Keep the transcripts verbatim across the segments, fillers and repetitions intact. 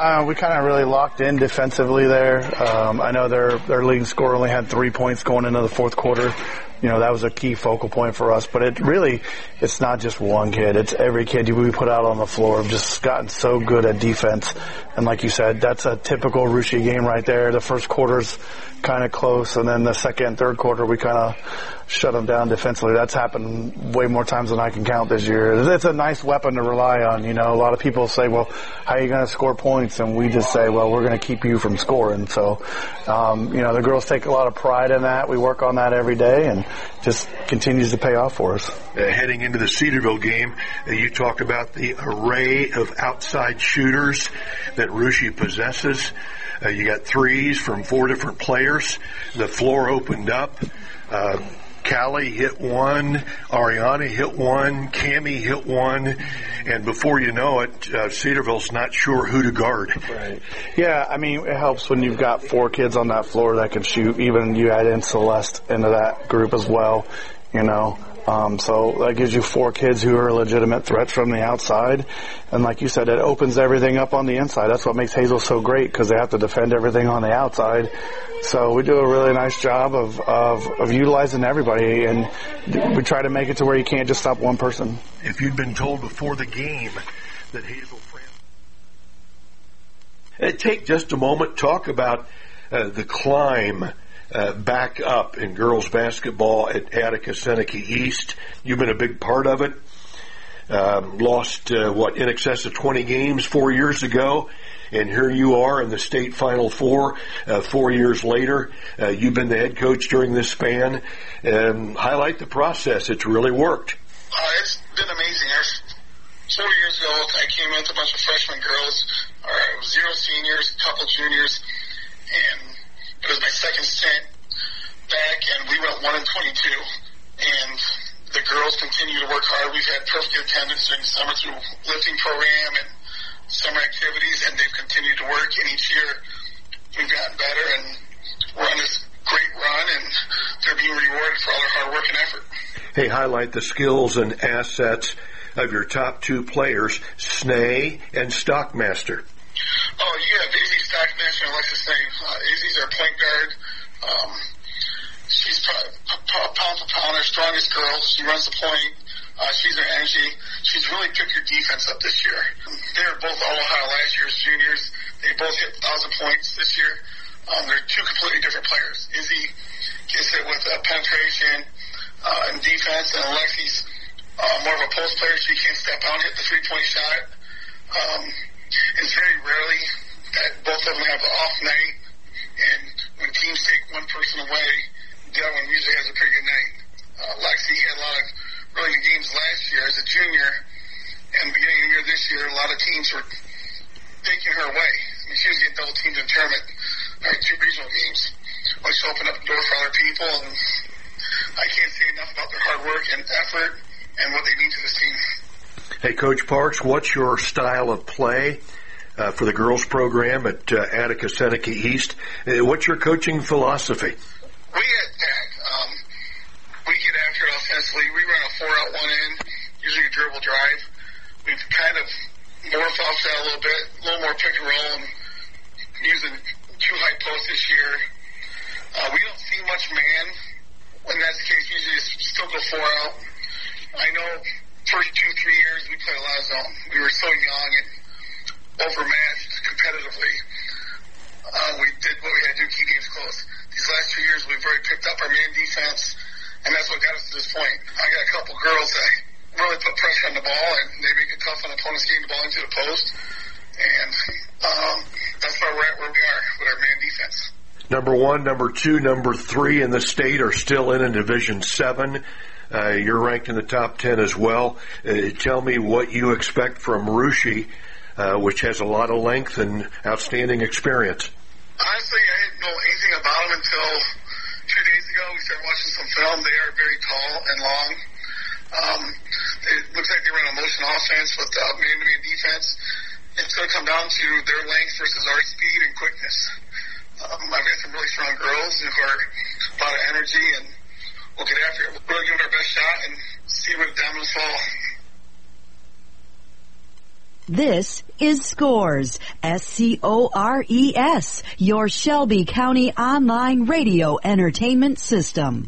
uh, we kind of really locked in defensively there. Um, I know their their leading scorer only had three points going into the fourth quarter. You know, that was a key focal point for us. But it really, it's not just one kid. It's every kid we put out on the floor have just gotten so good at defense. And like you said, that's a typical Russia game right there. The first quarter's kind of close, and then the second and third quarter we kind of shut them down defensively. That's happened way more times than I can count this year. It's a nice weapon to rely on. You know, a lot of people say, well, how are you going to score points? And we just say, well, we're going to keep you from scoring. So, um, you know, the girls take a lot of pride in that. We work on that every day, and just continues to pay off for us. Uh, heading into the Cedarville game, uh, you talked about the array of outside shooters that Russia possesses. Uh, you got threes from four different players. The floor opened up. Uh, Callie hit one, Ariana hit one, Cammie hit one, and before you know it, uh, Cedarville's not sure who to guard. Right. Yeah, I mean, it helps when you've got four kids on that floor that can shoot. Even you add in Celeste into that group as well, you know. Um, so that gives you four kids who are legitimate threats from the outside. And like you said, it opens everything up on the inside. That's what makes Hazel so great, because they have to defend everything on the outside. So we do a really nice job of, of, of utilizing everybody, and we try to make it to where you can't just stop one person. If you'd been told before the game that Hazel France... Take just a moment, talk about uh, the climb Uh, back up in girls basketball at Attica Seneca East. You've been a big part of it. Um, lost, uh, what, in excess of twenty games four years ago, and here you are in the state Final Four uh, four years later. Uh, you've been the head coach during this span. Um, highlight the process. It's really worked. Uh, it's been amazing. Four years ago, I came in with a bunch of freshman girls, or zero seniors, a couple juniors, and it was my second stint back, and we went one and twenty-two. And the girls continue to work hard. We've had perfect attendance during the summer through lifting program and summer activities, and they've continued to work. And each year we've gotten better, and we're on this great run, and they're being rewarded for all their hard work and effort. Hey, highlight the skills and assets of your top two players, Snee and Stockmaster. Oh, you have Izzy Stockmaster and Alexis Snee. Uh, Izzy's our point guard. Um, she's probably, pound for pound our strongest girl. She runs the point. Uh, she's her energy. She's really picked your defense up this year. They were both All-Ohio last year's juniors. They both hit one thousand points this year. Um, they're two completely different players. Izzy gets it with uh, penetration uh, and defense, and Alexi's uh, more of a post player. She can't step out and hit the three-point shot. Um, It's very rarely that both of them have an off night, and when teams take one person away, the other one usually has a pretty good night. Uh, Lexi had a lot of really good games last year as a junior, and beginning of the year this year, a lot of teams were taking her away. I mean, she was getting double teamed in tournament, or two regional games, which opened up the door for other people, and I can't say enough about their hard work and effort and what they mean to this team. Hey, Coach Parks, what's your style of play uh, for the girls program at uh, Attica Seneca East? Uh, what's your coaching philosophy? We attack. Um, we get after it offensively. We run a four-out, one-in, usually a dribble drive. We've kind of morphed off that a little bit, a little more pick and roll, and using two high posts this year. Uh, we don't see much man. When that's the case, usually it's still go four-out. I know first two, three years, we played a lot of zone. We were so young and overmatched competitively. Uh, we did what we had to do to keep games close. These last two years, we've already picked up our man defense, and that's what got us to this point. I got a couple girls that really put pressure on the ball, and they make it tough on opponents getting the ball into the post. And um, that's where we're at, where we are with our man defense. Number one, number two, number three in the state are still in in Division seven. Uh, you're ranked in the top ten as well. Uh, tell me what you expect from Russia, uh, which has a lot of length and outstanding experience. Honestly, I didn't know anything about them until two days ago. We started watching some film. They are very tall and long. Um, it looks like they run a motion offense with uh, man-to-man defense. It's going to come down to their length versus our speed and quickness. Um, I've got some really strong girls who are a lot of energy, and we'll get after it. We'll really give it our best shot and see where the dominoes fall. This is Scores, S C O R E S, your Shelby County online radio entertainment system.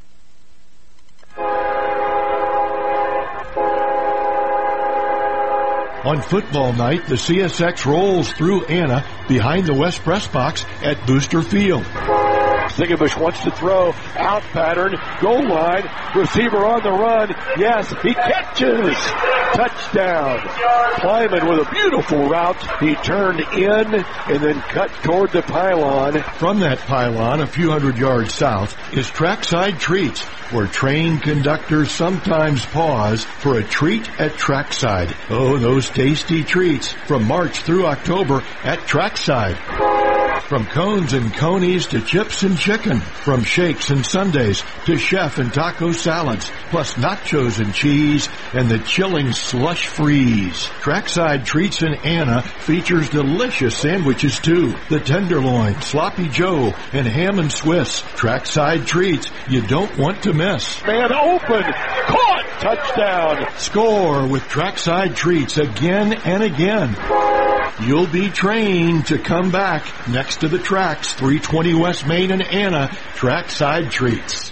On football night, the C S X rolls through Anna behind the West Press Box at Booster Field. Singabush wants to throw, out pattern, goal line, receiver on the run, yes, he catches, touchdown. Kleiman with a beautiful route, he turned in and then cut toward the pylon. From that pylon, a few hundred yards south, is Trackside Treats, where train conductors sometimes pause for a treat at Trackside. Oh, those tasty treats from March through October at Trackside. From cones and conies to chips and chicken. From shakes and sundaes to chef and taco salads. Plus nachos and cheese and the chilling slush freeze. Trackside Treats in Anna features delicious sandwiches too. The tenderloin, sloppy joe, and ham and Swiss. Trackside Treats you don't want to miss. Man open, caught, touchdown. Score with Trackside Treats again and again. You'll be trained to come back next to the tracks, three twenty West Main and Anna, Trackside Treats.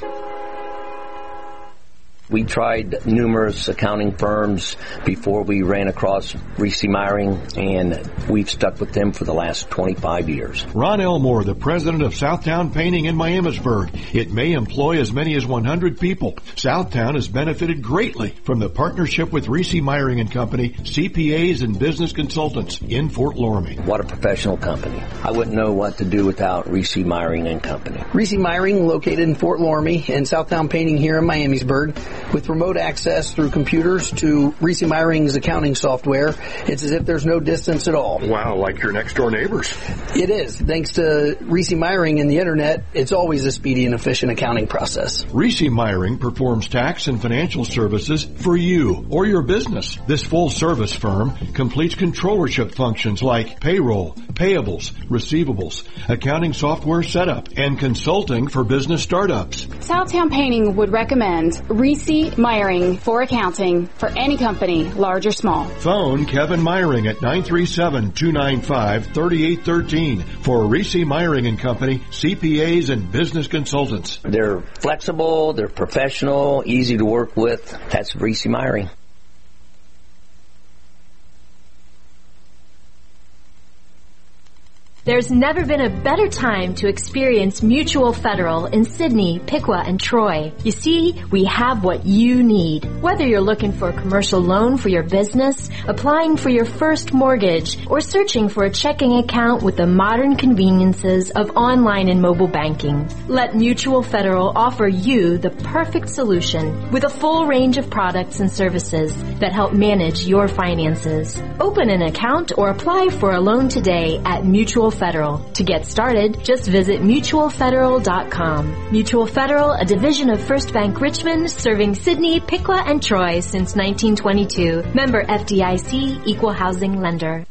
We tried numerous accounting firms before we ran across Reese Meyering, and we've stuck with them for the last twenty-five years. Ron Elmore, the president of Southtown Painting in Miamisburg. It may employ as many as one hundred people. Southtown has benefited greatly from the partnership with Reese Meyering and Company, C P As and business consultants in Fort Loramie. What a professional company. I wouldn't know what to do without Reese Meyering and Company. Reese Meyering, located in Fort Loramie, and Southtown Painting here in Miamisburg. With remote access through computers to Reese Meyering's accounting software, it's as if there's no distance at all. Wow, like your next door neighbors. It is. Thanks to Reese Meyering and the internet, it's always a speedy and efficient accounting process. Reese Meyering performs tax and financial services for you or your business. This full-service firm completes controllership functions like payroll, payables, receivables, accounting software setup, and consulting for business startups. Southtown Painting would recommend Reese Meyering for accounting for any company, large or small. Phone Kevin Meyering at nine three seven, two nine five, three eight one three for Reese Meyering and Company, C P As and business consultants. They're flexible, they're professional, easy to work with. That's Reese Meyering. There's never been a better time to experience Mutual Federal in Sidney, Piqua, and Troy. You see, we have what you need. Whether you're looking for a commercial loan for your business, applying for your first mortgage, or searching for a checking account with the modern conveniences of online and mobile banking, let Mutual Federal offer you the perfect solution with a full range of products and services that help manage your finances. Open an account or apply for a loan today at Mutual Federal. To get started, just visit mutual federal dot com. Mutual Federal, a division of First Bank Richmond, serving Sidney, Piqua, and Troy since nineteen twenty-two. Member F D I C, Equal Housing Lender.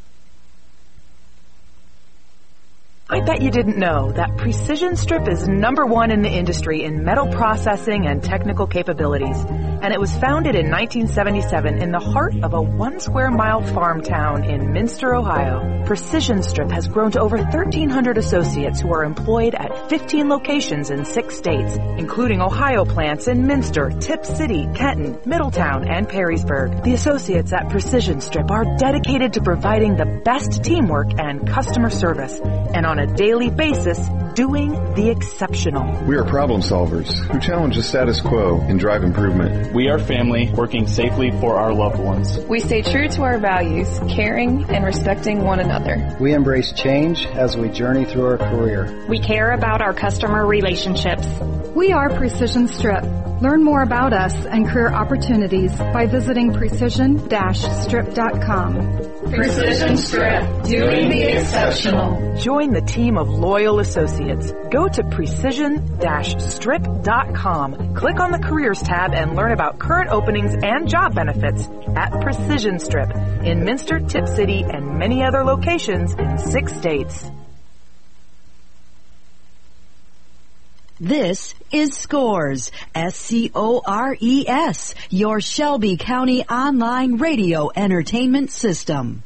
I bet you didn't know that Precision Strip is number one in the industry in metal processing and technical capabilities. And it was founded in nineteen seventy-seven in the heart of a one square mile farm town in Minster, Ohio. Precision Strip has grown to over thirteen hundred associates who are employed at fifteen locations in six states, including Ohio plants in Minster, Tip City, Kenton, Middletown, and Perrysburg. The associates at Precision Strip are dedicated to providing the best teamwork and customer service, and on a daily basis, doing the exceptional. We are problem solvers who challenge the status quo and drive improvement. We are family working safely for our loved ones. We stay true to our values, caring and respecting one another. We embrace change as we journey through our career. We care about our customer relationships. We are Precision Strip. Learn more about us and career opportunities by visiting precision strip dot com. Precision Strip, doing the exceptional. Join the team of loyal associates. Go to precision strip dot com. Click on the Careers tab and learn about current openings and job benefits at Precision Strip in Minster, Tip City, and many other locations in six states. This is Scores, S C O R E S, your Shelby County online radio entertainment system.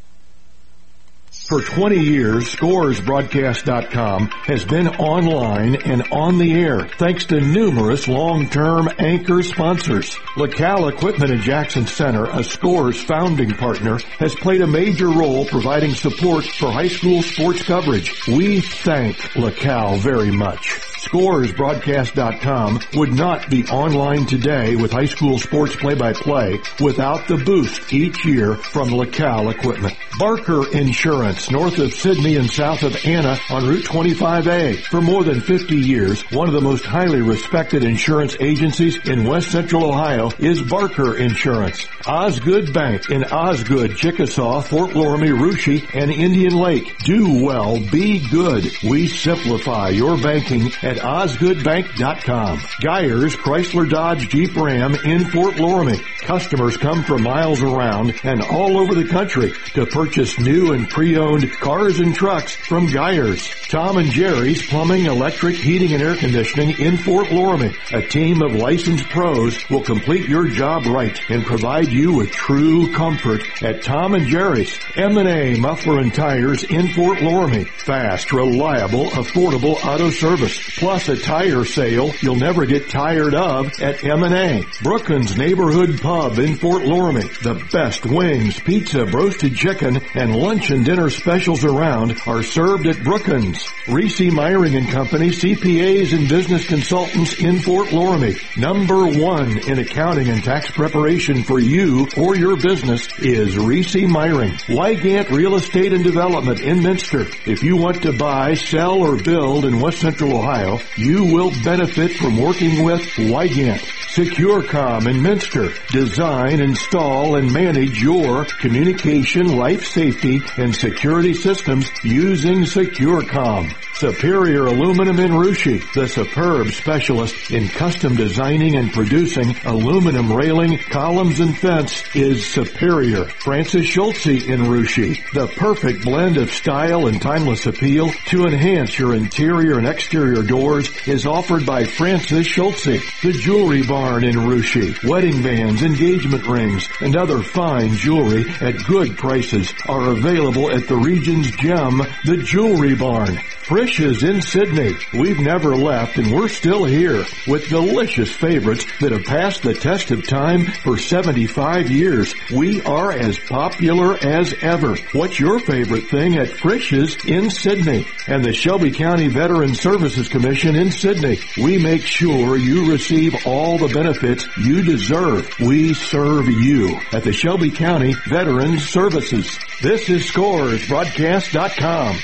For twenty years, Scores Broadcast dot com has been online and on the air thanks to numerous long-term anchor sponsors. LaCal Equipment in Jackson Center, a Scores founding partner, has played a major role providing support for high school sports coverage. We thank LaCal very much. Scores Broadcast dot com would not be online today with high school sports play-by-play without the boost each year from LaCal Equipment. Barker Insurance, north of Sidney and south of Anna on Route twenty-five A. For more than fifty years, one of the most highly respected insurance agencies in West Central Ohio is Barker Insurance. Osgood Bank in Osgood, Chickasaw, Fort Loramie, Russia, and Indian Lake. Do well, be good. We simplify your banking at Osgood Bank dot com. Geyers Chrysler Dodge Jeep Ram in Fort Loramie. Customers come from miles around and all over the country to purchase new and pre-owned cars and trucks from Geyers. Tom and Jerry's Plumbing, Electric, Heating, and Air Conditioning in Fort Loramie. A team of licensed pros will complete your job right and provide you with true comfort at Tom and Jerry's. M and A Muffler and Tires in Fort Loramie. Fast, reliable, affordable auto service. Plus a tire sale you'll never get tired of at M and A. Brookins Neighborhood Pub in Fort Loramie. The best wings, pizza, roasted chicken, and lunch and dinner specials around are served at Brookins. Reese Myring and Company, C P As and business consultants in Fort Loramie. Number one in accounting and tax preparation for you or your business is Reese Myring. Wygant Real Estate and Development in Minster. If you want to buy, sell, or build in West Central Ohio, you will benefit from working with Wygant. SecureCom in Minster. Design, install, and manage your communication, life safety, and security systems using SecureCom. Superior Aluminum in Russia. The superb specialist in custom designing and producing aluminum railing, columns, and fence is Superior. Francis Schultze in Russia. The perfect blend of style and timeless appeal to enhance your interior and exterior doors is offered by Francis Schultze. The Jewelry Barn in Russia. Wedding bands, engagement rings, and other fine jewelry at good prices are available at the region's gem, the Jewelry Barn. Frisch's in Sidney. We've never left and we're still here with delicious favorites that have passed the test of time for seventy-five years. We are as popular as ever. What's your favorite thing at Frisch's in Sidney? And the Shelby County Veterans Services Commission in Sidney. We make sure you receive all the benefits you deserve. We serve you at the Shelby County Veterans Services. This is Scores Broadcast dot com.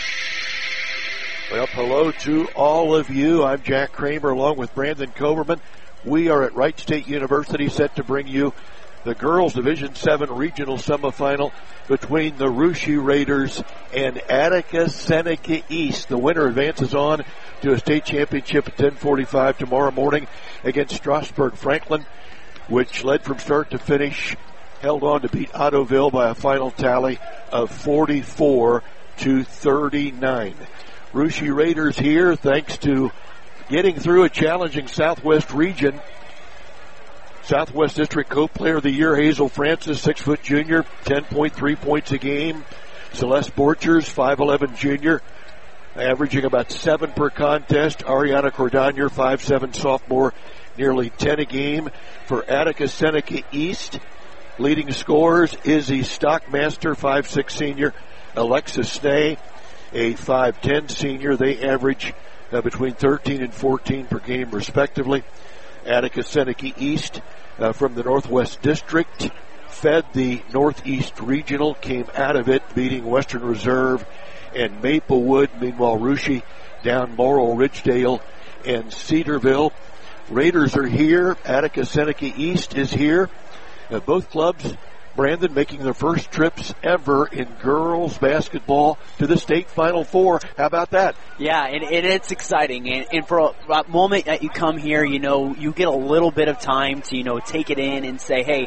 Well, hello to all of you. I'm Jack Kramer along with Brandon Koberman. We are at Wright State University set to bring you the girls Division seven regional semifinal between the Russia Raiders and Attica Seneca East. The winner advances on to a state championship at ten forty-five tomorrow morning against Strasburg Franklin, which led from start to finish, held on to beat Ottoville by a final tally of forty-four to thirty-nine. Russia Raiders here thanks to getting through a challenging Southwest region. Southwest District Co-Player of the Year, Hazel Francis, six foot junior, ten point three points a game. Celeste Borchers, five eleven junior, averaging about seven per contest. Ariana Cordonier, five seven sophomore, nearly ten a game. For Attica Seneca East, leading scorers, Izzy Stockmaster, five six senior, Alexis Snay, a five ten senior. They average uh, between thirteen and fourteen per game, respectively. Attica Seneca East uh, from the Northwest District fed the Northeast Regional, came out of it beating Western Reserve and Maplewood. Meanwhile, Russia down Morrill, Ridgedale, and Cedarville. Raiders are here. Attica Seneca East is here. Uh, both clubs, Brandon, making their first trips ever in girls basketball to the state Final Four. How about that? Yeah, and, and it's exciting. And, and for a, a moment that you come here, you know, you get a little bit of time to, you know, take it in and say, hey,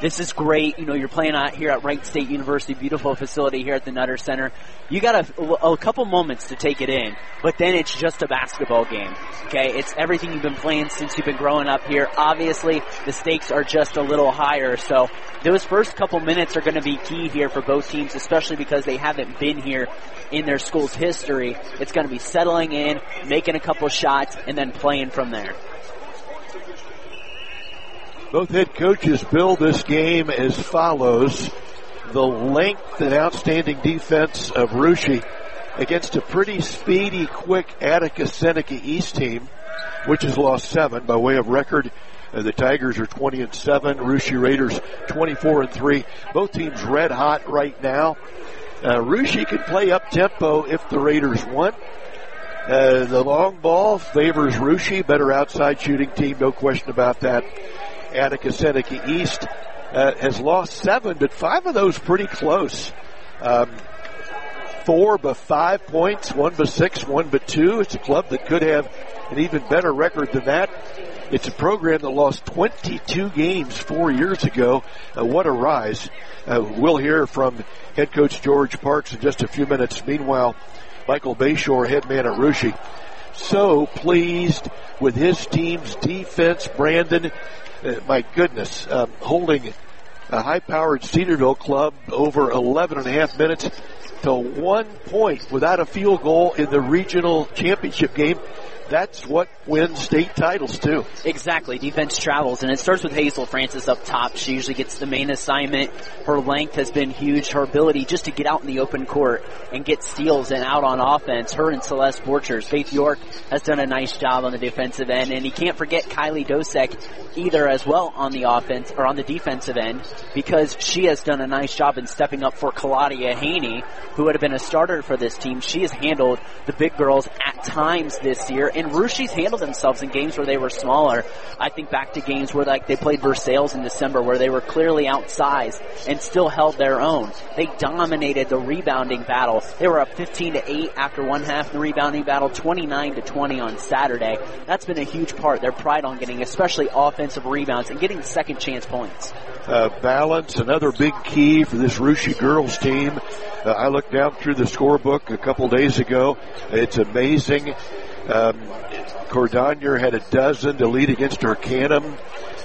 this is great. You know, you're playing out here at Wright State University, beautiful facility here at the Nutter Center. You got a, a couple moments to take it in, but then it's just a basketball game. Okay, it's everything you've been playing since you've been growing up here. Obviously, the stakes are just a little higher, so those first couple minutes are going to be key here for both teams, especially because they haven't been here in their school's history. It's going to be settling in, making a couple shots, and then playing from there. Both head coaches build this game as follows. The length and outstanding defense of Russia against a pretty speedy, quick Attica Seneca East team, which has lost seven by way of record. Uh, the Tigers are twenty and seven. Russia Raiders twenty-four and three. Both teams red hot right now. Uh, Russia can play up tempo if the Raiders want. Uh, the long ball favors Russia, better outside shooting team, no question about that. Attica Seneca East uh, has lost seven, but five of those pretty close. Um, four but five points, one but six, one but two. It's a club that could have an even better record than that. It's a program that lost twenty-two games four years ago. Uh, what a rise. Uh, we'll hear from head coach George Parks in just a few minutes. Meanwhile, Michael Bayshore, head man at Russia, so pleased with his team's defense. Brandon, uh, my goodness, um, holding a high-powered Cedarville club over eleven and a half minutes to one point without a field goal in the regional championship game. That's what wins state titles, too. Exactly. Defense travels, and it starts with Hazel Francis up top. She usually gets the main assignment. Her length has been huge. Her ability just to get out in the open court and get steals and out on offense. Her and Celeste Borchers. Faith York has done a nice job on the defensive end, and you can't forget Kylie Dosek either as well on the offense or on the defensive end, because she has done a nice job in stepping up for Claudia Haney, who would have been a starter for this team. She has handled the big girls at times this year. And Rushie's handled themselves in games where they were smaller. I think back to games where like they played Versailles in December where they were clearly outsized and still held their own. They dominated the rebounding battle. They were up fifteen to eight after one half in the rebounding battle, twenty-nine to twenty on Saturday. That's been a huge part, their pride on getting especially offensive rebounds and getting second chance points. Uh, balance, another big key for this Russia girls team. Uh, I looked down through the scorebook a couple days ago. It's amazing. Um, Cordonier had a dozen to lead against Arcanum.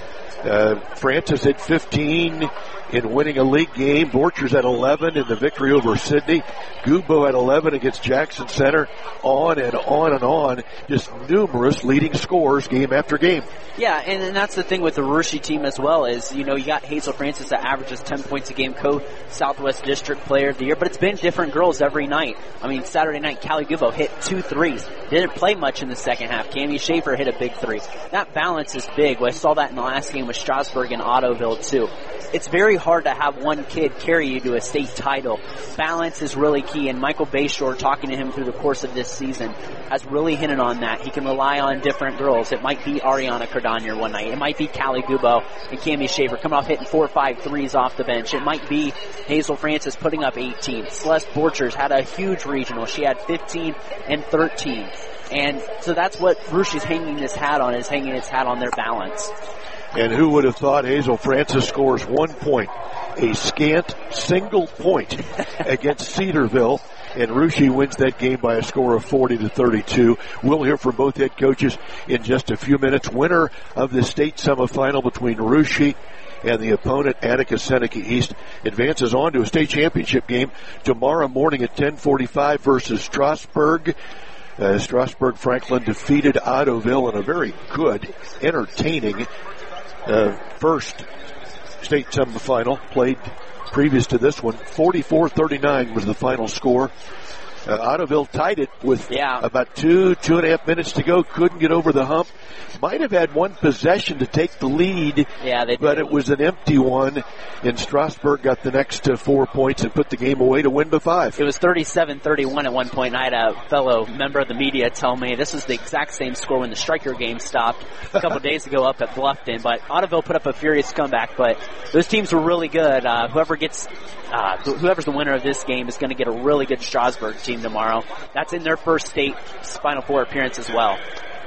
Uh, Francis had fifteen in winning a league game. Borchers had eleven in the victory over Sydney. Gubo had eleven against Jackson Center. On and on and on. Just numerous leading scores game after game. Yeah, and, and that's the thing with the Russia team as well is, you know, you got Hazel Francis that averages ten points a game, co-Southwest District Player of the Year, but it's been different girls every night. I mean, Saturday night, Callie Gubo hit two threes. Didn't play much in the second half. Cami Schaefer hit a big three. That balance is big. I saw that in the last game with Strasburg and Ottoville, too. It's very hard to have one kid carry you to a state title. Balance is really key, and Michael Bayshore, talking to him through the course of this season, has really hinted on that. He can rely on different girls. It might be Ariana Cordonier one night. It might be Callie Gubo and Cami Schaefer coming off hitting four or five threes off the bench. It might be Hazel Francis putting up eighteen. Celeste Borchers had a huge regional. She had fifteen and thirteen. And so that's what Russia's hanging this hat on, is hanging its hat on their balance. And who would have thought Hazel Francis scores one point, a scant single point against Cedarville, and Russia wins that game by a score of forty to thirty-two. We'll hear from both head coaches in just a few minutes. Winner of the state semifinal between Russia and the opponent, Attica Seneca East, advances on to a state championship game tomorrow morning at ten forty-five versus Strasburg. Uh, Strasburg Franklin defeated Ottoville in a very good, entertaining uh, first state semifinal played previous to this one. forty-four thirty-nine was the final score. Uh, Ottoville tied it with yeah. about two, two and a half minutes to go. Couldn't get over the hump. Might have had one possession to take the lead, yeah, they but it was an empty one. And Strasburg got the next uh, four points and put the game away to win by five. It was thirty-seven thirty-one at one point. I had a fellow member of the media tell me this was the exact same score when the Stryker game stopped a couple days ago up at Bluffton. But Ottoville put up a furious comeback. But those teams were really good. Uh, whoever gets, uh, whoever's the winner of this game is going to get a really good Strasburg team tomorrow. That's in their first state Final Four appearance as well.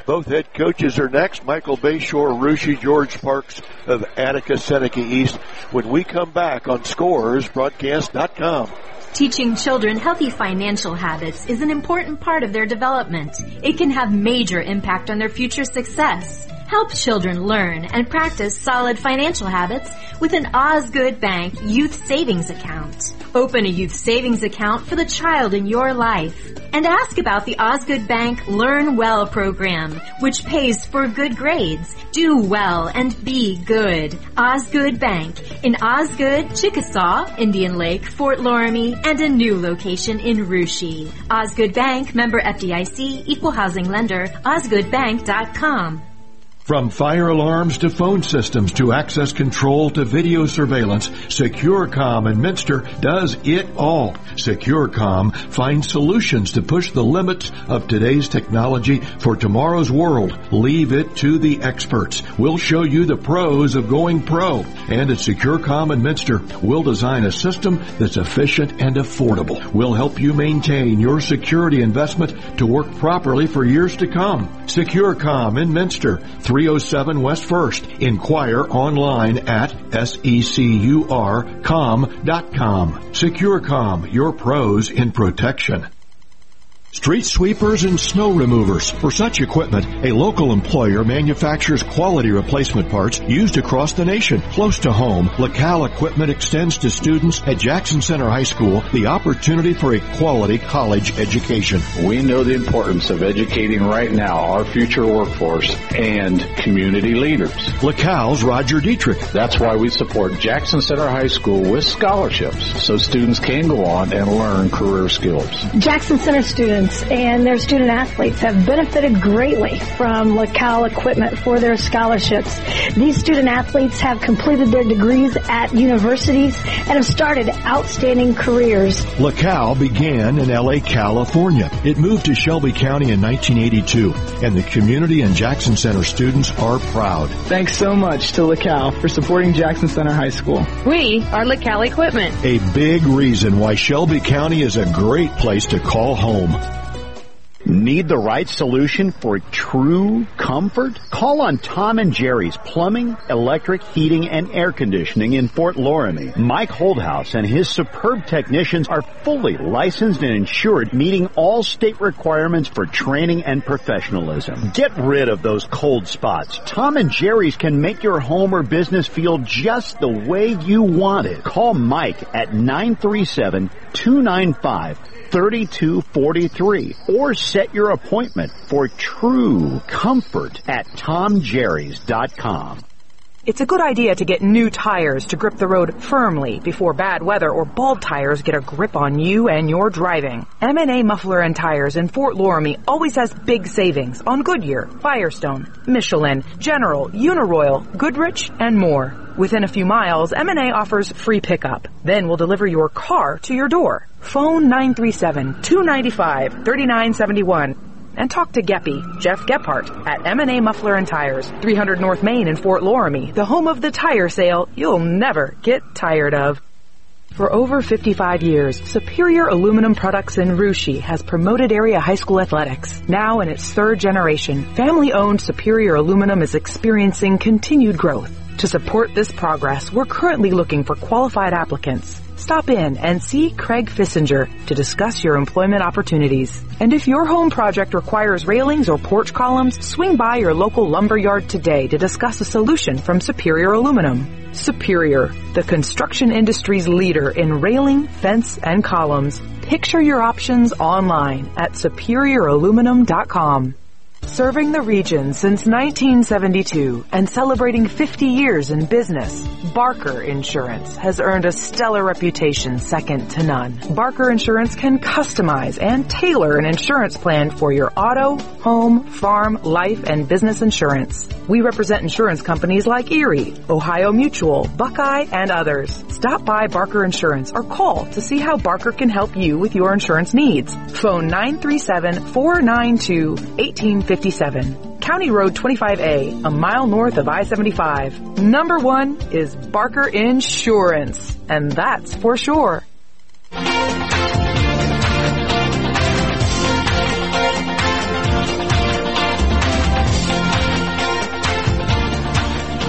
Both head coaches are next, Michael Bayshore, Russia, George Parks of Attica Seneca East, when we come back on Scores Broadcast dot com. Teaching children healthy financial habits is an important part of their development. It can have major impact on their future success. Help children learn and practice solid financial habits with an Osgood Bank Youth Savings Account. Open a youth savings account for the child in your life. And ask about the Osgood Bank Learn Well program, which pays for good grades. Do well and be good. Osgood Bank in Osgood, Chickasaw, Indian Lake, Fort Loramie, and a new location in Russia. Osgood Bank, member F D I C, equal housing lender, osgood bank dot com. From fire alarms to phone systems to access control to video surveillance, SecureCom in Minster does it all. SecureCom finds solutions to push the limits of today's technology for tomorrow's world. Leave it to the experts. We'll show you the pros of going pro. And at SecureCom in Minster, we'll design a system that's efficient and affordable. We'll help you maintain your security investment to work properly for years to come. SecureCom in Minster, three oh seven West First. Inquire online at secur com dot com. SecureCom, your pros in protection. Street sweepers and snow removers. For such equipment, a local employer manufactures quality replacement parts used across the nation. Close to home, LaCal Equipment extends to students at Jackson Center High School the opportunity for a quality college education. We know the importance of educating right now our future workforce and community leaders. LaCal's Roger Dietrich. That's why we support Jackson Center High School with scholarships so students can go on and learn career skills. Jackson Center students and their student athletes have benefited greatly from LaCal Equipment for their scholarships. These student athletes have completed their degrees at universities and have started outstanding careers. LaCal began in L A, California. It moved to Shelby County in nineteen eighty-two, and the community and Jackson Center students are proud. Thanks so much to LaCal for supporting Jackson Center High School. We are LaCal Equipment. A big reason why Shelby County is a great place to call home. Need the right solution for true comfort? Call on Tom and Jerry's Plumbing, Electric, Heating, and Air Conditioning in Fort Loramie. Mike Holdhouse and his superb technicians are fully licensed and insured, meeting all state requirements for training and professionalism. Get rid of those cold spots. Tom and Jerry's can make your home or business feel just the way you want it. Call Mike at nine three seven, two nine five, three two four three or set your appointment for true comfort at tom jerrys dot com. It's a good idea to get new tires to grip the road firmly before bad weather or bald tires get a grip on you and your driving. M and A Muffler and Tires in Fort Loramie always has big savings on Goodyear, Firestone, Michelin, General, Uniroyal, Goodrich, and more. Within a few miles, M and A offers free pickup. Then we'll deliver your car to your door. Phone nine three seven, two nine five, three nine seven one. And talk to Geppy, Jeff Gephardt, at M and A Muffler and Tires, three hundred North Main in Fort Loramie, the home of the tire sale you'll never get tired of. For over fifty-five years, Superior Aluminum Products in Russia has promoted area high school athletics. Now in its third generation, family-owned Superior Aluminum is experiencing continued growth. To support this progress, we're currently looking for qualified applicants. Stop in and see Craig Fissinger to discuss your employment opportunities. And if your home project requires railings or porch columns, swing by your local lumber yard today to discuss a solution from Superior Aluminum. Superior, the construction industry's leader in railing, fence, and columns. Picture your options online at superior aluminum dot com. Serving the region since nineteen seventy-two and celebrating fifty years in business, Barker Insurance has earned a stellar reputation second to none. Barker Insurance can customize and tailor an insurance plan for your auto, home, farm, life, and business insurance. We represent insurance companies like Erie, Ohio Mutual, Buckeye, and others. Stop by Barker Insurance or call to see how Barker can help you with your insurance needs. Phone nine three seven, four nine two, one eight five seven. County Road twenty-five A, a mile north of I seventy-five. Number one is Barker Insurance, and that's for sure.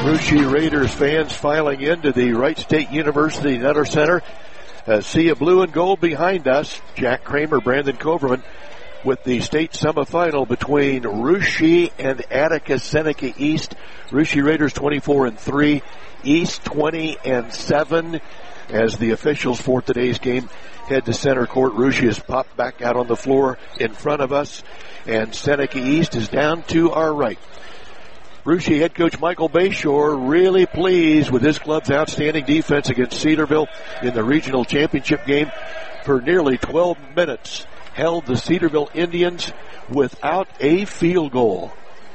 Russia Raiders fans filing into the Wright State University Nutter Center. Uh, see a blue and gold behind us. Jack Kramer, Brandon Coverman with the state semifinal between Russia and Attica Seneca East. Russia Raiders twenty-four and three, East twenty and seven. As the officials for today's game head to center court, Russia has popped back out on the floor in front of us, and Seneca East is down to our right. Russia head coach Michael Bayshore really pleased with his club's outstanding defense against Cedarville in the regional championship game. For nearly twelve minutes, held the Cedarville Indians without a field goal.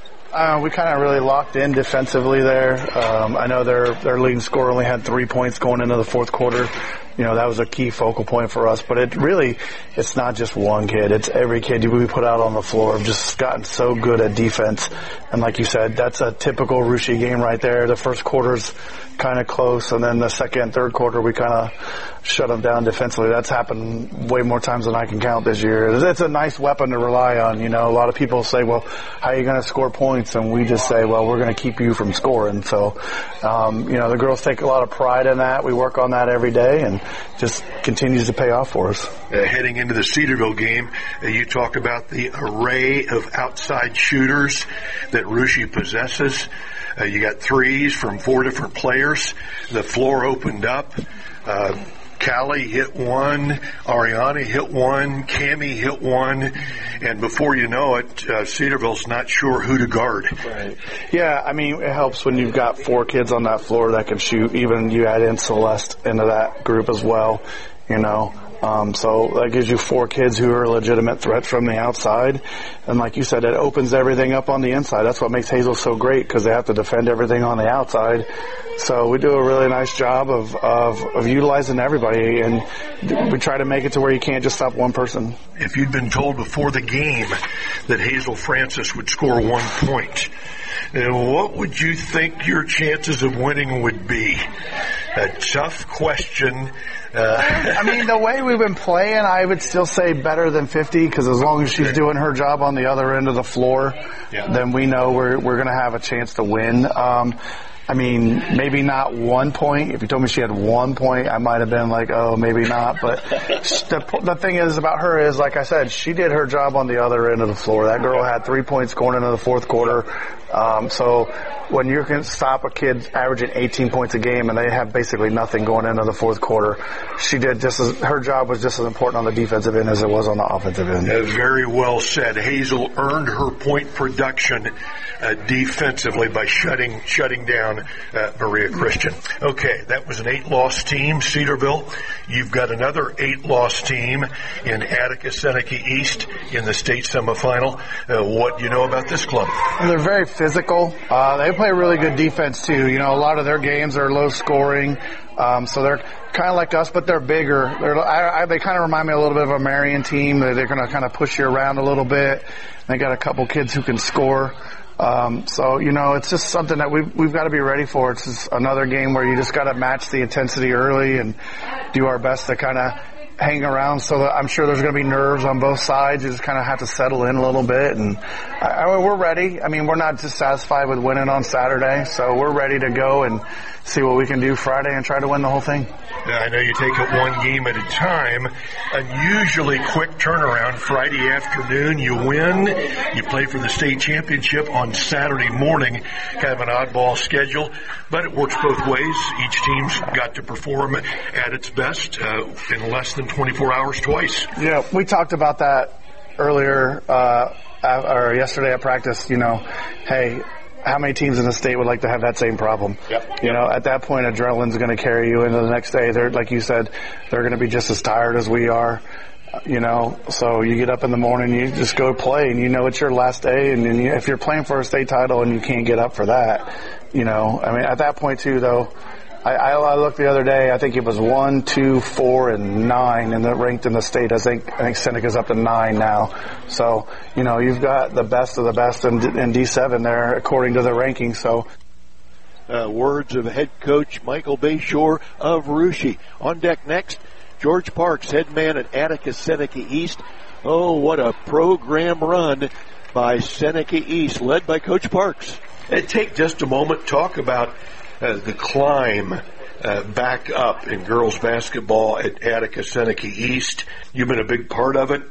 Uh, we kind of really locked in defensively there. Um, I know their their leading scorer only had three points going into the fourth quarter. You know, that was a key focal point for us. But it really, it's not just one kid. It's every kid we put out on the floor have just gotten so good at defense. And like you said, that's a typical Russia game right there. The first quarter's kind of close, and then the second and third quarter we kind of shut them down defensively. That's happened way more times than I can count this year. It's a nice weapon to rely on. You know, a lot of people say, well, how are you going to score points? And we just say, well, we're going to keep you from scoring. So, um, you know, the girls take a lot of pride in that. We work on that every day, and just continues to pay off for us. Uh, heading into the Cedarville game, uh, you talk about the array of outside shooters that Russia possesses. Uh, you got threes from four different players. The floor opened up. Uh, Callie hit one, Ariana hit one, Cammie hit one, and before you know it, uh, Cedarville's not sure who to guard. Right. Yeah, I mean, it helps when you've got four kids on that floor that can shoot. Even you add in Celeste into that group as well, you know. Um, so that gives you four kids who are a legitimate threat from the outside. And like you said, it opens everything up on the inside. That's what makes Hazel so great, because they have to defend everything on the outside. So we do a really nice job of, of, of utilizing everybody, and we try to make it to where you can't just stop one person. If you'd been told before the game that Hazel Francis would score one point, and what would you think your chances of winning would be? A tough question. Uh, I mean, the way we've been playing, I would still say better than fifty, because as long as she's doing her job on the other end of the floor, yeah. then we know we're we're going to have a chance to win. Um, I mean, maybe not one point. If you told me she had one point, I might have been like, oh, maybe not. But the, the thing is about her is, like I said, she did her job on the other end of the floor. That girl had three points going into the fourth quarter. Um, so when you can stop a kid averaging eighteen points a game and they have basically nothing going into the fourth quarter, she did just as, her job was just as important on the defensive end as it was on the offensive end. Uh, very well said. Hazel earned her point production uh, defensively by shutting shutting down uh, Maria Christian. Okay, that was an eight-loss team, Cedarville. You've got another eight-loss team in Attica Seneca East in the state semifinal. Uh, what do you know about this club? And they're very physical. Uh, they play really good defense too. You know, a lot of their games are low scoring. Um, so they're kind of like us, but they're bigger. They're, I, I, they kind of remind me a little bit of a Marion team. They're, they're going to kind of push you around a little bit. They got a couple kids who can score. Um, so, you know, it's just something that we've, we've got to be ready for. It's just another game where you just got to match the intensity early and do our best to kind of hang around. So that I'm sure there's going to be nerves on both sides. You just kind of have to settle in a little bit. And I, I, we're ready. I mean, we're not just satisfied with winning on Saturday. So we're ready to go and see what we can do Friday and try to win the whole thing. Now, I know you take it one game at a time. Unusually quick turnaround. Friday afternoon, you win. You play for the state championship on Saturday morning. Kind of an oddball schedule, but it works both ways. Each team's got to perform at its best uh, in less than twenty-four hours twice. Yeah, we talked about that earlier uh, or yesterday at practice. You know, hey, how many teams in the state would like to have that same problem? Yep. You know, at that point, adrenaline's going to carry you into the next day. They're, like you said, they're going to be just as tired as we are. You know, so you get up in the morning, you just go play, and you know it's your last day. And, and you, if you're playing for a state title and you can't get up for that, you know, I mean, at that point too, though. I, I, I looked the other day. I think it was one, two, four, and nine, and they're ranked in the state. I think I think Seneca's up to nine now. So you know you've got the best of the best in, in D seven there, according to the rankings. So, uh, words of head coach Michael Bayshore of Russia. On deck next, George Parks, head man at Attica Seneca East. Oh, what a program run by Seneca East, led by Coach Parks. Uh, take just a moment, talk about uh, the climb uh, back up in girls basketball at Attica Seneca East. You've been a big part of it.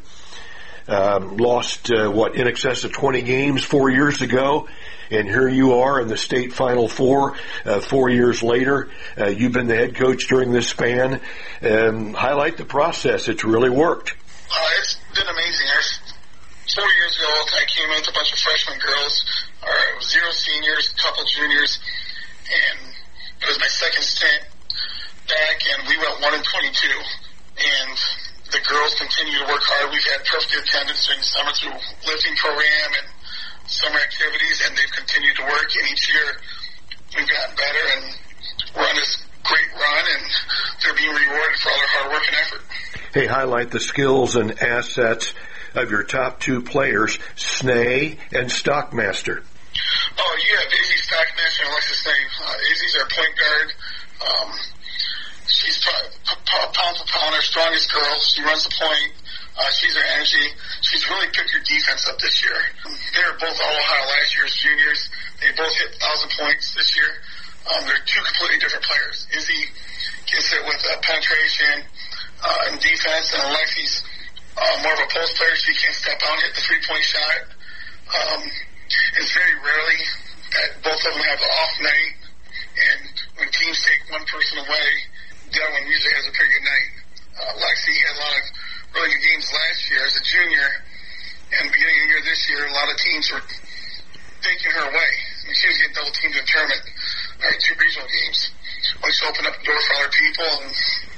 Um, lost, uh, what, in excess of twenty games four years ago. And here you are in the state Final Four uh, four years later. Uh, you've been the head coach during this span. Um, highlight the process. It's really worked. Uh, it's been amazing. Four years ago, I came in with a bunch of freshman girls, or zero seniors, a couple juniors, and it was my second stint back, and we went one and twenty-two. And the girls continue to work hard. We've had perfect attendance during the summer through lifting program and summer activities, and they've continued to work. And each year, we've gotten better, and we're on this great run, and they're being rewarded for all their hard work and effort. Hey, highlight the skills and assets of your top two players, Snee and Stockmaster. Oh, yeah, Izzy Stockmaster and Alexis Snee. Uh, Izzy's our point guard. Um, she's p- p- pound for pound our strongest girl. She runs the point. Uh, she's our energy. She's really picked her defense up this year. They were both All-Ohio last year as juniors. They both hit one thousand points this year. Um, they're two completely different players. Izzy gets it with uh, penetration uh, and defense, and Alexi's Uh, more of a post player. She can't step out and hit the three-point shot. Um, it's very rarely that both of them have an off night, and when teams take one person away, the other one usually has a pretty good night. Uh, Lexi had a lot of really good games last year as a junior, and beginning of the year this year, a lot of teams were taking her away. I mean, she was getting double teamed in the tournament, or two regional games, which opened up the door for other people, and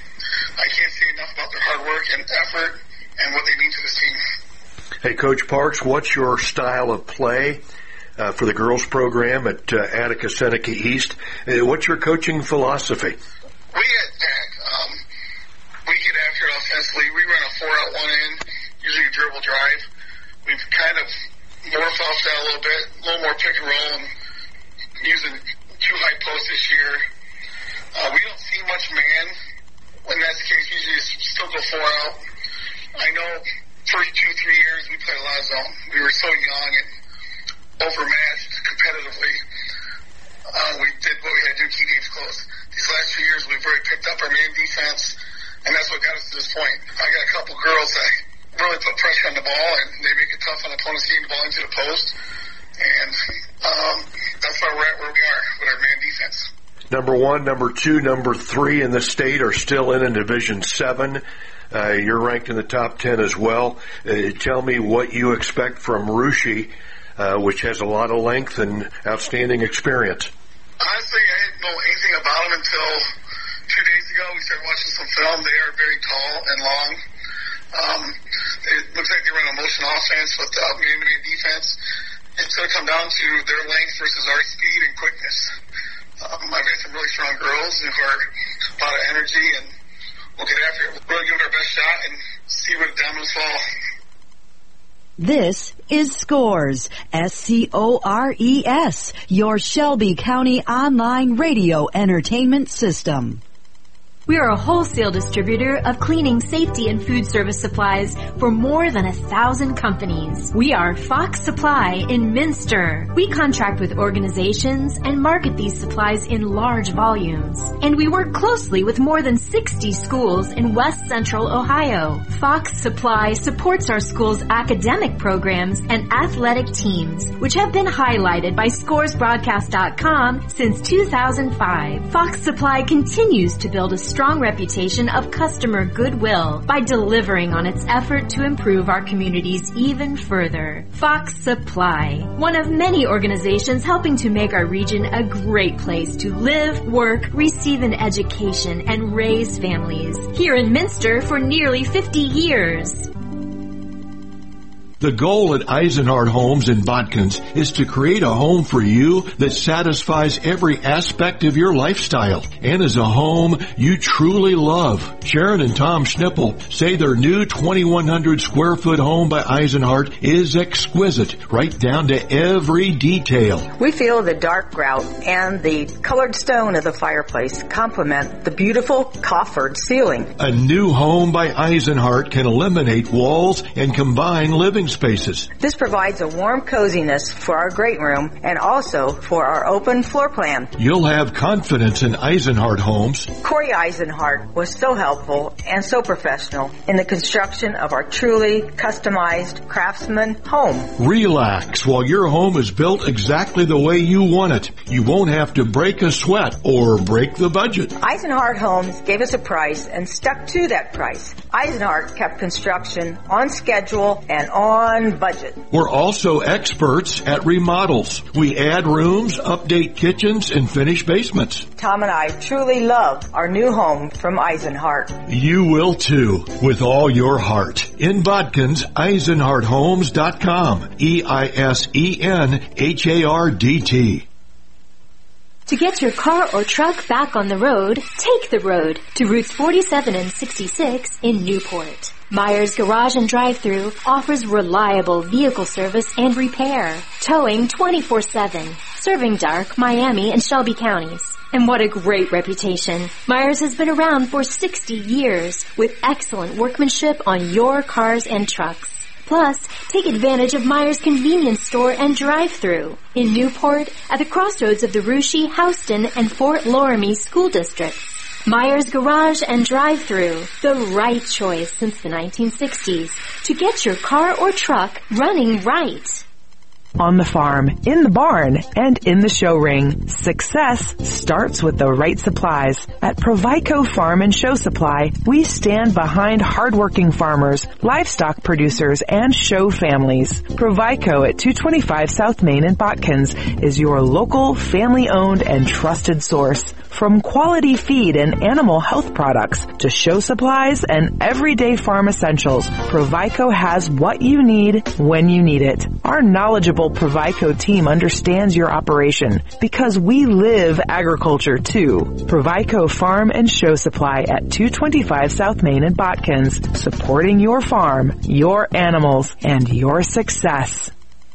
I can't say enough about their hard work and effort and what they mean to this team. Hey, Coach Parks, what's your style of play uh, for the girls program at uh, Attica Seneca East? Uh, what's your coaching philosophy? We at T A C, um, we get after it offensively. We run a four-out, one-in, usually a dribble drive. We've kind of morphed off that a little bit, a little more pick and roll, and using two high posts this year. Uh, we don't see much man. When that's the case, usually it's still go four-out. I know first two, three years we played a lot of zone. We were so young and overmatched competitively. Uh, we did what we had to do to keep games close. These last few years we've really picked up our man defense, and that's what got us to this point. I got a couple girls that really put pressure on the ball, and they make it tough on opponents getting the ball into the post. And um, that's why we're at where we are with our man defense. Number one, number two, number three in the state are still in in Division seven. Uh, you're ranked in the top ten as well. Uh, tell me what you expect from Rushi, uh, which has a lot of length and outstanding experience. Honestly, I didn't know anything about them until two days ago. We started watching some film. They are very tall and long. Um, it looks like they run a motion offense with uh, man-to-man defense. It's going to come down to their length versus our speed and quickness. Um, I've got some really strong girls who are a lot of energy, and we'll get after it. We'll really give it our best shot and see where the dominoes fall. This is Scores, S C O R E S, your Shelby County online radio entertainment system. We are a wholesale distributor of cleaning, safety, and food service supplies for more than a thousand companies. We are Fox Supply in Minster. We contract with organizations and market these supplies in large volumes. And we work closely with more than sixty schools in West Central Ohio. Fox Supply supports our schools' academic programs and athletic teams, which have been highlighted by Scores Broadcast dot com since two thousand five. Fox Supply continues to build a strong strong reputation of customer goodwill by delivering on its effort to improve our communities even further. Fox Supply, one of many organizations helping to make our region a great place to live, work, receive an education, and raise families. Here in Minster for nearly fifty years. The goal at Eisenhart Homes in Botkins is to create a home for you that satisfies every aspect of your lifestyle and is a home you truly love. Sharon and Tom Schnippel say their new twenty-one hundred square foot home by Eisenhart is exquisite, right down to every detail. We feel the dark grout and the colored stone of the fireplace complement the beautiful coffered ceiling. A new home by Eisenhart can eliminate walls and combine living spaces. This provides a warm coziness for our great room and also for our open floor plan. You'll have confidence in Eisenhart Homes. Corey Eisenhart was so helpful and so professional in the construction of our truly customized craftsman home. Relax while your home is built exactly the way you want it. You won't have to break a sweat or break the budget. Eisenhart Homes gave us a price and stuck to that price. Eisenhart kept construction on schedule and on budget. We're also experts at remodels. We add rooms, update kitchens, and finish basements. Tom and I truly love our new home from Eisenhart. You will too, with all your heart. In Bodkins, Eisenhart Homes dot com. E I S E N H A R D T. To get your car or truck back on the road, take the road to routes forty-seven and sixty-six in Newport. Myers Garage and Drive-Thru offers reliable vehicle service and repair, towing twenty-four seven, serving Dark, Miami, and Shelby counties. And what a great reputation. Myers has been around for sixty years with excellent workmanship on your cars and trucks. Plus, take advantage of Myers Convenience Store and Drive-Thru in Newport at the crossroads of the Russia, Houston, and Fort Loramie school districts. Myers Garage and Drive-Thru, the right choice since the nineteen sixties to get your car or truck running right. On the farm, in the barn, and in the show ring, success starts with the right supplies. At Provico Farm and Show Supply, we stand behind hardworking farmers, livestock producers, and show families. Provico at two twenty-five South Main in Botkins is your local, family-owned, and trusted source. From quality feed and animal health products to show supplies and everyday farm essentials, Provico has what you need when you need it. Our knowledgeable Provico team understands your operation because we live agriculture too. Provico Farm and Show Supply at two twenty-five South Main in Botkins, supporting your farm, your animals, and your success.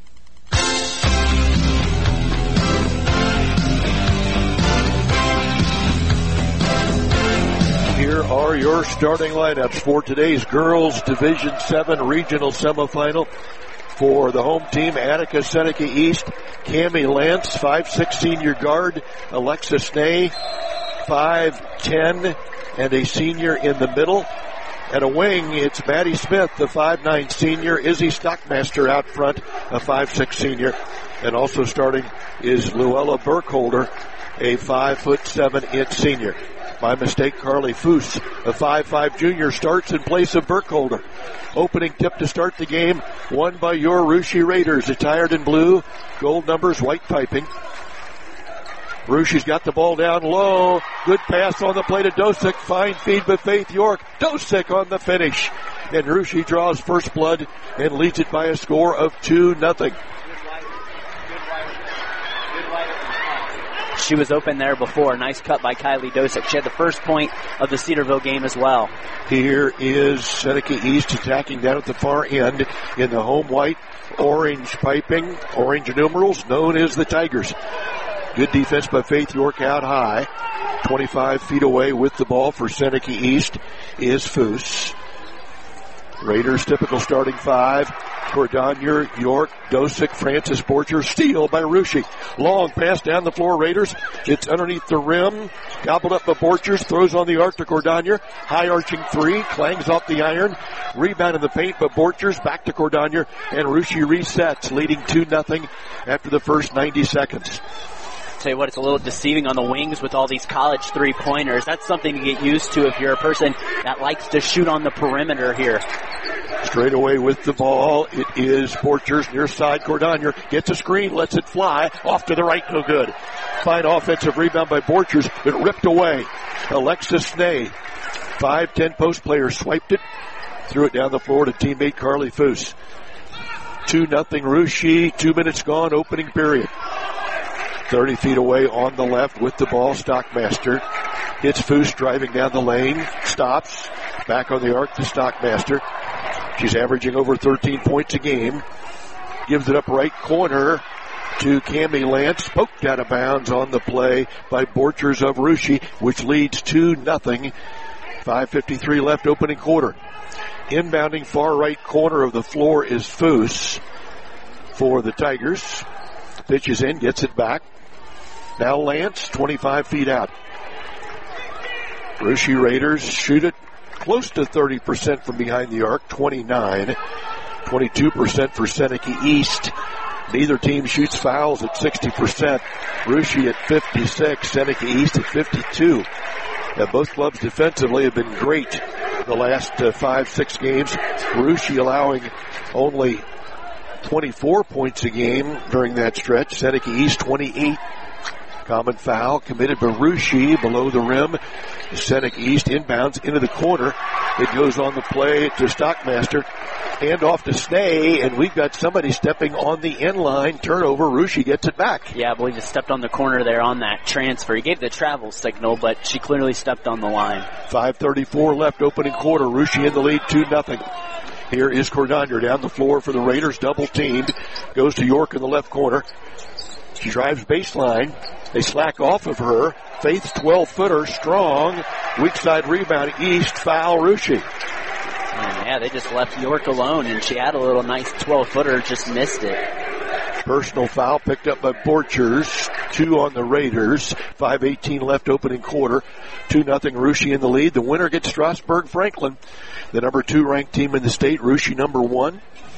Here are your starting lineups for today's Girls Division seven Regional Semifinal. For the home team, Attica Seneca East, Cami Lance, five six senior guard, Alexis Ney, five ten, and a senior in the middle. At a wing, it's Maddie Smith, the five nine senior, Izzy Stockmaster out front, a five six senior. And also starting is Luella Burkholder, a five foot seven inch senior. By mistake, Carly Foose, a five five junior, starts in place of Burkholder. Opening tip to start the game, won by your Russia Raiders, attired in blue, gold numbers, white piping. Russia's got the ball down low. Good pass on the play to Dosick. Fine feed by Faith York. Dosick on the finish. And Russia draws first blood and leads it by a score of two nothing. She was open there before. Nice cut by Kylie Dosick. She had the first point of the Cedarville game as well. Here is Seneca East attacking down at the far end in the home white, orange piping, orange numerals, known as the Tigers. Good defense by Faith York out high. twenty-five feet away with the ball for Seneca East is Foose. Raiders typical starting five. Cordonier, York, Dosick, Francis Borcher, steal by Russia. Long pass down the floor, Raiders. It's underneath the rim. Gobbled up by Borchers, throws on the arc to Cordonier. High arching three, clangs off the iron. Rebound in the paint by Borchers, back to Cordonier, and Russia resets, leading two nothing after the first ninety seconds. Tell you what, it's a little deceiving on the wings with all these college three-pointers. That's something to get used to if you're a person that likes to shoot on the perimeter here. Straight away with the ball, it is Borchers near side. Cordonier gets a screen, lets it fly, off to the right, no good. Fine offensive rebound by Borchers, but ripped away. Alexis Ney, five ten post player, swiped it, threw it down the floor to teammate Carly Foose. two nothing Russia, two minutes gone, opening period. thirty feet away on the left with the ball, Stockmaster. Hits Foose driving down the lane, stops, back on the arc to Stockmaster. She's averaging over thirteen points a game. Gives it up right corner to Cami Lance. Poked out of bounds on the play by Borchers of Russia, which leads two nothing. five fifty-three left, opening quarter. Inbounding far right corner of the floor is Foose for the Tigers. Pitches in, gets it back. Now Lance, twenty-five feet out. Russia Raiders shoot it close to thirty percent from behind the arc, twenty-nine. twenty-two percent for Seneca East. Neither team shoots fouls at sixty percent. Russia at fifty-six, Seneca East at fifty-two. Now both clubs defensively have been great the last uh, five, six games. Russia allowing only twenty-four points a game during that stretch. Seneca East twenty-eight. Common foul committed by Russia below the rim. Seneca East inbounds into the corner. It goes on the play to Stockmaster. Hand off to Snee, and we've got somebody stepping on the end line. Turnover. Russia gets it back. Yeah, I believe he stepped on the corner there on that transfer. He gave the travel signal, but she clearly stepped on the line. five thirty-four left, opening quarter. Russia in the lead, two nothing. Here is Cordonier down the floor for the Raiders, double teamed. Goes to York in the left corner. She drives baseline. They slack off of her. Faith's twelve-footer, strong. Weak side rebound, East, foul, Russia. Yeah, they just left York alone, and she had a little nice twelve-footer, just missed it. Personal foul picked up by Borchers. Two on the Raiders. five eighteen left, opening quarter. two nothing Russia in the lead. The winner gets Strasburg Franklin, the number two ranked team in the state. Russia number one.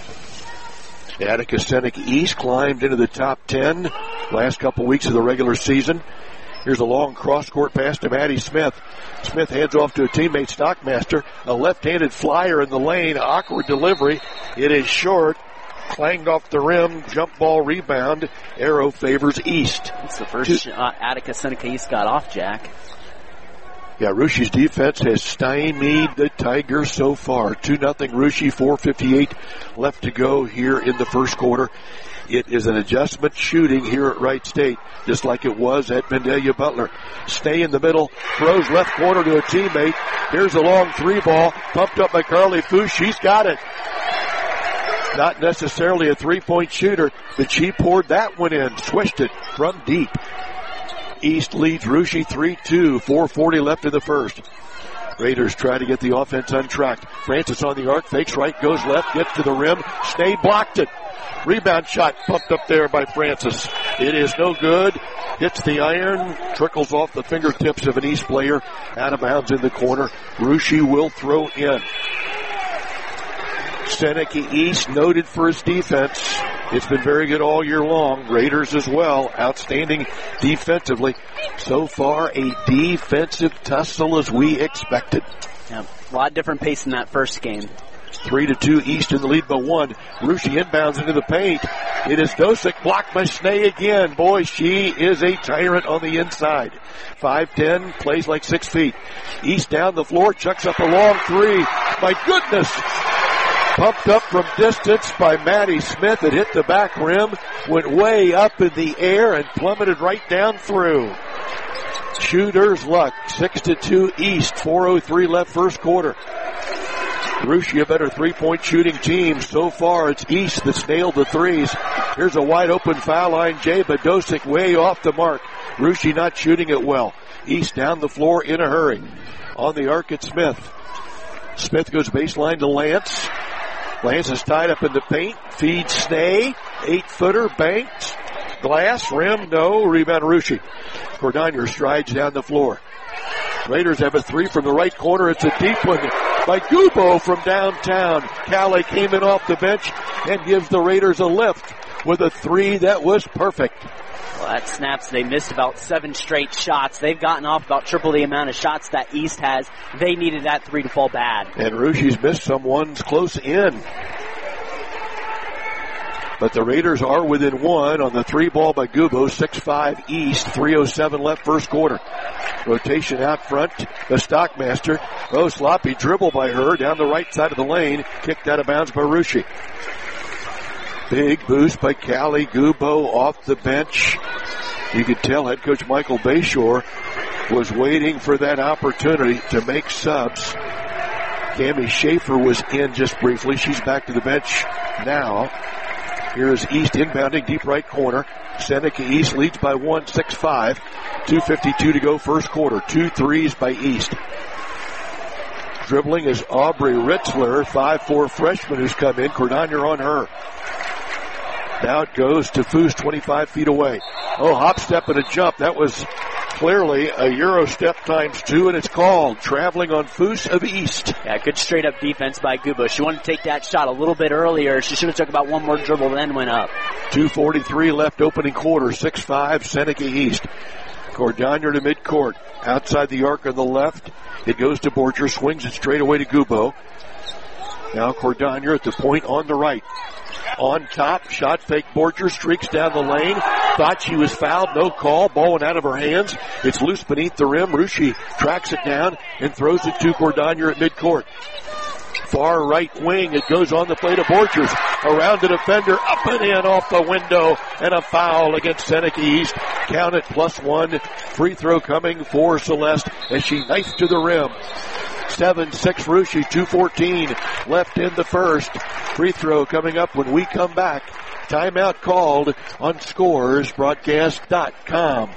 Attica Seneca East climbed into the top ten last couple weeks of the regular season. Here's a long cross-court pass to Maddie Smith. Smith hands off to a teammate, Stockmaster. A left-handed flyer in the lane. Awkward delivery. It is short. Clanged off the rim. Jump ball rebound. Arrow favors East. It's the first shot Attica Seneca East got off, Jack. Yeah, Russia's defense has stymied the Tigers so far. two nothing Russia, four fifty-eight left to go here in the first quarter. It is an adjustment shooting here at Wright State, just like it was at Vandalia Butler. Stay in the middle, throws left corner to a teammate. Here's a long three ball, pumped up by Carly Foose. She's got it. Not necessarily a three-point shooter, but she poured that one in, swished it from deep. East leads Russia three two, four forty left in the first. Raiders try to get the offense untracked. Francis on the arc, fakes right, goes left, gets to the rim. Snee blocked it. Rebound shot pumped up there by Francis. It is no good. Hits the iron, trickles off the fingertips of an East player. Out of bounds in the corner. Russia will throw in. Seneca East noted for its defense. It's been very good all year long. Raiders as well. Outstanding defensively. So far, a defensive tussle as we expected. Yeah, a lot different pace in that first game. Three to two East in the lead by one. Russia inbounds into the paint. It is Dosick blocked by Snee again. Boy, she is a tyrant on the inside. five ten, plays like six feet. East down the floor, chucks up a long three. My goodness! Pumped up from distance by Maddie Smith. It hit the back rim, went way up in the air, and plummeted right down through. Shooter's luck. six to two East. four oh three left first quarter. Russia a better three-point shooting team. So far, it's East that's nailed the threes. Here's a wide open foul line. Jay Badosic way off the mark. Russia not shooting it well. East down the floor in a hurry. On the arc at Smith. Smith goes baseline to Lance. Lance is tied up in the paint. Feeds Snee. Eight-footer banked. Glass, rim, no. Rebound Russia. Cordonier strides down the floor. Raiders have a three from the right corner. It's a deep one by Gubo from downtown. Callie came in off the bench and gives the Raiders a lift with a three that was perfect. Well, that snaps. They missed about seven straight shots. They've gotten off about triple the amount of shots that East has. They needed that three to fall bad. And Russia's missed some ones close in. But the Raiders are within one on the three ball by Gubo. six five East, three oh seven left first quarter. Rotation out front, the Stockmaster. Oh, sloppy dribble by her down the right side of the lane. Kicked out of bounds by Russia. Big boost by Callie Gubo off the bench. You could tell head coach Michael Bayshore was waiting for that opportunity to make subs. Cammie Schaefer was in just briefly. She's back to the bench now. Here's East inbounding deep right corner. Seneca East leads by one, six five. two fifty-two to go first quarter. Two threes by East. Dribbling is Aubrey Ritzler, five four freshman who's come in. Cordonier on her. Now it goes to Foose, twenty-five feet away. Oh, hop, step, and a jump. That was clearly a Euro step times two, and it's called traveling on Foose of East. Yeah, good straight-up defense by Guba. She wanted to take that shot a little bit earlier. She should have took about one more dribble, then went up. two forty-three left opening quarter, six five Seneca East. Cordonier to midcourt. Outside the arc on the left, it goes to Borcher, swings it straight away to Gubo. Now Cordonier at the point on the right. On top, shot fake Borcher, streaks down the lane. Thought she was fouled, no call. Ball went out of her hands. It's loose beneath the rim. Ruschi tracks it down and throws it to Cordonier at midcourt. Far right wing, it goes on the plate of Borchers. Around the defender, up and in off the window, and a foul against Seneca East. Count it, plus one. Free throw coming for Celeste as she knifes to the rim. seven six Ruschi, two fourteen left in the first. Free throw coming up when we come back. Timeout called on scores broadcast dot com.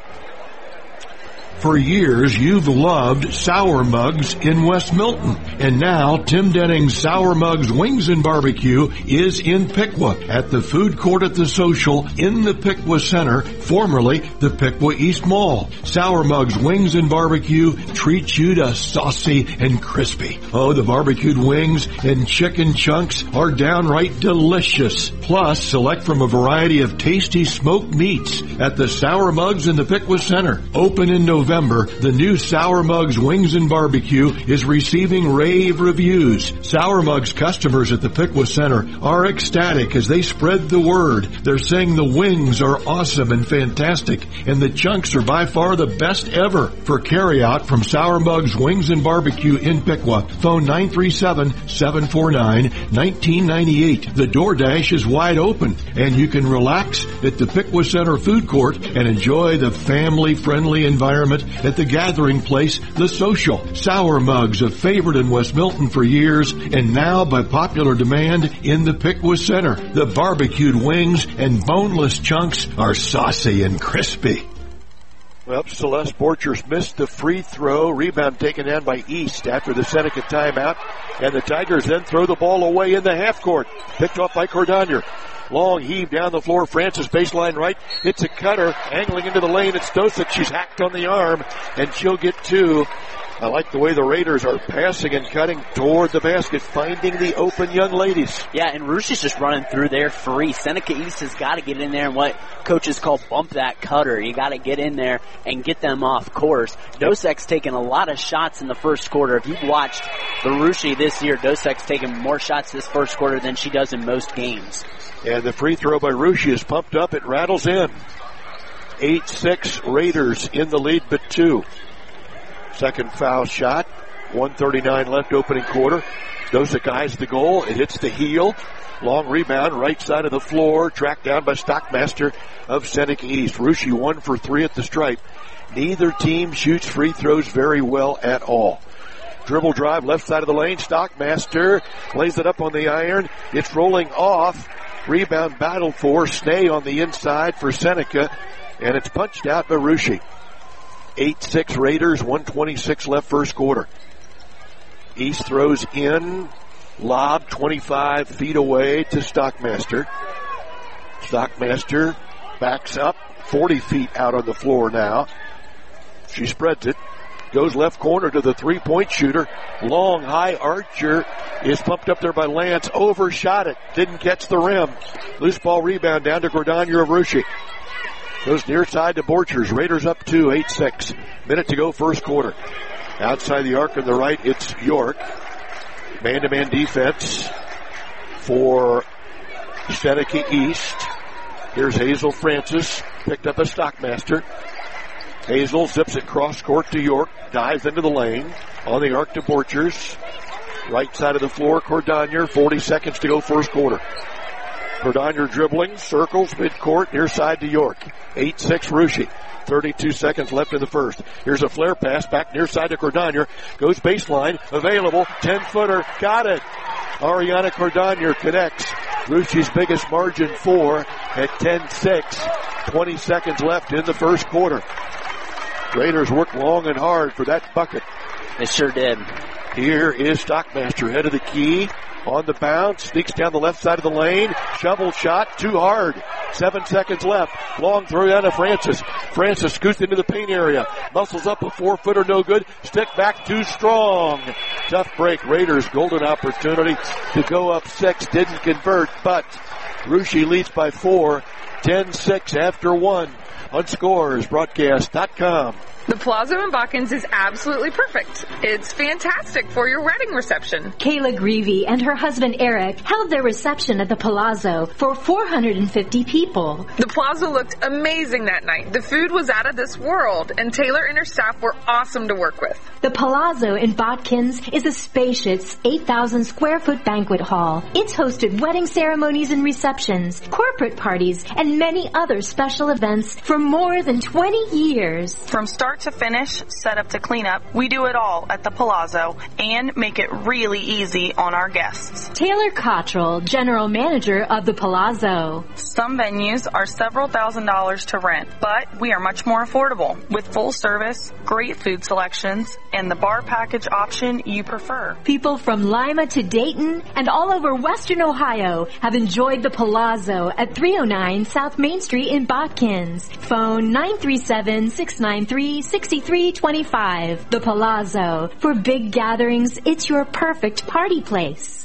For years, you've loved Sour Mugs in West Milton. And now, Tim Denning's Sour Mugs Wings and Barbecue is in Piqua at the food court at the Social in the Piqua Center, formerly the Piqua East Mall. Sour Mugs Wings and Barbecue treats you to saucy and crispy. Oh, the barbecued wings and chicken chunks are downright delicious. Plus, select from a variety of tasty smoked meats at the Sour Mugs in the Piqua Center. Open in November. November, the new Sour Mugs Wings and Barbecue is receiving rave reviews. Sour Mugs customers at the Piqua Center are ecstatic as they spread the word. They're saying the wings are awesome and fantastic, and the chunks are by far the best ever. For carryout from Sour Mugs Wings and Barbecue in Piqua, phone nine three seven, seven four nine, one nine nine eight. The DoorDash is wide open, and you can relax at the Piqua Center food court and enjoy the family-friendly environment at the gathering place, The Social. Sour Mugs, a favorite in West Milton for years, and now by popular demand in the Piqua Center. The barbecued wings and boneless chunks are saucy and crispy. Well, Celeste Borchers missed the free throw. Rebound taken down by East after the Seneca timeout. And the Tigers then throw the ball away in the half court. Picked off by Cordonier. Long heave down the floor. Francis baseline right. Hits a cutter. Angling into the lane. It's Dosick. She's hacked on the arm. And she'll get two. I like the way the Raiders are passing and cutting toward the basket, finding the open young ladies. Yeah, and Ruschi's just running through there free. Seneca East has got to get in there and what coaches call bump that cutter. You got to get in there and get them off course. Dosick's taken a lot of shots in the first quarter. If you've watched the Ruschi this year, Dosick's taken more shots this first quarter than she does in most games. And the free throw by Ruschi is pumped up. It rattles in. eight six Raiders in the lead, but two. Second foul shot. one thirty-nine left opening quarter. Dosick eyes the goal. It hits the heel. Long rebound, right side of the floor. Tracked down by Stockmaster of Seneca East. Ruschi one for three at the stripe. Neither team shoots free throws very well at all. Dribble drive, left side of the lane. Stockmaster lays it up on the iron. It's rolling off. Rebound battled for. Snay on the inside for Seneca. And it's punched out by Ruschi. eight six Raiders, one twenty-six left first quarter. East throws in. Lob twenty-five feet away to Stockmaster. Stockmaster backs up forty feet out on the floor now. She spreads it. Goes left corner to the three-point shooter. Long, high archer is pumped up there by Lance. Overshot it. Didn't catch the rim. Loose ball rebound down to Cordonier of Ruschi. Goes near side to Borchers. Raiders up two, eight six. Minute to go first quarter. Outside the arc on the right, it's York. Man-to-man defense for Seneca East. Here's Hazel Francis. Picked up a Stockmaster. Hazel zips it cross court to York. Dives into the lane. On the arc to Borchers. Right side of the floor, Cordonier. forty seconds to go first quarter. Cordonier dribbling, circles midcourt, near side to York. eight six Ruschi. thirty-two seconds left in the first. Here's a flare pass back near side to Cordonier. Goes baseline, available, ten-footer, got it. Ariana Cordonier connects. Ruschi's biggest margin four at ten six. twenty seconds left in the first quarter. Raiders worked long and hard for that bucket. They sure did. Here is Stockmaster, head of the key. On the bounce, sneaks down the left side of the lane. Shovel shot, too hard. Seven seconds left. Long throw down to Francis. Francis scoots into the paint area. Muscles up a four-footer, no good. Stick back, too strong. Tough break. Raiders, golden opportunity to go up six. Didn't convert, but Russia leads by four. ten six after one. On scores broadcast dot com. The Palazzo in Botkins is absolutely perfect. It's fantastic for your wedding reception. Kayla Greavy and her husband Eric held their reception at the Palazzo for four hundred fifty people. The Palazzo looked amazing that night. The food was out of this world, and Taylor and her staff were awesome to work with. The Palazzo in Botkins is a spacious eight thousand square foot banquet hall. It's hosted wedding ceremonies and receptions, corporate parties, and many other special events for more than twenty years. From start to finish, set up to clean up, we do it all at the Palazzo and make it really easy on our guests. Taylor Cottrell, General Manager of the Palazzo. Some venues are several thousand dollars to rent, but we are much more affordable with full service, great food selections, and the bar package option you prefer. People from Lima to Dayton and all over Western Ohio have enjoyed the Palazzo at three oh nine South Main Street in Botkins. Phone nine three seven, six nine three, six three two five. The Palazzo. For big gatherings, it's your perfect party place.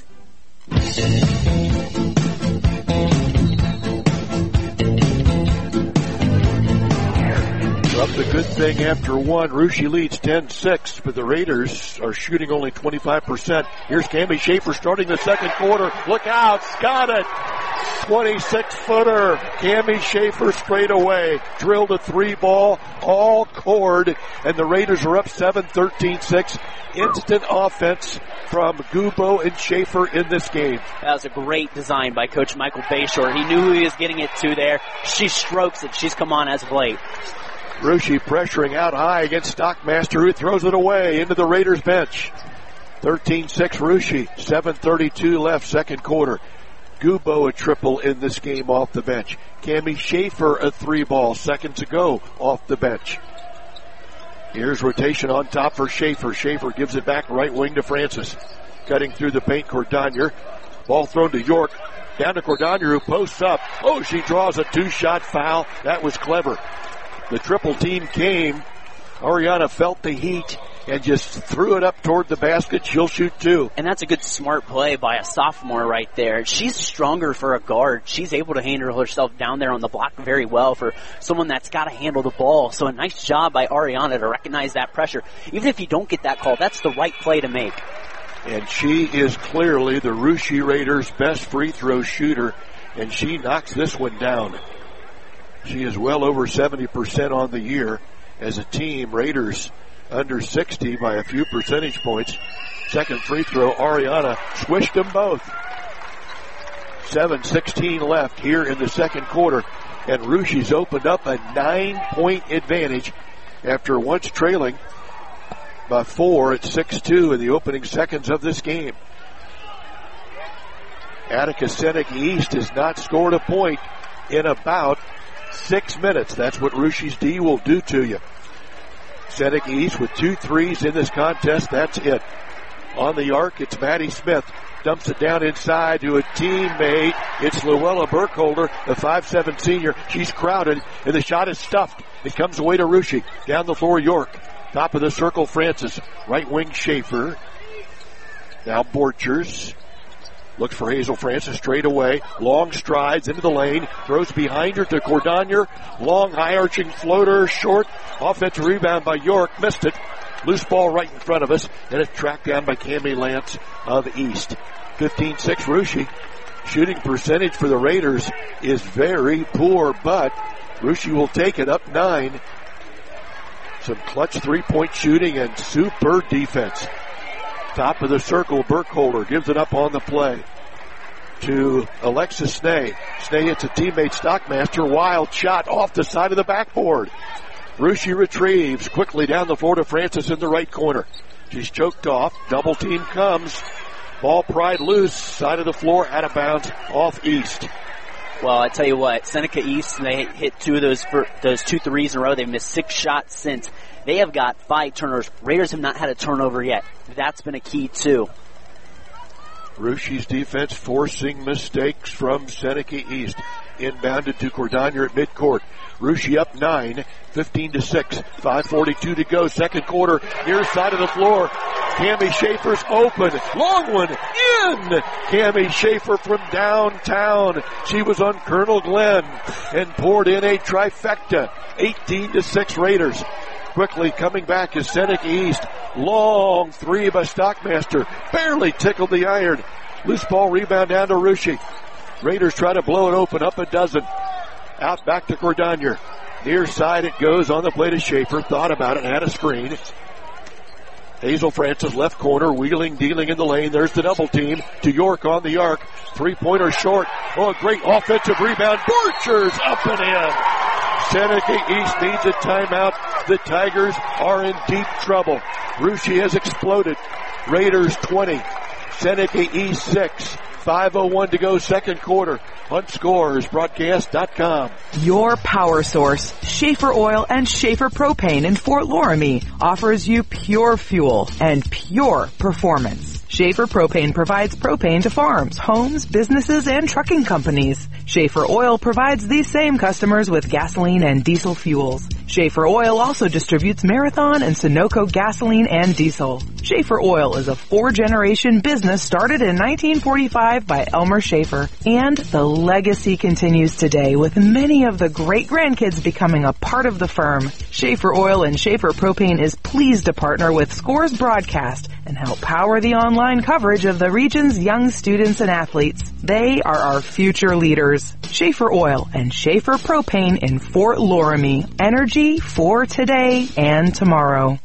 Up the good thing after one. Russia leads ten six, but the Raiders are shooting only twenty-five percent. Here's Cammie Schaefer starting the second quarter. Look out. Got it. twenty-six footer. Cammie Schaefer straight away. Drilled a three ball. All cord. And the Raiders are up seven thirteen six. Instant offense from Gubo and Schaefer in this game. That was a great design by Coach Michael Bayshore. He knew who he was getting it to there. She strokes it. She's come on as of late. Russia pressuring out high against Stockmaster, who throws it away into the Raiders bench. thirteen six Russia, seven thirty-two left, second quarter. Gubo a triple in this game off the bench. Cammie Schaefer a three ball, seconds ago off the bench. Here's rotation on top for Schaefer. Schaefer gives it back right wing to Francis. Cutting through the paint, Cordonier. Ball thrown to York. Down to Cordonier, who posts up. Oh, she draws a two-shot foul. That was clever. The triple team came. Ariana felt the heat and just threw it up toward the basket. She'll shoot two. And that's a good smart play by a sophomore right there. She's stronger for a guard. She's able to handle herself down there on the block very well for someone that's got to handle the ball. So a nice job by Ariana to recognize that pressure. Even if you don't get that call, that's the right play to make. And she is clearly the Russia Raiders' best free throw shooter, and she knocks this one down. She is well over seventy percent on the year. As a team, Raiders under sixty by a few percentage points. Second free throw, Ariana swished them both. seven sixteen left here in the second quarter, and Russia's opened up a nine-point advantage after once trailing by four at six two in the opening seconds of this game. Attica Seneca East has not scored a point in about six minutes. That's what Russia's D will do to you. Seneca East with two threes in this contest. That's it. On the arc, it's Maddie Smith. Dumps it down inside to a teammate. It's Luella Burkholder, the five seven senior. She's crowded, and the shot is stuffed. It comes away to Russia. Down the floor, York. Top of the circle, Francis. Right wing, Schaefer. Now Borchers. Looks for Hazel Francis straight away. Long strides into the lane. Throws behind her to Cordonier. Long high arching floater. Short. Offensive rebound by York. Missed it. Loose ball right in front of us. And it's tracked down by Cammie Lance of East. fifteen six Russia. Shooting percentage for the Raiders is very poor, but Russia will take it up nine. Some clutch three-point shooting and super defense. Top of the circle, Burkholder gives it up on the play to Alexis Snee. Snee hits a teammate, Stockmaster. Wild shot off the side of the backboard. Russia retrieves quickly down the floor to Francis in the right corner. She's choked off. Double team comes. Ball pried loose. Side of the floor, out of bounds, off East. Well, I tell you what, Seneca East, they hit two of those those two threes in a row. They've missed six shots since. They have got five turnovers. Raiders have not had a turnover yet. That's been a key, too. Ruschi's defense forcing mistakes from Seneca East. Inbounded to Cordonier at midcourt. Ruschi up nine, fifteen to six, five forty-two to go. Second quarter, near side of the floor. Cammie Schaefer's open. Long one in. Cammie Schaefer from downtown. She was on Colonel Glenn and poured in a trifecta. eighteen to six Raiders. Quickly coming back is Seneca East. Long three by Stockmaster. Barely tickled the iron. Loose ball rebound down to Ruschi. Raiders try to blow it open, up a dozen. Out back to Cordonier. Near side it goes on the play to Schaefer. Thought about it, had a screen. Hazel Francis left corner, wheeling, dealing in the lane. There's the double team to York on the arc. Three-pointer short. Oh, a great offensive rebound. Borchers up and in. Seneca East needs a timeout. The Tigers are in deep trouble. Ruschi has exploded. Raiders twenty. Seneca East six. five oh one to go, second quarter. Hunt Scores, broadcast dot com. Your power source, Schaefer Oil and Schaefer Propane in Fort Loramie, offers you pure fuel and pure performance. Schaefer Propane provides propane to farms, homes, businesses, and trucking companies. Schaefer Oil provides these same customers with gasoline and diesel fuels. Schaefer Oil also distributes Marathon and Sunoco gasoline and diesel. Schaefer Oil is a four-generation business started in nineteen forty-five by Elmer Schaefer, and the legacy continues today with many of the great-grandkids becoming a part of the firm. Schaefer Oil and Schaefer Propane is pleased to partner with Scores Broadcast and help power the online coverage of the region's young students and athletes. They are our future leaders. Schaefer Oil and Schaefer Propane in Fort Loramie. Energy for today and tomorrow.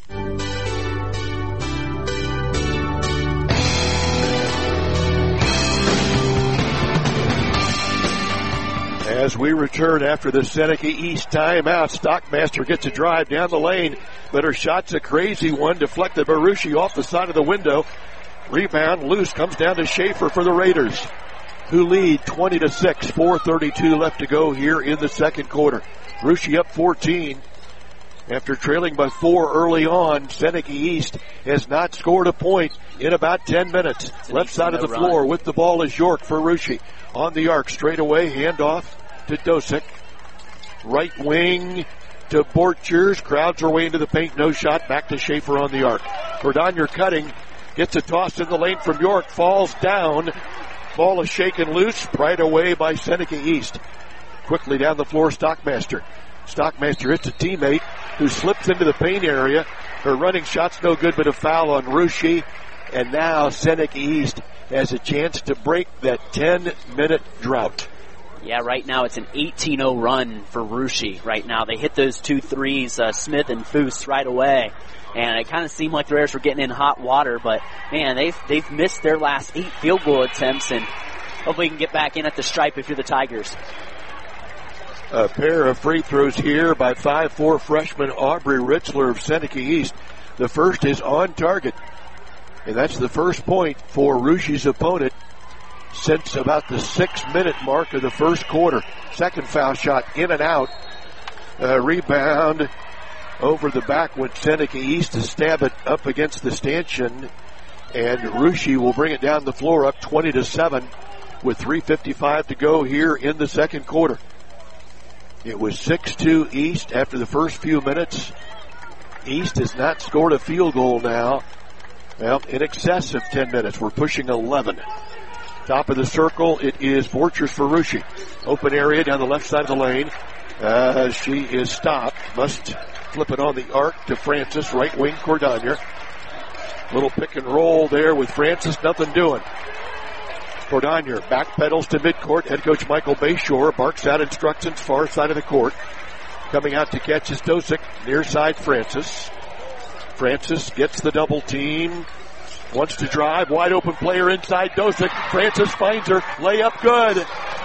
As we return after the Seneca East timeout, Stockmaster gets a drive down the lane, but her shot's a crazy one, deflected by Ruschi off the side of the window. Rebound loose, comes down to Schaefer for the Raiders, who lead twenty to six, four thirty-two left to go here in the second quarter. Ruschi up fourteen. After trailing by four early on, Seneca East has not scored a point in about ten minutes. Left side of the floor with the ball is York for Ruschi. On the arc, straight away, handoff to Dosick. Right wing to Borchers. Crowds her way into the paint. No shot. Back to Schaefer on the arc. Cordonier cutting. Gets a toss in the lane from York. Falls down. Ball is shaken loose. Right away by Seneca East. Quickly down the floor, Stockmaster. Stockmaster hits a teammate who slips into the paint area. Her running shot's no good, but a foul on Ruschi. And now Seneca East has a chance to break that ten-minute drought. Yeah, right now it's an eighteen oh run for Ruschi right now. They hit those two threes, uh, Smith and Foose, right away. And it kind of seemed like the Raiders were getting in hot water, but, man, they've, they've missed their last eight field goal attempts, and hopefully you can get back in at the stripe if you're the Tigers. A pair of free throws here by five four freshman Aubrey Ritzler of Seneca East. The first is on target. And that's the first point for Ruschi's opponent since about the six-minute mark of the first quarter. Second foul shot in and out. Uh, rebound over the back went Seneca East to stab it up against the stanchion. And Ruschi will bring it down the floor up twenty to seven with three fifty-five to go here in the second quarter. It was six two East after the first few minutes. East has not scored a field goal now. Well, in excess of ten minutes. We're pushing eleven. Top of the circle, it is Borchers for Ruschi. Open area down the left side of the lane. Uh, she is stopped. Must flip it on the arc to Francis, right wing Cordonier. Little pick and roll there with Francis, nothing doing. Cordonier backpedals to midcourt. Head coach Michael Bayshore barks out instructions far side of the court. Coming out to catch is Dosick, near side Francis. Francis gets the double team. Wants to drive. Wide open player inside Dosick. Francis finds her. Layup good.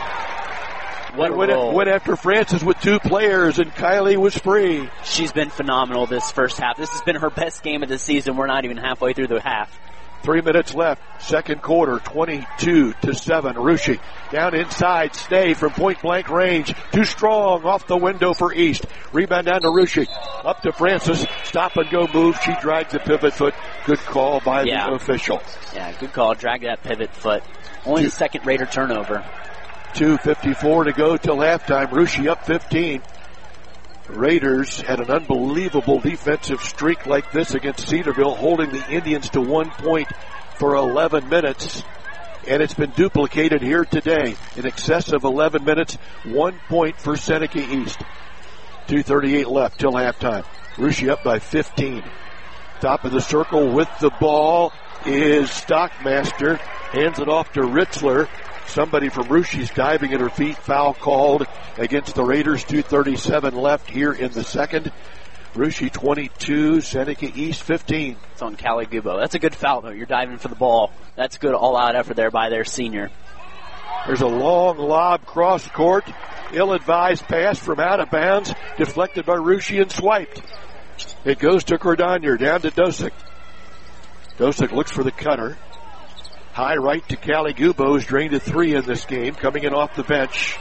What went, went after Francis with two players, and Kylie was free. She's been phenomenal this first half. This has been her best game of the season. We're not even halfway through the half. Three minutes left. Second quarter, twenty-two to seven. Russia down inside. Snee from point blank range. Too strong off the window for East. Rebound down to Russia. Up to Francis. Stop and go move. She drags the pivot foot. Good call by yeah. the official. Yeah, good call. Drag that pivot foot. Only Two, the second Raider turnover. two fifty-four to go till halftime. Russia up fifteen. Raiders had an unbelievable defensive streak like this against Cedarville, holding the Indians to one point for eleven minutes. And it's been duplicated here today. In excess of eleven minutes, one point for Seneca East. two thirty-eight left till halftime. Russia up by fifteen. Top of the circle with the ball is Stockmaster. Hands it off to Ritzler. Somebody from Russia's diving at her feet. Foul called against the Raiders. two thirty-seven left here in the second. Russia twenty-two, Seneca East fifteen. It's on Callie Gubo. That's a good foul, though. You're diving for the ball. That's good all-out effort there by their senior. There's a long lob cross court. Ill-advised pass from out of bounds. Deflected by Russia and swiped. It goes to Cordonier. Down to Dosick. Dosick looks for the cutter. High right to Callie Gubo, who's drained a three in this game, coming in off the bench.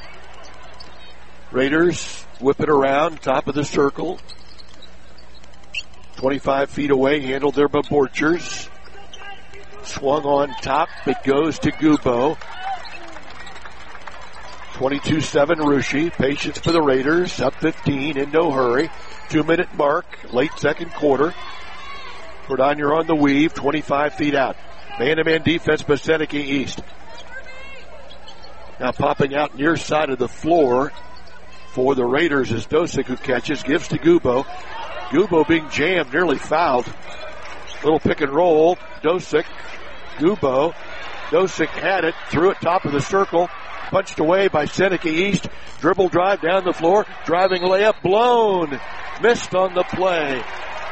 Raiders whip it around, top of the circle. twenty-five feet away, handled there by Borchers. Swung on top, it goes to Gubo. twenty-two seven Russia. Patience for the Raiders, up fifteen, in no hurry. Two minute mark, late second quarter. Cordonier on the weave, twenty-five feet out. Man-to-man defense by Seneca East. Now popping out near side of the floor for the Raiders is Dosick, who catches, gives to Gubo. Gubo being jammed, nearly fouled. Little pick and roll. Dosick, Gubo. Dosick had it, threw it top of the circle. Punched away by Seneca East. Dribble drive down the floor. Driving layup blown. Missed on the play.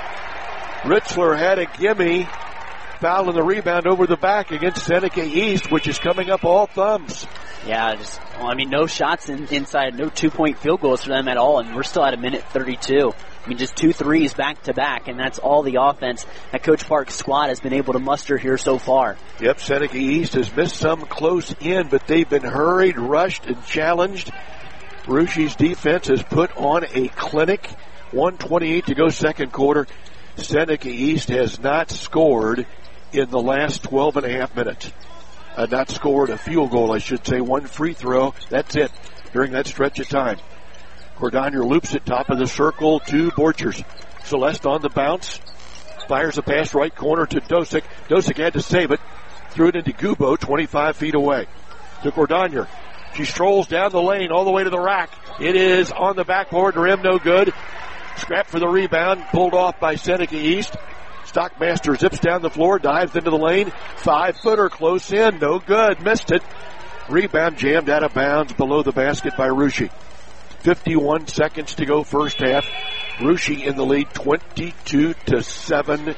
Ritzler had a gimme. Foul in the rebound over the back against Seneca East, which is coming up all thumbs. Yeah, just, well, I mean, no shots in, inside, no two-point field goals for them at all, and we're still at a minute thirty-two. I mean, just two threes back-to-back, and that's all the offense that Coach Park's squad has been able to muster here so far. Yep, Seneca East has missed some close in, but they've been hurried, rushed, and challenged. Russia's defense has put on a clinic. one twenty-eight to go second quarter. Seneca East has not scored in the last twelve and a half minutes. Uh, not scored a field goal, I should say. One free throw. That's it during that stretch of time. Cordonier loops it top of the circle to Borchers. Celeste on the bounce. Fires a pass right corner to Dosick. Dosick had to save it. Threw it into Gubo, twenty-five feet away. To Cordonier. She strolls down the lane all the way to the rack. It is on the backboard rim, no good. Scrap for the rebound, pulled off by Seneca East. Stockmaster zips down the floor, dives into the lane. Five-footer close in, no good, missed it. Rebound jammed out of bounds below the basket by Russia. fifty-one seconds to go first half. Russia in the lead, twenty-two to seven.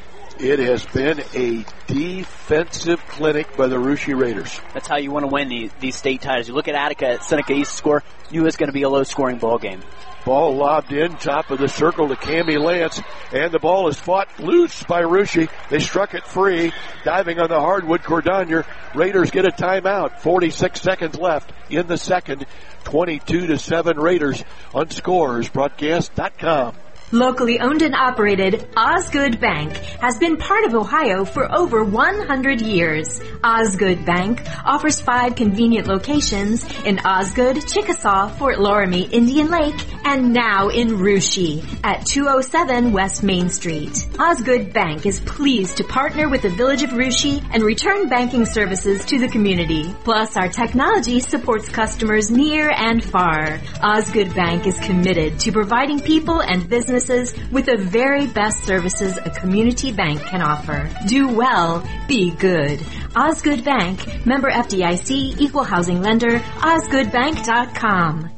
It has been a defensive clinic by the Russia Raiders. That's how you want to win these, these state titles. You look at Attica at Seneca East score, you knew it's going to be a low-scoring ball game. Ball lobbed in, top of the circle to Cammie Lance, and the ball is fought loose by Russia. They struck it free, diving on the hardwood. Cordonier. Raiders get a timeout. forty-six seconds left in the second. twenty-two to seven Raiders on Scores Broadcast dot com. Locally owned and operated, Osgood Bank has been part of Ohio for over one hundred years. Osgood Bank offers five convenient locations in Osgood, Chickasaw, Fort Loramie, Indian Lake, and now in Russia at two oh seven West Main Street. Osgood Bank is pleased to partner with the Village of Russia and return banking services to the community. Plus, our technology supports customers near and far. Osgood Bank is committed to providing people and businesses with the very best services a community bank can offer. Do well, be good. Osgood Bank, member F D I C, equal housing lender, osgood bank dot com.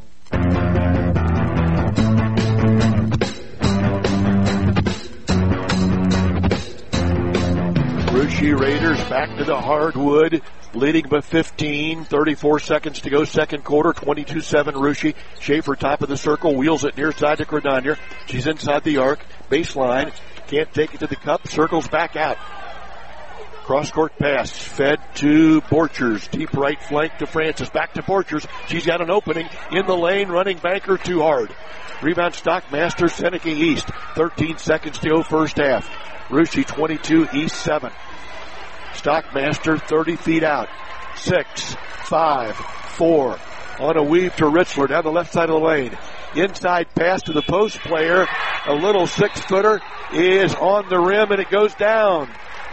Russia Raiders back to the hardwood, leading by fifteen, thirty-four seconds to go second quarter, twenty-two seven Russia. Schaefer top of the circle, wheels it near side to Cordonier. She's inside the arc, baseline, can't take it to the cup, circles back out. Cross-court pass fed to Borchers. Deep right flank to Francis. Back to Borchers. She's got an opening in the lane. Running banker too hard. Rebound Stockmaster, Seneca East. thirteen seconds to go first half. Russia twenty-two, East seven. Stockmaster thirty feet out. Six, five, four. On a weave to Ritzler down the left side of the lane. Inside pass to the post player. A little six-footer is on the rim and it goes down.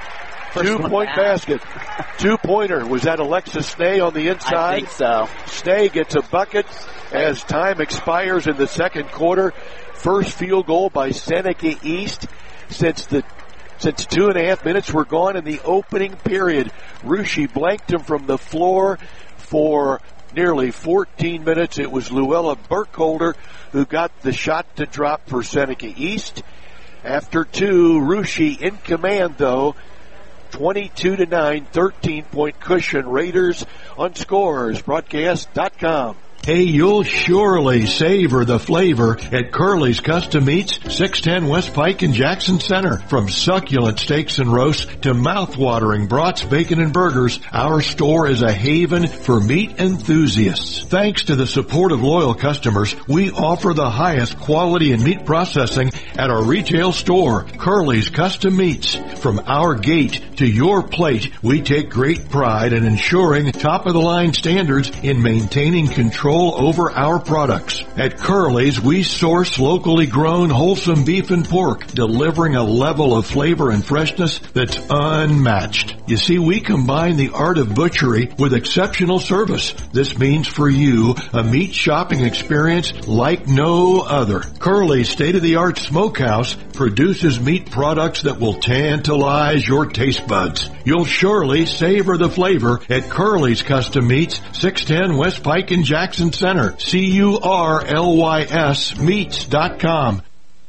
Two-point basket. Two-pointer. Was that Alexis Snee on the inside? I think so. Snee gets a bucket as time expires in the second quarter. First field goal by Seneca East since the since two and a half minutes were gone in the opening period. Russia blanked him from the floor for nearly fourteen minutes. It was Luella Burkholder who got the shot to drop for Seneca East. After two, Russia in command though. twenty-two to nine, thirteen-point cushion. Raiders on Scores Broadcast dot com. Hey, you'll surely savor the flavor at Curly's Custom Meats, six ten West Pike in Jackson Center. From succulent steaks and roasts to mouth-watering brats, bacon, and burgers, our store is a haven for meat enthusiasts. Thanks to the support of loyal customers, we offer the highest quality in meat processing at our retail store, Curly's Custom Meats. From our gate to your plate, we take great pride in ensuring top-of-the-line standards in maintaining control over our products. At Curly's, we source locally grown wholesome beef and pork, delivering a level of flavor and freshness that's unmatched. You see, we combine the art of butchery with exceptional service. This means for you a meat shopping experience like no other. Curly's state-of-the-art smokehouse produces meat products that will tantalize your taste buds. You'll surely savor the flavor at Curly's Custom Meats, six ten West Pike in Jackson Center. C U R L Y S meats dot com.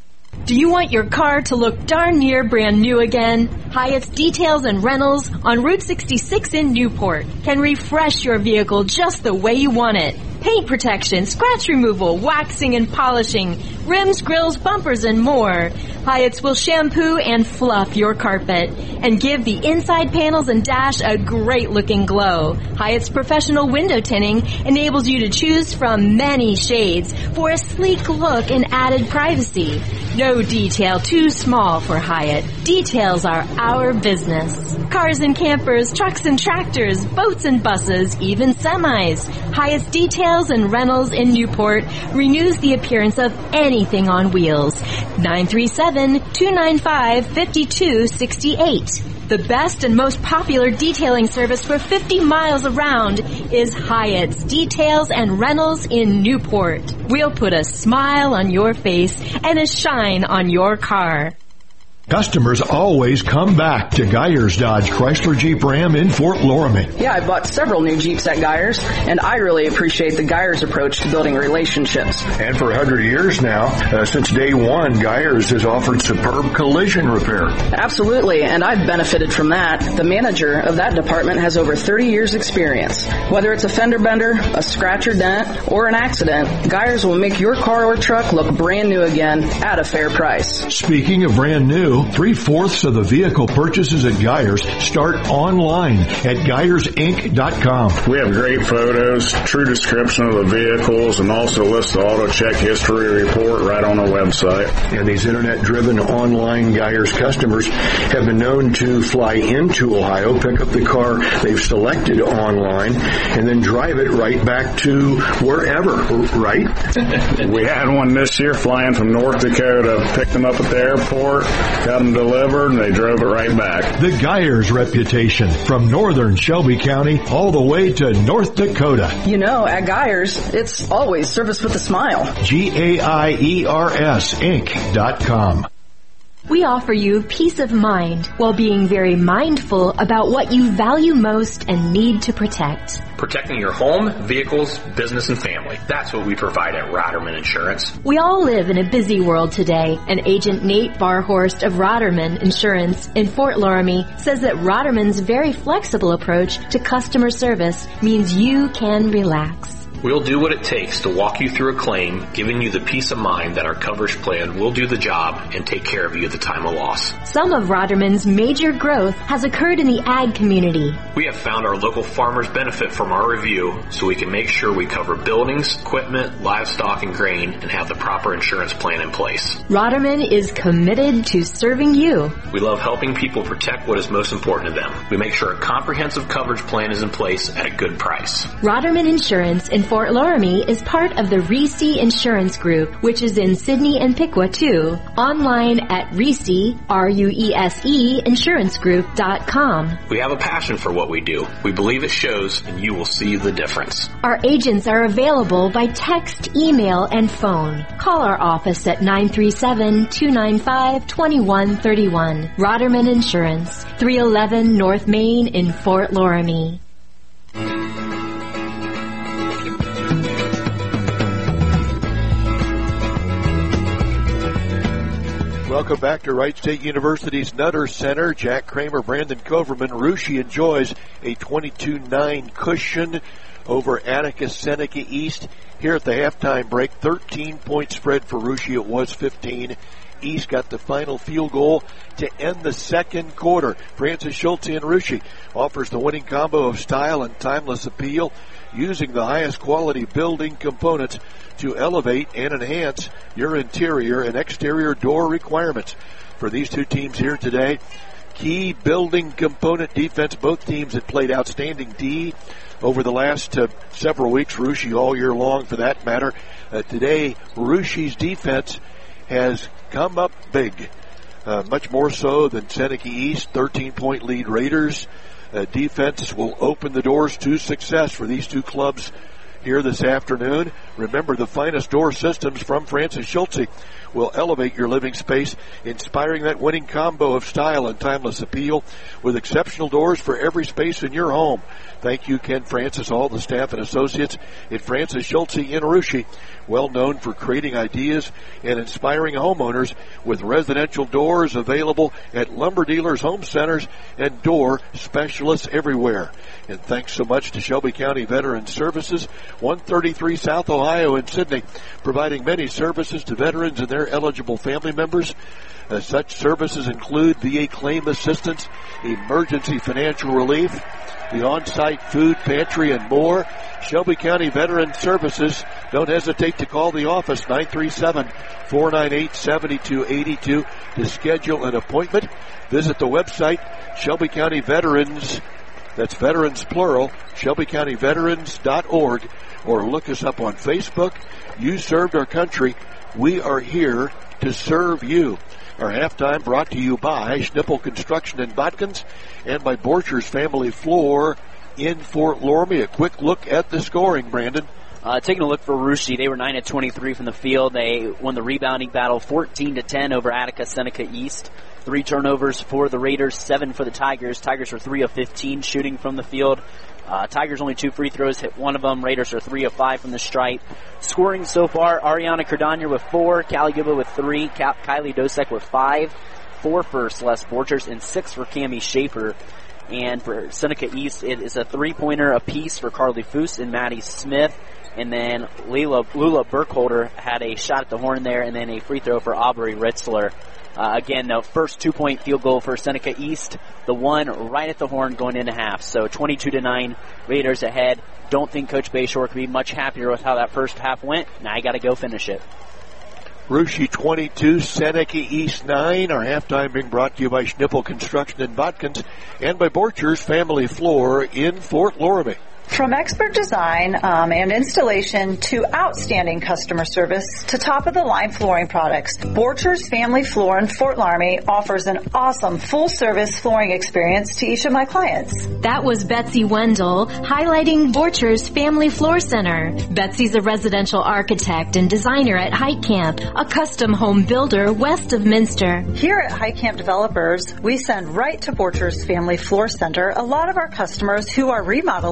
Do you want your car to look darn near brand new again? Hyatt's Details and Rentals on Route sixty-six in Newport can refresh your vehicle just the way you want it. Paint protection, scratch removal, waxing and polishing, rims, grills, bumpers, and more. Hyatt's will shampoo and fluff your carpet and give the inside panels and dash a great-looking glow. Hyatt's professional window tinting enables you to choose from many shades for a sleek look and added privacy. No detail too small for Hyatt. Details are our business. Cars and campers, trucks and tractors, boats and buses, even semis. Hyatt's Details and Rentals in Newport renews the appearance of anything on wheels. nine three seven, two nine five, five two six eight. The best and most popular detailing service for fifty miles around is Hyatt's Details and Rentals in Newport. We'll put a smile on your face and a shine on your car. Customers always come back to Geyers Dodge Chrysler Jeep Ram in Fort Loramie. Yeah, I bought several new Jeeps at Geyers, and I really appreciate the Geyers approach to building relationships. And for one hundred years now, uh, since day one, Geyers has offered superb collision repair. Absolutely, and I've benefited from that. The manager of that department has over thirty years experience. Whether it's a fender bender, a scratch or dent, or an accident, Geyers will make your car or truck look brand new again at a fair price. Speaking of brand new, three-fourths of the vehicle purchases at Geyers start online at Geyers Inc dot com. We have great photos, true description of the vehicles, and also list the auto check history report right on our website. And these internet-driven online Geyers customers have been known to fly into Ohio, pick up the car they've selected online, and then drive it right back to wherever, right? We had one this year flying from North Dakota, picked them up at the airport, got them delivered, and they drove it right back. The Geyers reputation, from northern Shelby County all the way to North Dakota. You know, at Geyers, it's always service with a smile. G A I E R S Inc dot com. We offer you peace of mind while being very mindful about what you value most and need to protect. Protecting your home, vehicles, business, and family. That's what we provide at Roderman Insurance. We all live in a busy world today, and Agent Nate Barhorst of Roderman Insurance in Fort Loramie says that Roderman's very flexible approach to customer service means you can relax. We'll do what it takes to walk you through a claim, giving you the peace of mind that our coverage plan will do the job and take care of you at the time of loss. Some of Roderman's major growth has occurred in the ag community. We have found our local farmers benefit from our review, so we can make sure we cover buildings, equipment, livestock, and grain, and have the proper insurance plan in place. Roderman is committed to serving you. We love helping people protect what is most important to them. We make sure a comprehensive coverage plan is in place at a good price. Roderman Insurance in Fort Loramie is part of the Reese Insurance Group, which is in Sidney and Piqua too. Online at Reese, R U E S E, insurance group dot com. We have a passion for what we do. We believe it shows, and you will see the difference. Our agents are available by text, email, and phone. Call our office at nine three seven, two nine five, two one three one. Roderman Insurance, three eleven North Main in Fort Loramie. Welcome back to Wright State University's Nutter Center. Jack Kramer, Brandon Coverman. Russia enjoys a twenty-two nine cushion over Attica Seneca East. Here at the halftime break, thirteen point spread for Russia. It was fifteen. East got the final field goal to end the second quarter. Francis Schultze and Russia offers the winning combo of style and timeless appeal, using the highest quality building components to elevate and enhance your interior and exterior door requirements. For these two teams here today, key building component defense. Both teams had played outstanding D over the last uh, several weeks. Russia all year long, for that matter. Uh, today, Russia's defense has come up big, uh, much more so than Seneca East. thirteen point lead Raiders. Uh, defense will open the doors to success for these two clubs here this afternoon. Remember, the finest door systems from Francis Schultze will elevate your living space, inspiring that winning combo of style and timeless appeal with exceptional doors for every space in your home. Thank you, Ken Francis, all the staff and associates at Francis Schultze in Russia, well known for creating ideas and inspiring homeowners with residential doors available at lumber dealers, home centers, and door specialists everywhere. And thanks so much to Shelby County Veterans Services, one thirty-three South Ohio in Sidney, providing many services to veterans and their eligible family members. Uh, such services include V A claim assistance, emergency financial relief, the on-site food pantry, and more. Shelby County Veterans Services. Don't hesitate to call the office, nine three seven, four nine eight, seven two eight two, to schedule an appointment. Visit the website, Shelby County Veterans, that's veterans plural, shelby county veterans dot org, or look us up on Facebook. You served our country. We are here to serve you. Our halftime brought to you by Schnippel Construction in Botkins and by Borchers Family Floor in Fort Loramie. A quick look at the scoring, Brandon. Uh, taking a look for Russia, they were nine of twenty-three from the field. They won the rebounding battle fourteen to ten over Attica Seneca East. Three turnovers for the Raiders, seven for the Tigers. Tigers were three of fifteen shooting from the field. Uh, Tigers only two free throws, hit one of them. Raiders are three of five from the stripe. Scoring so far, Ariana Cardania with four, Callie Gibba with three, Ka- Kylie Dosek with five, four for Celeste Borchers, and six for Cammie Schaefer. And for Seneca East, it is a three-pointer apiece for Carly Foose and Maddie Smith. And then Lula, Lula Burkholder had a shot at the horn there, and then a free throw for Aubrey Ritzler. Uh, again, the first two-point field goal for Seneca East, the one right at the horn going into half. So twenty-two to nine, Raiders ahead. Don't think Coach Bayshore could be much happier with how that first half went. Now you got to go finish it. Russia twenty-two, Seneca East nine. Our halftime being brought to you by Schnippel Construction in Botkins and by Borchers Family Floor in Fort Loramie. From expert design um, and installation to outstanding customer service to top-of-the-line flooring products, Borchers Family Floor in Fort Loramie offers an awesome full-service flooring experience to each of my clients. That was Betsy Wendell highlighting Borchers Family Floor Center. Betsy's a residential architect and designer at Heitkamp, a custom home builder west of Minster. Here at Heitkamp Developers, we send right to Borchers Family Floor Center a lot of our customers who are remodeling or building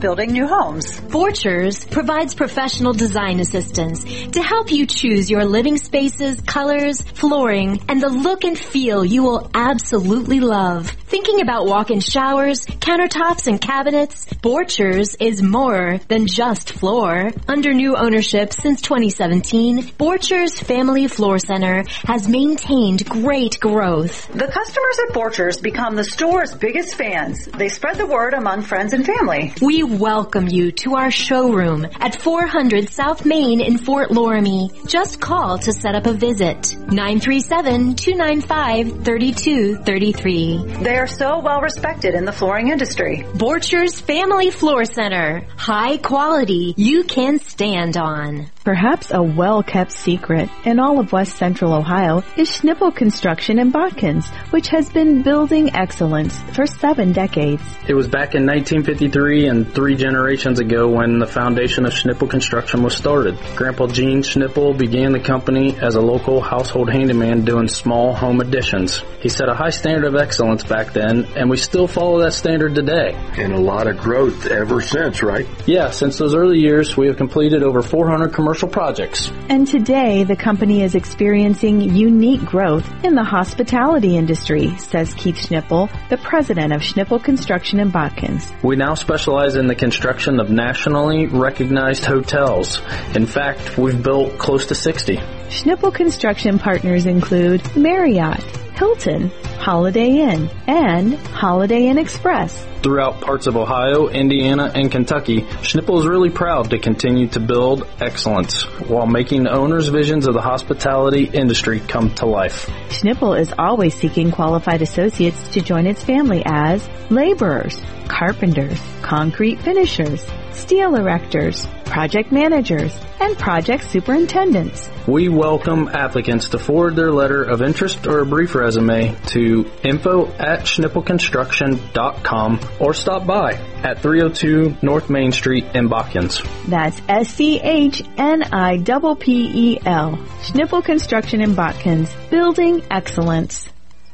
building new homes. Borchers provides professional design assistance to help you choose your living spaces, colors, flooring, and the look and feel you will absolutely love. Thinking about walk-in showers, countertops, and cabinets? Borchers is more than just floor. Under new ownership since twenty seventeen, Borchers Family Floor Center has maintained great growth. The customers at Borchers become the store's biggest fans. They spread the word among friends and family. We welcome you to our showroom at four hundred South Main in Fort Loramie. Just call to set up a visit. nine three seven, two nine five, three two three three. They are so well respected in the flooring industry. Borchers Family Floor Center. High quality you can stand on. Perhaps a well-kept secret in all of West Central Ohio is Schnipple Construction in Botkins, which has been building excellence for seven decades. It was back in nineteen fifty-three and three generations ago when the foundation of Schnipple Construction was started. Grandpa Gene Schnipple began the company as a local household handyman doing small home additions. He set a high standard of excellence back then, and we still follow that standard today. And a lot of growth ever since, right? Yeah, since those early years, we have completed over four hundred commercial projects. And today, the company is experiencing unique growth in the hospitality industry, says Keith Schnipple, the president of Schnipple Construction in Botkins. We now specialize in the construction of nationally recognized hotels. In fact, we've built close to sixty. Schnipple Construction partners include Marriott, Hilton, Holiday Inn, and Holiday Inn Express. Throughout parts of Ohio, Indiana, and Kentucky, Schnipple is really proud to continue to build excellence while making the owners' visions of the hospitality industry come to life. Schnipple is always seeking qualified associates to join its family as laborers, carpenters, concrete finishers, steel erectors, project managers, and project superintendents. We welcome applicants to forward their letter of interest or a brief resume to info at schnippel construction dot com or stop by at three oh two North Main Street in Botkins. That's S C H N I P P E L. Schnipple Construction in Botkins. Building excellence.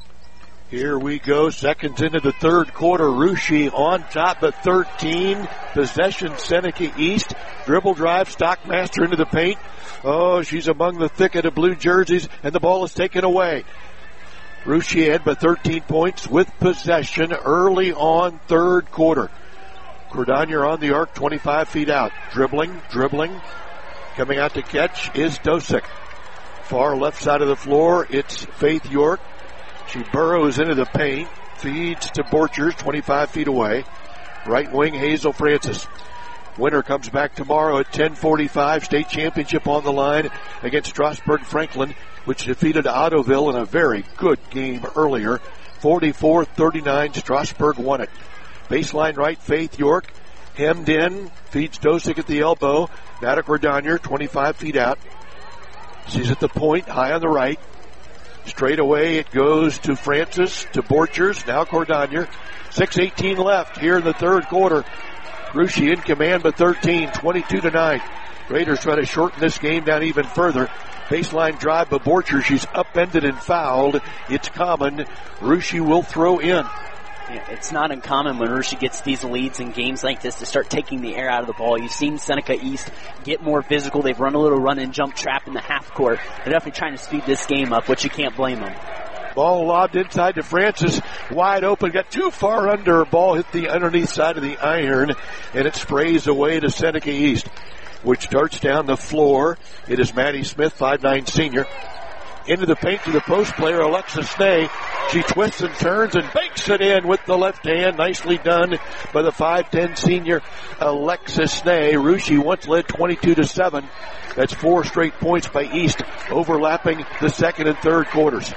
Here we go, seconds into the third quarter. Russia on top of thirteen. Possession, Seneca East. Dribble drive, Stockmaster into the paint. Oh, she's among the thicket of blue jerseys, and the ball is taken away. Russia had by thirteen points with possession early on third quarter. Cordonier on the arc, twenty-five feet out. Dribbling, dribbling. Coming out to catch is Dosick. Far left side of the floor, it's Faith York. She burrows into the paint, feeds to Borchers, twenty-five feet away. Right wing, Hazel Francis. Winner comes back tomorrow at ten forty-five. State championship on the line against Strasburg Franklin, which defeated Ottoville in a very good game earlier. forty-four thirty-nine, Strasburg won it. Baseline right, Faith York. Hemmed in, feeds Dosick at the elbow. Now to Cordonier, twenty-five feet out. She's at the point, high on the right. Straight away it goes to Francis, to Borchers, now Cordonier. six eighteen left here in the third quarter. Russia in command but thirteen, twenty-two to nine. Raiders try to shorten this game down even further. Baseline drive by Borchers. She's upended and fouled. It's common. Russia will throw in. Yeah, it's not uncommon when Russia gets these leads in games like this to start taking the air out of the ball. You've seen Seneca East get more physical. They've run a little run and jump trap in the half court. They're definitely trying to speed this game up, which you can't blame them. Ball lobbed inside to Francis, wide open, got too far under. Ball hit the underneath side of the iron, and it sprays away to Seneca East, which darts down the floor. It is Maddie Smith, five nine senior. Into the paint to the post player, Alexis Snee. She twists and turns and banks it in with the left hand. Nicely done by the five ten senior Alexis Snee. Russia once led twenty-two to seven. That's four straight points by East, overlapping the second and third quarters.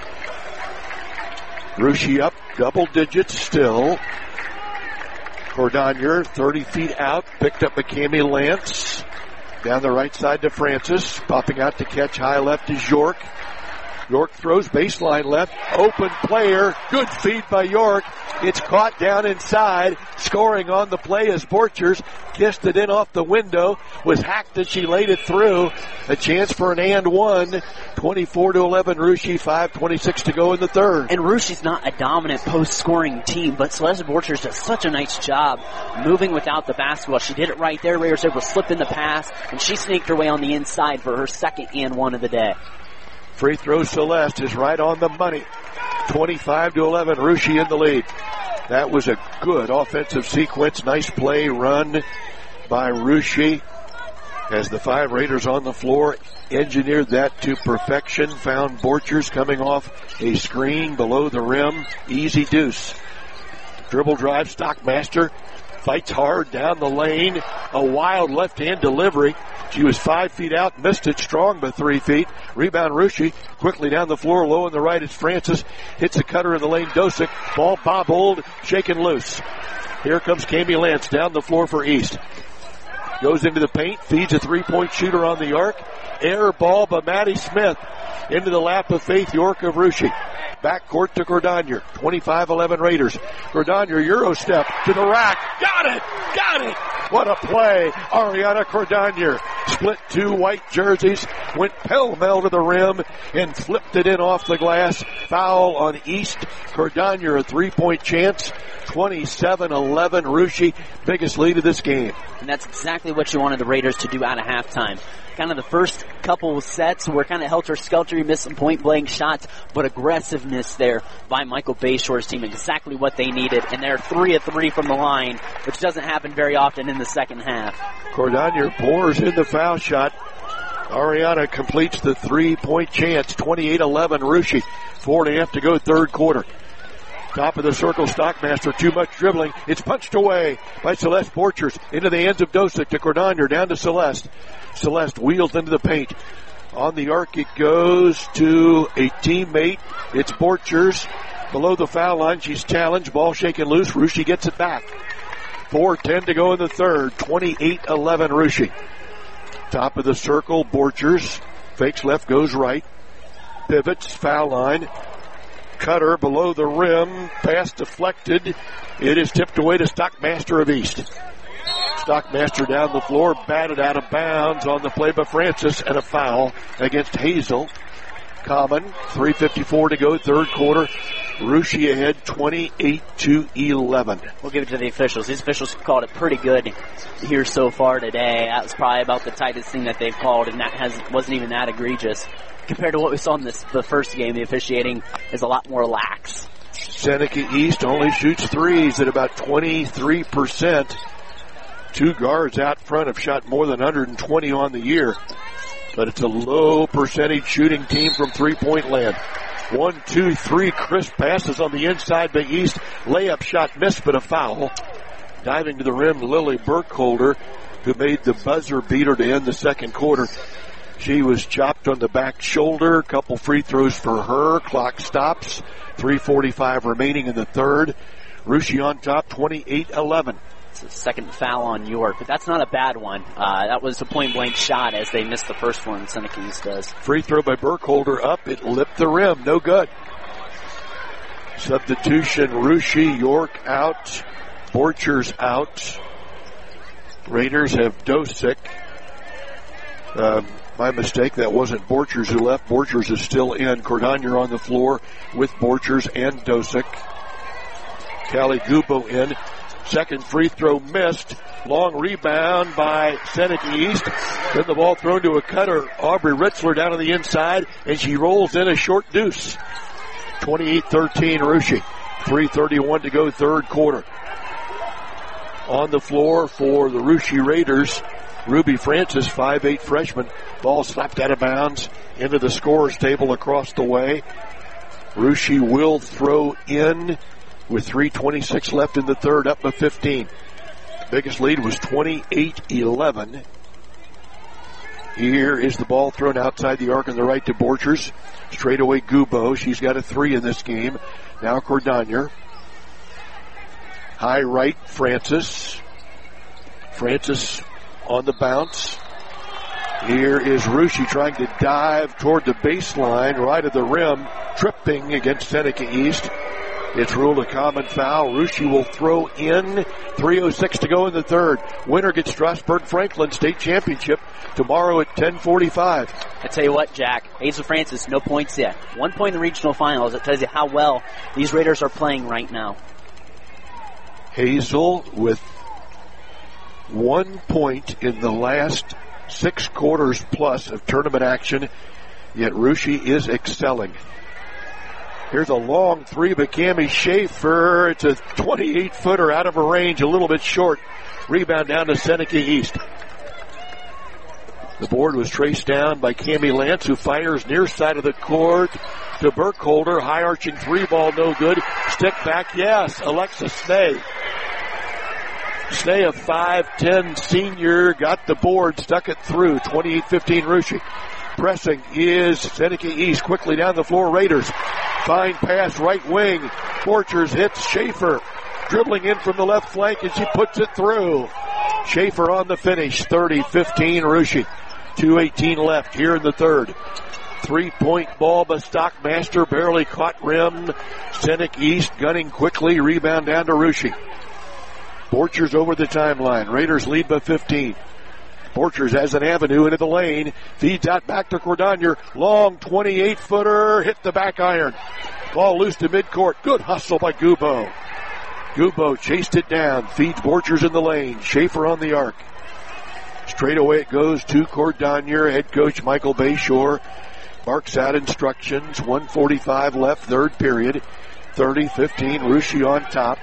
Russia up double digits still. Cordonier, thirty feet out, picked up McCamey Lance. Down the right side to Francis. Popping out to catch high left is York. York throws baseline left. Open player. Good feed by York. It's caught down inside. Scoring on the play is Borchers. Kissed it in off the window. Was hacked as she laid it through. A chance for an and one. twenty-four to eleven Russia. five twenty-six to go in the third. And Russia's not a dominant post-scoring team, but Celeste Borchers does such a nice job moving without the basketball. She did it right there. Raiders able to slip in the pass, and she sneaked her way on the inside for her second and one of the day. Free throw Celeste is right on the money. twenty-five to eleven, Russia in the lead. That was a good offensive sequence. Nice play run by Russia as the five Raiders on the floor engineered that to perfection. Found Borchers coming off a screen below the rim. Easy deuce. Dribble drive, Stockmaster fights hard down the lane. A wild left-hand delivery. She was five feet out, missed it strong by three feet. Rebound Russia. Quickly down the floor, low on the right, it's Francis. Hits a cutter in the lane, Dosick. Ball bobbled, shaken loose. Here comes Cami Lance down the floor for East. Goes into the paint, feeds a three-point shooter on the arc. Air ball by Maddie Smith. Into the lap of Faith York of Russia. Backcourt to Cordonier. twenty-five eleven Raiders. Cordonier Euro step to the rack. Got it! Got it! What a play. Ariana Cordonier split two white jerseys, went pell-mell to the rim, and flipped it in off the glass. Foul on East. Cordonier a three-point chance. twenty-seven eleven Russia. Biggest lead of this game. And that's exactly what you wanted the Raiders to do out of halftime. Kind of the first couple of sets were kind of helter-skelter. You missed some point-blank shots, but aggressiveness there by Michael Bayshore's team. Exactly what they needed. And they're three of three from the line, which doesn't happen very often in the second half. Cordonier pours in the foul shot. Ariana completes the three-point chance. twenty-eight eleven Russia. Four and a half to go third quarter. Top of the circle, Stockmaster, too much dribbling. It's punched away by Celeste Borchers into the hands of Dosick to Cordonier, down to Celeste. Celeste wheels into the paint. On the arc it goes to a teammate. It's Borchers. Below the foul line, she's challenged. Ball shaken loose. Russia gets it back. four ten to go in the third. twenty-eight eleven Russia. Top of the circle, Borchers. Fakes left, goes right. Pivots, foul line. Cutter below the rim. Pass deflected. It is tipped away to Stockmaster of East. Stockmaster down the floor, batted out of bounds on the play by Francis, and a foul against Hazel. Common, three fifty-four to go, third quarter. Russia ahead, twenty-eight to eleven. We'll give it to the officials. These officials called it pretty good here so far today. That was probably about the tightest thing that they've called, and that has, wasn't even that egregious. Compared to what we saw in this, the first game, the officiating is a lot more lax. Seneca East only shoots threes at about twenty-three percent. Two guards out front have shot more than one hundred twenty on the year. But it's a low percentage shooting team from three-point land. One, two, three crisp passes on the inside by East. Layup shot missed, but a foul. Diving to the rim, Lily Burkholder, who made the buzzer beater to end the second quarter. She was chopped on the back shoulder. Couple free throws for her. Clock stops. three forty-five remaining in the third. Russia on top, twenty-eight eleven. It's a second foul on York, but that's not a bad one. Uh, that was a point-blank shot as they missed the first one, Seneca East does. Free throw by Burkholder up. It lipped the rim. No good. Substitution, Russia, York out. Borchers out. Raiders have Dosick. Um, my mistake, that wasn't Borchers who left. Borchers is still in. Cordonier on the floor with Borchers and Dosick. Callie Gubo in. Second free throw missed. Long rebound by Seneca East. Then the ball thrown to a cutter. Aubrey Ritzler down on the inside, and she rolls in a short deuce. twenty-eight thirteen Russia. three thirty-one to go third quarter. On the floor for the Russia Raiders, Ruby Francis, five eight freshman. Ball slapped out of bounds into the scorer's table across the way. Russia will throw in with three twenty-six left in the third, up by fifteen. Biggest lead was twenty-eight eleven. Here is the ball thrown outside the arc on the right to Borchers. Straight away Gubo. She's got a three in this game. Now Cordonier. High right, Francis. Francis on the bounce. Here is Ruschi trying to dive toward the baseline, right of the rim, tripping against Seneca East. It's ruled a common foul. Ruschi will throw in. three oh six to go in the third. Winner gets Strasburg-Franklin State Championship tomorrow at ten forty-five. I tell you what, Jack, Hazel Francis, no points yet. One point in the regional finals. It tells you how well these Raiders are playing right now. Hazel with one point in the last six quarters plus of tournament action, yet Ruschi is excelling. Here's a long three by Cammie Schaefer. It's a twenty-eight footer out of her range, a little bit short. Rebound down to Seneca East. The board was traced down by Cammie Lance, who fires near side of the court to Burkholder. High arching three ball, no good. Stick back, yes. Alexa Snee. Snee, a five ten senior, got the board, stuck it through. twenty-eight fifteen Ruschi. Pressing is Seneca East. Quickly down the floor, Raiders. Fine pass, right wing. Borchers hits Schaefer. Dribbling in from the left flank, and she puts it through. Schaefer on the finish. thirty fifteen Ruschi. two eighteen left here in the third. Three-point ball by Stockmaster. Barely caught rim. Seneca East gunning quickly. Rebound down to Ruschi. Borchers over the timeline. Raiders lead by fifteen. Borchers has an avenue into the lane. Feeds out back to Cordonier. Long twenty-eight footer. Hit the back iron. Ball loose to midcourt. Good hustle by Gubo. Gubo chased it down. Feeds Borchers in the lane. Schaefer on the arc. Straight away it goes to Cordonier. Head coach Michael Bayshore marks out instructions. one forty-five left, third period. thirty fifteen. Ruschi on top.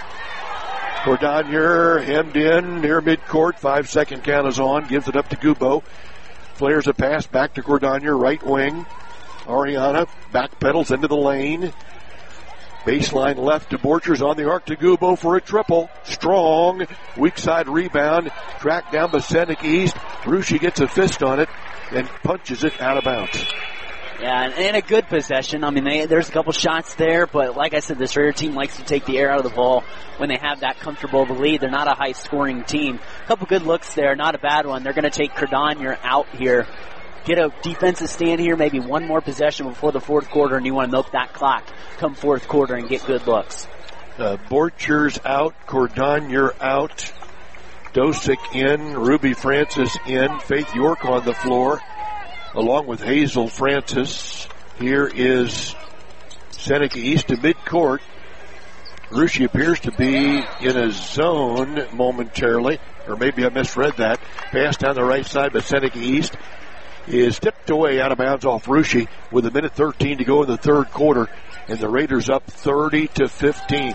Cordonier hemmed in near midcourt. Five second count is on. Gives it up to Gubo. Flares a pass back to Cordonier, right wing. Ariana backpedals into the lane. Baseline left to Borchers on the arc to Gubo for a triple. Strong. Weak side rebound. Tracked down by Seneca East. Ruschi gets a fist on it and punches it out of bounds. Yeah, and, and a good possession. I mean, they, there's a couple shots there, but like I said, this Raider team likes to take the air out of the ball when they have that comfortable of a lead. They're not a high-scoring team. A couple good looks there, not a bad one. They're going to take Cordonier out here, get a defensive stand here, maybe one more possession before the fourth quarter, and you want to milk that clock come fourth quarter and get good looks. Uh, Borchers out, Cordonier out, Dosick in, Ruby Francis in, Faith York on the floor, along with Hazel Francis. Here is Seneca East to midcourt. Ruschi appears to be in a zone momentarily, or maybe I misread that. Pass down the right side, but Seneca East is tipped away out of bounds off Ruschi with a minute thirteen to go in the third quarter, and the Raiders up thirty to fifteen.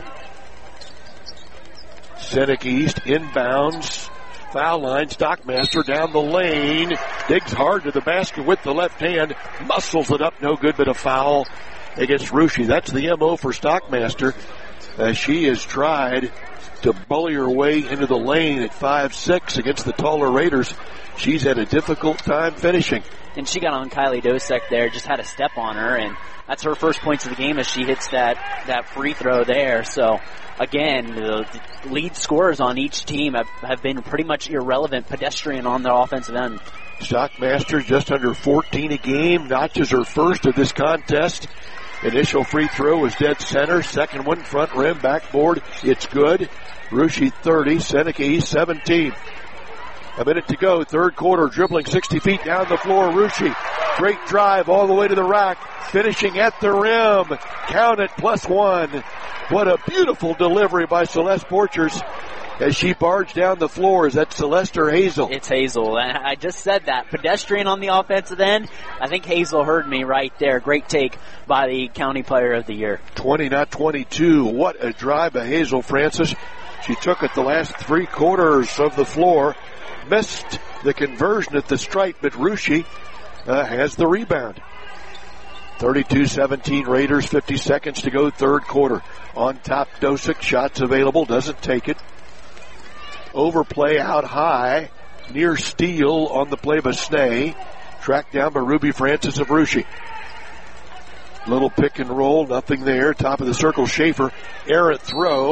Seneca East inbounds. Foul line, Stockmaster down the lane, digs hard to the basket with the left hand, muscles it up, no good, but a foul against Ruschi. That's the M O for Stockmaster, as she has tried to bully her way into the lane at five six against the taller Raiders. She's had a difficult time finishing. And she got on Kylie Dosick there, just had a step on her, and that's her first points of the game as she hits that, that free throw there. So, again, the lead scorers on each team have, have been pretty much irrelevant, pedestrian on the offensive end. Stockmaster just under fourteen a game, notches her first of this contest. Initial free throw was dead center. Second one, front rim, backboard. It's good. Ruschi thirty, Seneca East seventeen. A minute to go, third quarter, dribbling sixty feet down the floor. Ruschi, great drive all the way to the rack, finishing at the rim. Count it, plus one. What a beautiful delivery by Celeste Borchers as she barged down the floor. Is that Celeste or Hazel? It's Hazel. I just said that. Pedestrian on the offensive end. I think Hazel heard me right there. Great take by the County Player of the Year. twenty, not twenty-two. What a drive by Hazel Francis. She took it the last three quarters of the floor. Missed the conversion at the stripe, but Ruschi uh, has the rebound. thirty-two seventeen Raiders, fifty seconds to go, third quarter. On top, Dosick, shots available, doesn't take it. Overplay out high, near steal on the play by Snee. Tracked down by Ruby Francis of Ruschi. Little pick and roll, nothing there. Top of the circle, Schaefer. Errant throw.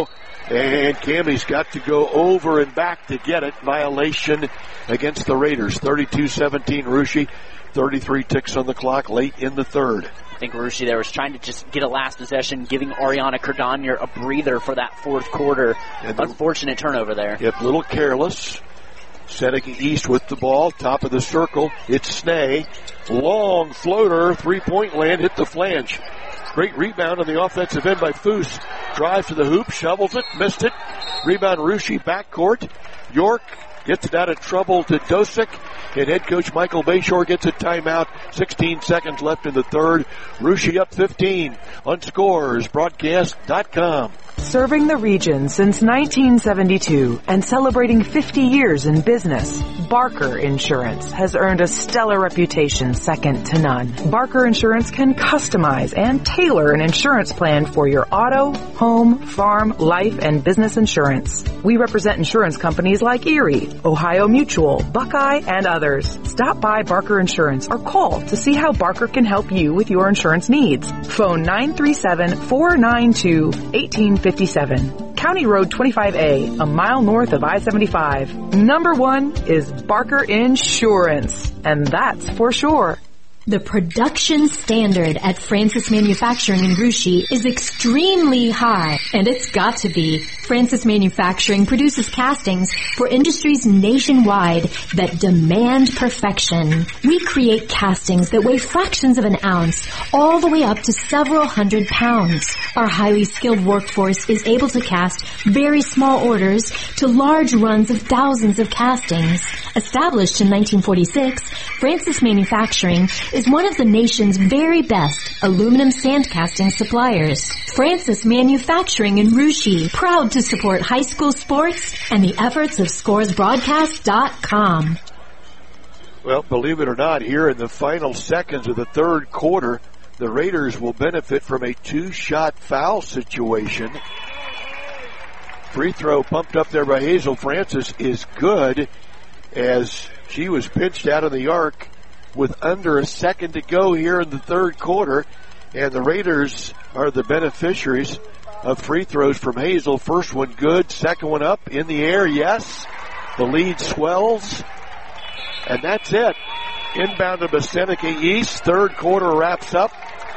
And Cammie's got to go over and back to get it. Violation against the Raiders. thirty-two seventeen Russia. thirty-three ticks on the clock late in the third. I think Russia there was trying to just get a last possession, giving Ariana Cardonier a breather for that fourth quarter. And the, Unfortunate turnover there. Yep, a little careless. Seneca East with the ball, top of the circle. It's Snee. Long floater, three-point land, hit the flange. Great rebound on the offensive end by Foose. Drives to the hoop, shovels it, missed it. Rebound Russia backcourt. York gets it out of trouble to Dosick. And head coach Michael Bayshore gets a timeout. sixteen seconds left in the third. Russia up fifteen on scores broadcast dot com. Serving the region since nineteen seventy-two and celebrating fifty years in business, Barker Insurance has earned a stellar reputation second to none. Barker Insurance can customize and tailor an insurance plan for your auto, home, farm, life, and business insurance. We represent insurance companies like Erie, Ohio Mutual, Buckeye, and others. Stop by Barker Insurance or call to see how Barker can help you with your insurance needs. Phone nine three seven, four nine two, one eight five seven. County Road twenty-five A, a mile north of I seventy-five. Number one is Barker Insurance, and that's for sure. The production standard at Francis Manufacturing in Russia is extremely high, and it's got to be. Francis Manufacturing produces castings for industries nationwide that demand perfection. We create castings that weigh fractions of an ounce, all the way up to several hundred pounds. Our highly skilled workforce is able to cast very small orders to large runs of thousands of castings. Established in nineteen forty-six, Francis Manufacturing is one of the nation's very best aluminum sand casting suppliers. Francis Manufacturing in Russia, proud to support high school sports and the efforts of scores broadcast dot com. Well, believe it or not, here in the final seconds of the third quarter, the Raiders will benefit from a two-shot foul situation. Free throw pumped up there by Hazel Francis is good, as she was pinched out of the arc with under a second to go here in the third quarter. And the Raiders are the beneficiaries of free throws from Hazel. First one good, second one up, in the air, yes. The lead swells. And that's it. Inbound to Seneca East. Third quarter wraps up.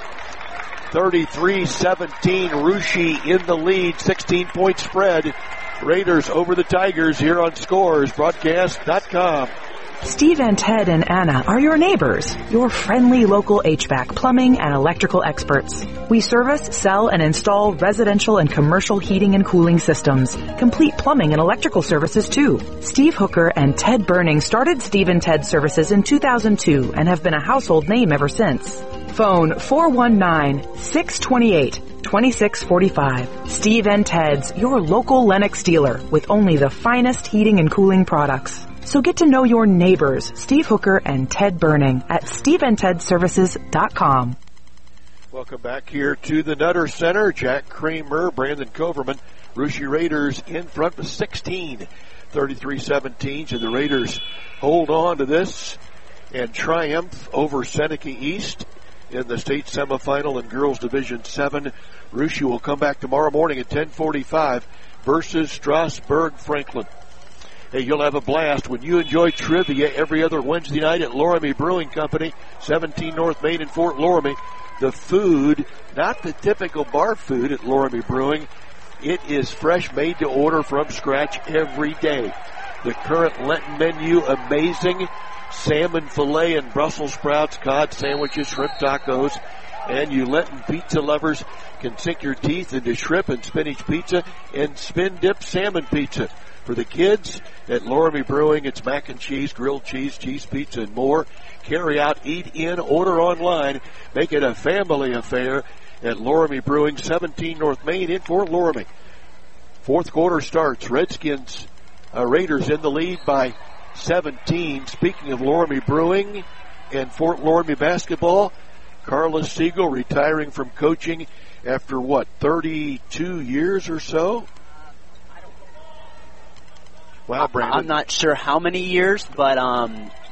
thirty-three seventeen, Russia in the lead, sixteen-point spread. Raiders over the Tigers here on scores broadcast dot com. Steve and Ted and Anna are your neighbors, your friendly local H V A C, plumbing, and electrical experts. We service, sell, and install residential and commercial heating and cooling systems. Complete plumbing and electrical services too. Steve Hooker and Ted Burning started Steve and Ted Services in two thousand two and have been a household name ever since. Phone four one nine, six two eight, two six four five. Steve and Ted's, your local Lennox dealer with only the finest heating and cooling products. So get to know your neighbors, Steve Hooker and Ted Burning, at steve and ted services dot com. Welcome back here to the Nutter Center. Jack Kramer, Brandon Coverman, Russia Raiders in front with sixteen, thirty-three seventeen. So the Raiders hold on to this and triumph over Seneca East in the state semifinal in Girls Division seven. Russia will come back tomorrow morning at ten forty-five versus Strasburg Franklin. Hey, you'll have a blast when you enjoy trivia every other Wednesday night at Loramie Brewing Company, seventeen North Main in Fort Loramie. The food, not the typical bar food at Loramie Brewing. It is fresh, made to order from scratch every day. The current Lenten menu, amazing. Salmon fillet and Brussels sprouts, cod sandwiches, shrimp tacos. And you Lenten pizza lovers can sink your teeth into shrimp and spinach pizza and spin dip salmon pizza. For the kids at Loramie Brewing, it's mac and cheese, grilled cheese, cheese pizza, and more. Carry out, eat in, order online. Make it a family affair at Loramie Brewing, seventeen North Main in Fort Loramie. Fourth quarter starts. Redskins, uh, Raiders in the lead by seventeen. Speaking of Loramie Brewing and Fort Loramie basketball, Carla Siegel retiring from coaching after, what, thirty-two years or so? Wow, Brandon. I'm not sure how many years, but um,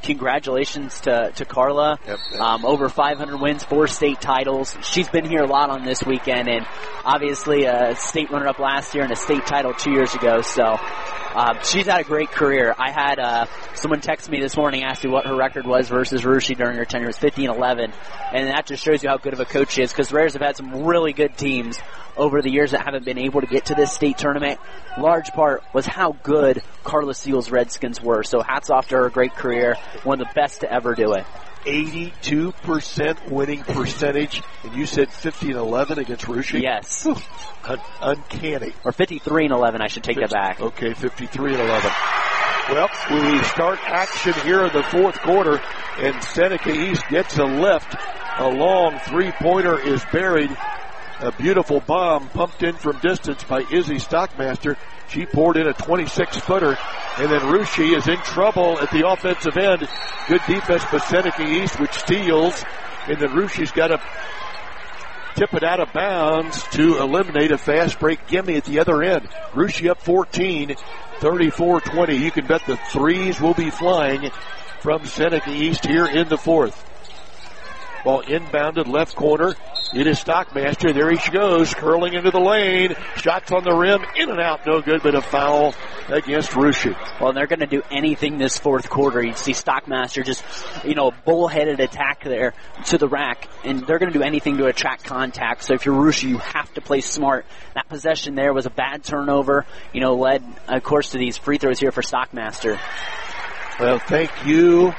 congratulations to, to Carla. Yep, yep. Um, over five hundred wins, four state titles. She's been here a lot on this weekend, and obviously a state runner-up last year and a state title two years ago. So uh, she's had a great career. I had uh, someone text me this morning, asked me what her record was versus Rushi during her tenure. It was fifteen eleven, and that just shows you how good of a coach she is, because Rares have had some really good teams over the years that haven't been able to get to this state tournament. Large part was how good Carla Siegel's Redskins were. So hats off to her, great career, one of the best to ever do it. eighty-two percent winning percentage, and you said fifty and eleven against Rushi? Yes. Un- uncanny. Or fifty-three and eleven, I should take that back. Okay, fifty-three and eleven. Well, we start action here in the fourth quarter, and Seneca East gets a lift. A long three-pointer is buried. A beautiful bomb pumped in from distance by Izzy Stockmaster. She poured in a twenty-six footer, and then Rushi is in trouble at the offensive end. Good defense by Seneca East, which steals, and then Rushi's got to tip it out of bounds to eliminate a fast break gimme at the other end. Rushi up fourteen, thirty-four twenty. You can bet the threes will be flying from Seneca East here in the fourth. Ball inbounded left corner. It is Stockmaster. There he goes, curling into the lane. Shots on the rim, in and out, no good, but a foul against Rushi. Well, they're going to do anything this fourth quarter. You see Stockmaster just, you know, bullheaded attack there to the rack, and they're going to do anything to attract contact. So if you're Rushi, you have to play smart. That possession there was a bad turnover, you know, led, of course, to these free throws here for Stockmaster. Well, thank you,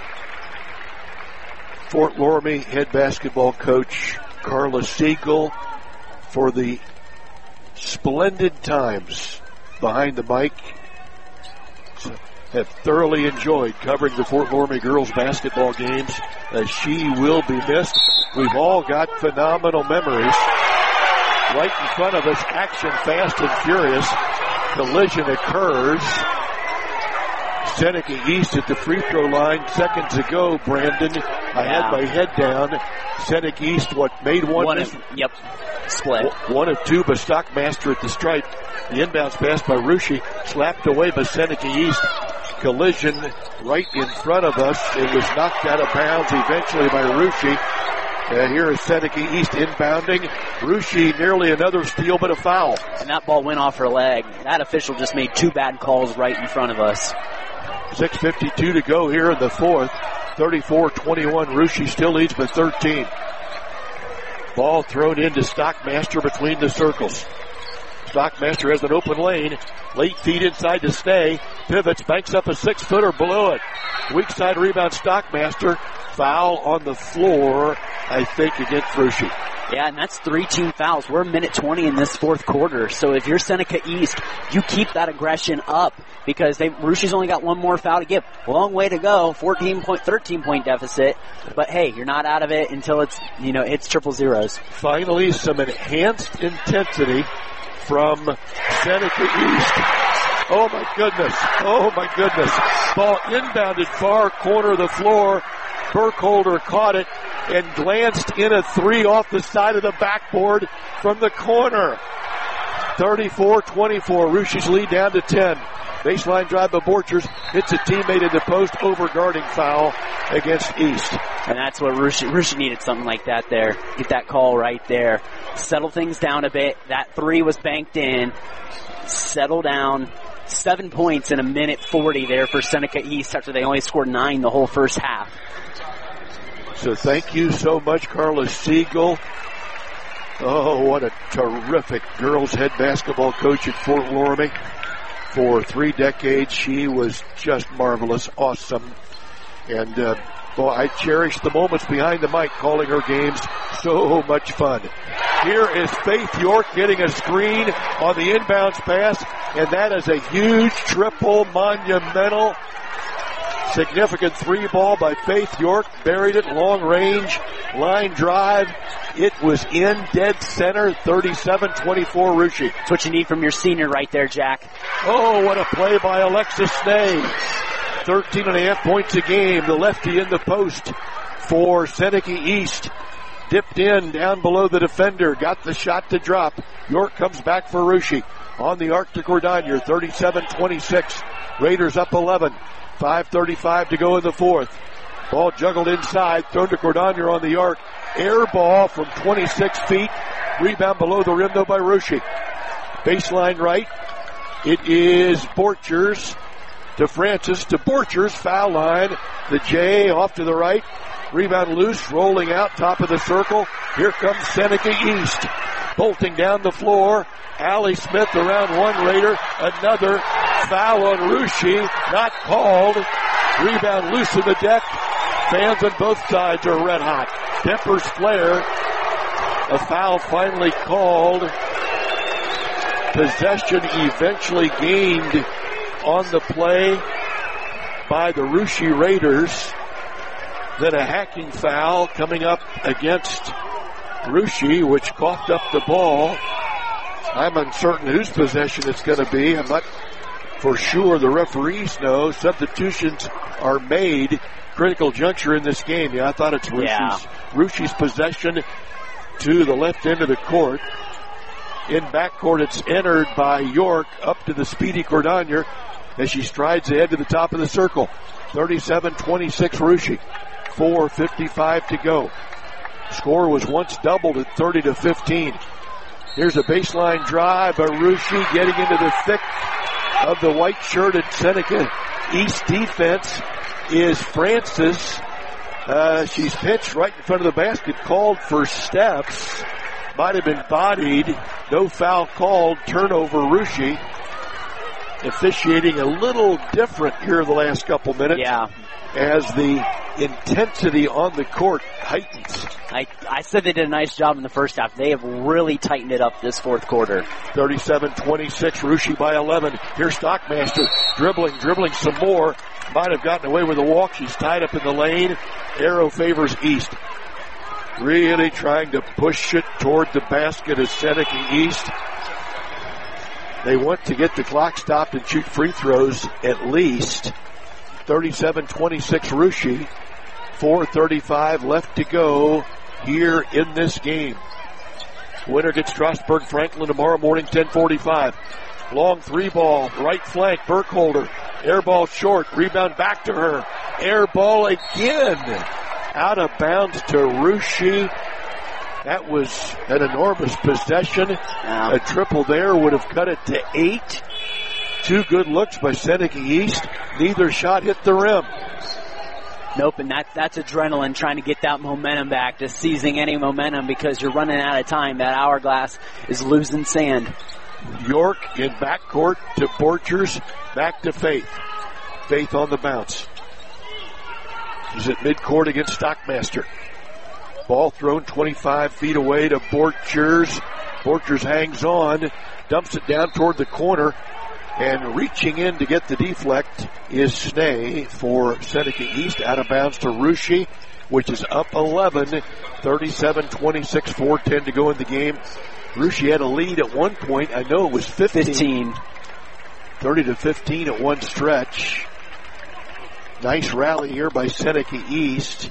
Fort Loramie head basketball coach Carla Siegel, for the splendid times behind the mic. So, have thoroughly enjoyed covering the Fort Loramie girls basketball games, as she will be missed. We've all got phenomenal memories. Right in front of us, action fast and furious. Collision occurs. Seneca East at the free throw line seconds ago, Brandon. I had my head down. Seneca East, what, made one? One of, yep, split. One of two, but Stockmaster at the stripe. The inbounds pass by Rushi, slapped away by Seneca East. Collision right in front of us. It was knocked out of bounds eventually by Rushi. Uh, here is Seneca East inbounding. Rushi nearly another steal, but a foul. And that ball went off her leg. That official just made two bad calls right in front of us. six fifty-two to go here in the fourth. thirty-four twenty-one. Rushi still leads by thirteen. Ball thrown into Stockmaster between the circles. Stockmaster has an open lane. Late feed inside to stay. Pivots, banks up a six-footer below it. Weak side rebound, Stockmaster. Foul on the floor, I think, against Rushi. Yeah, and that's three team fouls. We're a minute twenty in this fourth quarter. So if you're Seneca East, you keep that aggression up, because they Rushi's only got one more foul to give. Long way to go, fourteen point, thirteen point deficit. But hey, you're not out of it until it's, you know, it's triple zeros. Finally, some enhanced intensity from Seneca East. Oh my goodness. Oh my goodness. Ball inbounded far corner of the floor. Burkholder caught it and glanced in a three off the side of the backboard from the corner. thirty-four twenty-four. Rushi's lead down to ten. Baseline drive by Borchers. Hits a teammate in the post, overguarding foul against East. And that's what Rushi, Rushi needed, something like that there. Get that call right there. Settle things down a bit. That three was banked in. Settle down. Seven points in a minute forty there for Seneca East after they only scored nine the whole first half. So thank you so much, Carla Siegel. Oh, what a terrific girls head basketball coach at Fort Loramie. For three decades, she was just marvelous, awesome. And, uh, boy, I cherish the moments behind the mic calling her games. So much fun. Here is Faith York getting a screen on the inbounds pass, and that is a huge triple monumental significant three ball by Faith York. Buried it long range line drive. It was in dead center. thirty-seven twenty-four Rushi. That's what you need from your senior right there, Jack. Oh, what a play by Alexis Snee. thirteen and a half points a game. The lefty in the post for Seneca East. Dipped in down below the defender. Got the shot to drop. York comes back for Rushi. On the arc to Cordonier. thirty-seven twenty-six. Raiders up eleven. five thirty-five to go in the fourth. Ball juggled inside, thrown to Cordonier on the arc. Air ball from twenty-six feet. Rebound below the rim, though, by Ruschi. Baseline right. It is Borchers to Francis to Borchers. Foul line. The J off to the right. Rebound loose, rolling out, top of the circle. Here comes Seneca East. Bolting down the floor. Allie Smith around one Raider. Another foul on Ruschi. Not called. Rebound loose in the deck. Fans on both sides are red hot. Tempers flare. A foul finally called. Possession eventually gained on the play by the Ruschi Raiders. Then a hacking foul coming up against Ruschi, which coughed up the ball. I'm uncertain whose possession it's going to be. I'm not for sure. The referees know. Substitutions are made. Critical juncture in this game. Yeah, I thought it's Ruschi's, yeah. Ruschi's possession to the left end of the court. In backcourt, it's entered by York up to the speedy Cordonier as she strides ahead to the top of the circle. thirty-seven twenty-six Ruschi. four fifty-five to go. Score was once doubled at thirty to fifteen. Here's a baseline drive by Ruschi getting into the thick of the white-shirted Seneca East defense is Francis. Uh, she's pitched right in front of the basket, called for steps. Might have been bodied. No foul called. Turnover Ruschi. Officiating a little different here the last couple minutes. Yeah. As the intensity on the court heightens. I, I said they did a nice job in the first half. They have really tightened it up this fourth quarter. thirty-seven twenty-six, Ruschi by eleven. Here's Stockmaster dribbling, dribbling some more. Might have gotten away with a walk. She's tied up in the lane. Arrow favors East. Really trying to push it toward the basket of Seneca East. They want to get the clock stopped and shoot free throws at least. thirty-seven twenty-six Ruschi. four thirty-five left to go here in this game. Winner gets Strasburg Franklin tomorrow morning, ten forty-five. Long three ball, right flank, Burkholder. Air ball short, rebound back to her. Air ball again. Out of bounds to Ruschi. That was an enormous possession. Wow. A triple there would have cut it to eight. Two good looks by Seneca East. Neither shot hit the rim. Nope, and that, that's adrenaline, trying to get that momentum back, just seizing any momentum because you're running out of time. That hourglass is losing sand. York in backcourt to Borchers, back to Faith. Faith on the bounce. She's at midcourt against Stockmaster. Ball thrown twenty-five feet away to Borchers. Borchers hangs on, dumps it down toward the corner, and reaching in to get the deflect is Snee for Seneca East. Out of bounds to Ruschi, which is up eleven. thirty-seven twenty-six, four ten to go in the game. Ruschi had a lead at one point. I know it was fifteen. fifteen. thirty to fifteen at one stretch. Nice rally here by Seneca East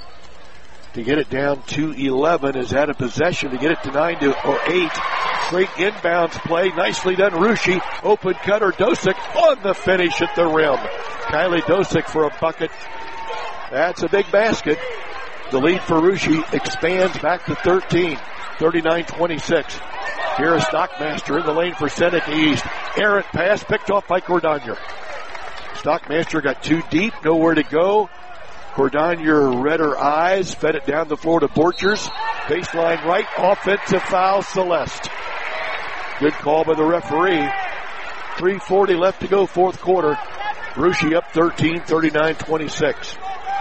to get it down to eleven. Has had a possession to get it to nine to or eight. Great inbounds play. Nicely done, Ruschi. Open cutter, Dosick on the finish at the rim. Kylie Dosick for a bucket. That's a big basket. The lead for Ruschi expands back to thirteen. thirty-nine twenty-six. Here is Stockmaster in the lane for Seneca East. Errant pass picked off by Cordonier. Stockmaster got too deep, nowhere to go. Cordonier read her eyes, fed it down the floor to Borchers. Baseline right, offensive foul, Celeste. Good call by the referee. three forty left to go, fourth quarter. Ruschi up thirteen, thirty-nine twenty-six.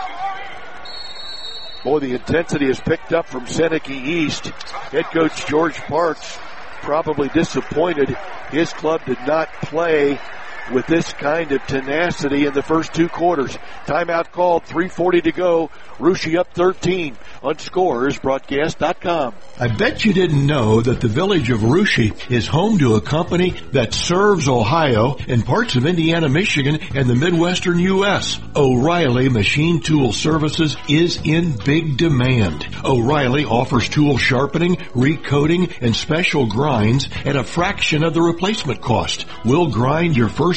Boy, the intensity is picked up from Seneca East. Head coach George Parks probably disappointed. His club did not play with this kind of tenacity in the first two quarters. Timeout called, three forty to go. Ruschi up thirteen on Scores Broadcast dot com. I bet you didn't know that the village of Ruschi is home to a company that serves Ohio and parts of Indiana, Michigan, and the Midwestern U S O'Reilly Machine Tool Services is in big demand. O'Reilly offers tool sharpening, recoating, and special grinds at a fraction of the replacement cost. We'll grind your first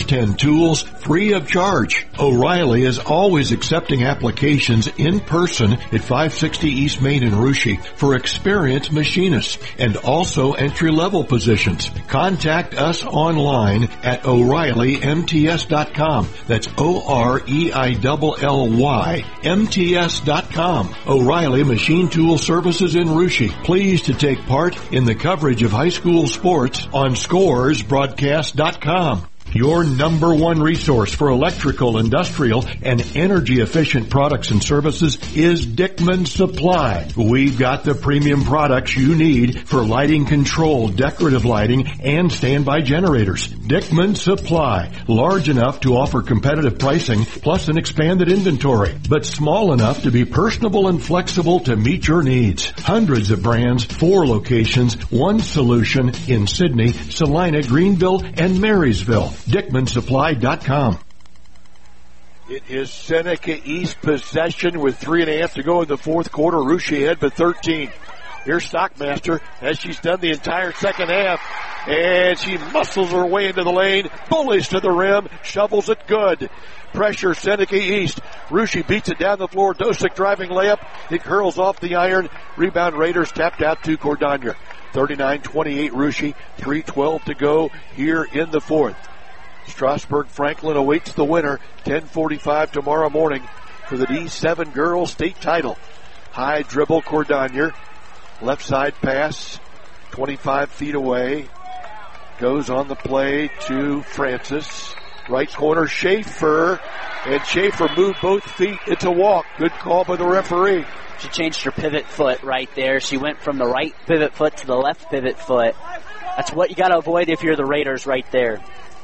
first ten tools free of charge. O'Reilly is always accepting applications in person at five sixty East Main in Russia for experienced machinists and also entry-level positions. Contact us online at O'Reilly M T S dot com. That's O R E I L L Y M T S dot com. O'Reilly Machine Tool Services in Russia. Pleased to take part in the coverage of high school sports on Scores Broadcast dot com. Your number one resource for electrical, industrial, and energy-efficient products and services is Dickman Supply. We've got the premium products you need for lighting control, decorative lighting, and standby generators. Dickman Supply, large enough to offer competitive pricing plus an expanded inventory, but small enough to be personable and flexible to meet your needs. Hundreds of brands, four locations, one solution in Sydney, Salina, Greenville, and Marysville. Dickman Supply dot com. It is Seneca East possession with three and a half to go in the fourth quarter. Russia ahead by thirteen. Here's Stockmaster as she's done the entire second half. And she muscles her way into the lane. Bullies to the rim. Shovels it good. Pressure Seneca East. Russia beats it down the floor. Dosick driving layup. It curls off the iron. Rebound Raiders tapped out to Cordania. thirty-nine twenty-eight Russia. three twelve to go here in the fourth. Strasburg Franklin awaits the winner. ten forty-five tomorrow morning for the D seven girls state title. High dribble Cordania. Left side pass. twenty-five feet away. Goes on the play to Francis. Right corner Schaefer. And Schaefer moved both feet. It's a walk. Good call by the referee. She changed her pivot foot right there. She went from the right pivot foot to the left pivot foot. That's what you got to avoid if you're the Raiders right there.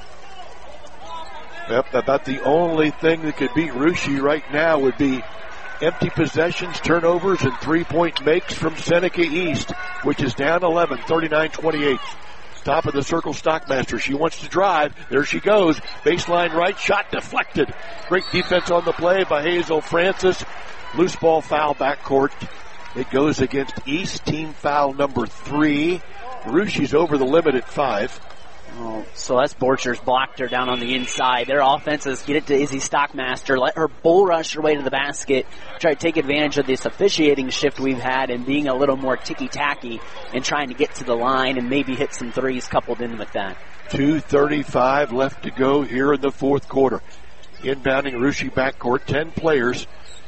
Yep, about the only thing that could beat Russia right now would be empty possessions, turnovers, and three-point makes from Seneca East, which is down eleven, thirty-nine twenty-eight. Top of the circle, Stockmaster. She wants to drive. There she goes. Baseline right, shot deflected. Great defense on the play by Hazel Francis. Loose ball foul backcourt. It goes against East, team foul number three. Russia's over the limit at five. Oh, Celeste Borchers blocked her down on the inside. Their offenses get it to Izzy Stockmaster, let her bull rush her way to the basket, try to take advantage of this officiating shift we've had and being a little more ticky-tacky and trying to get to the line and maybe hit some threes coupled in with that. two thirty-five left to go here in the fourth quarter. Inbounding Russia backcourt, ten players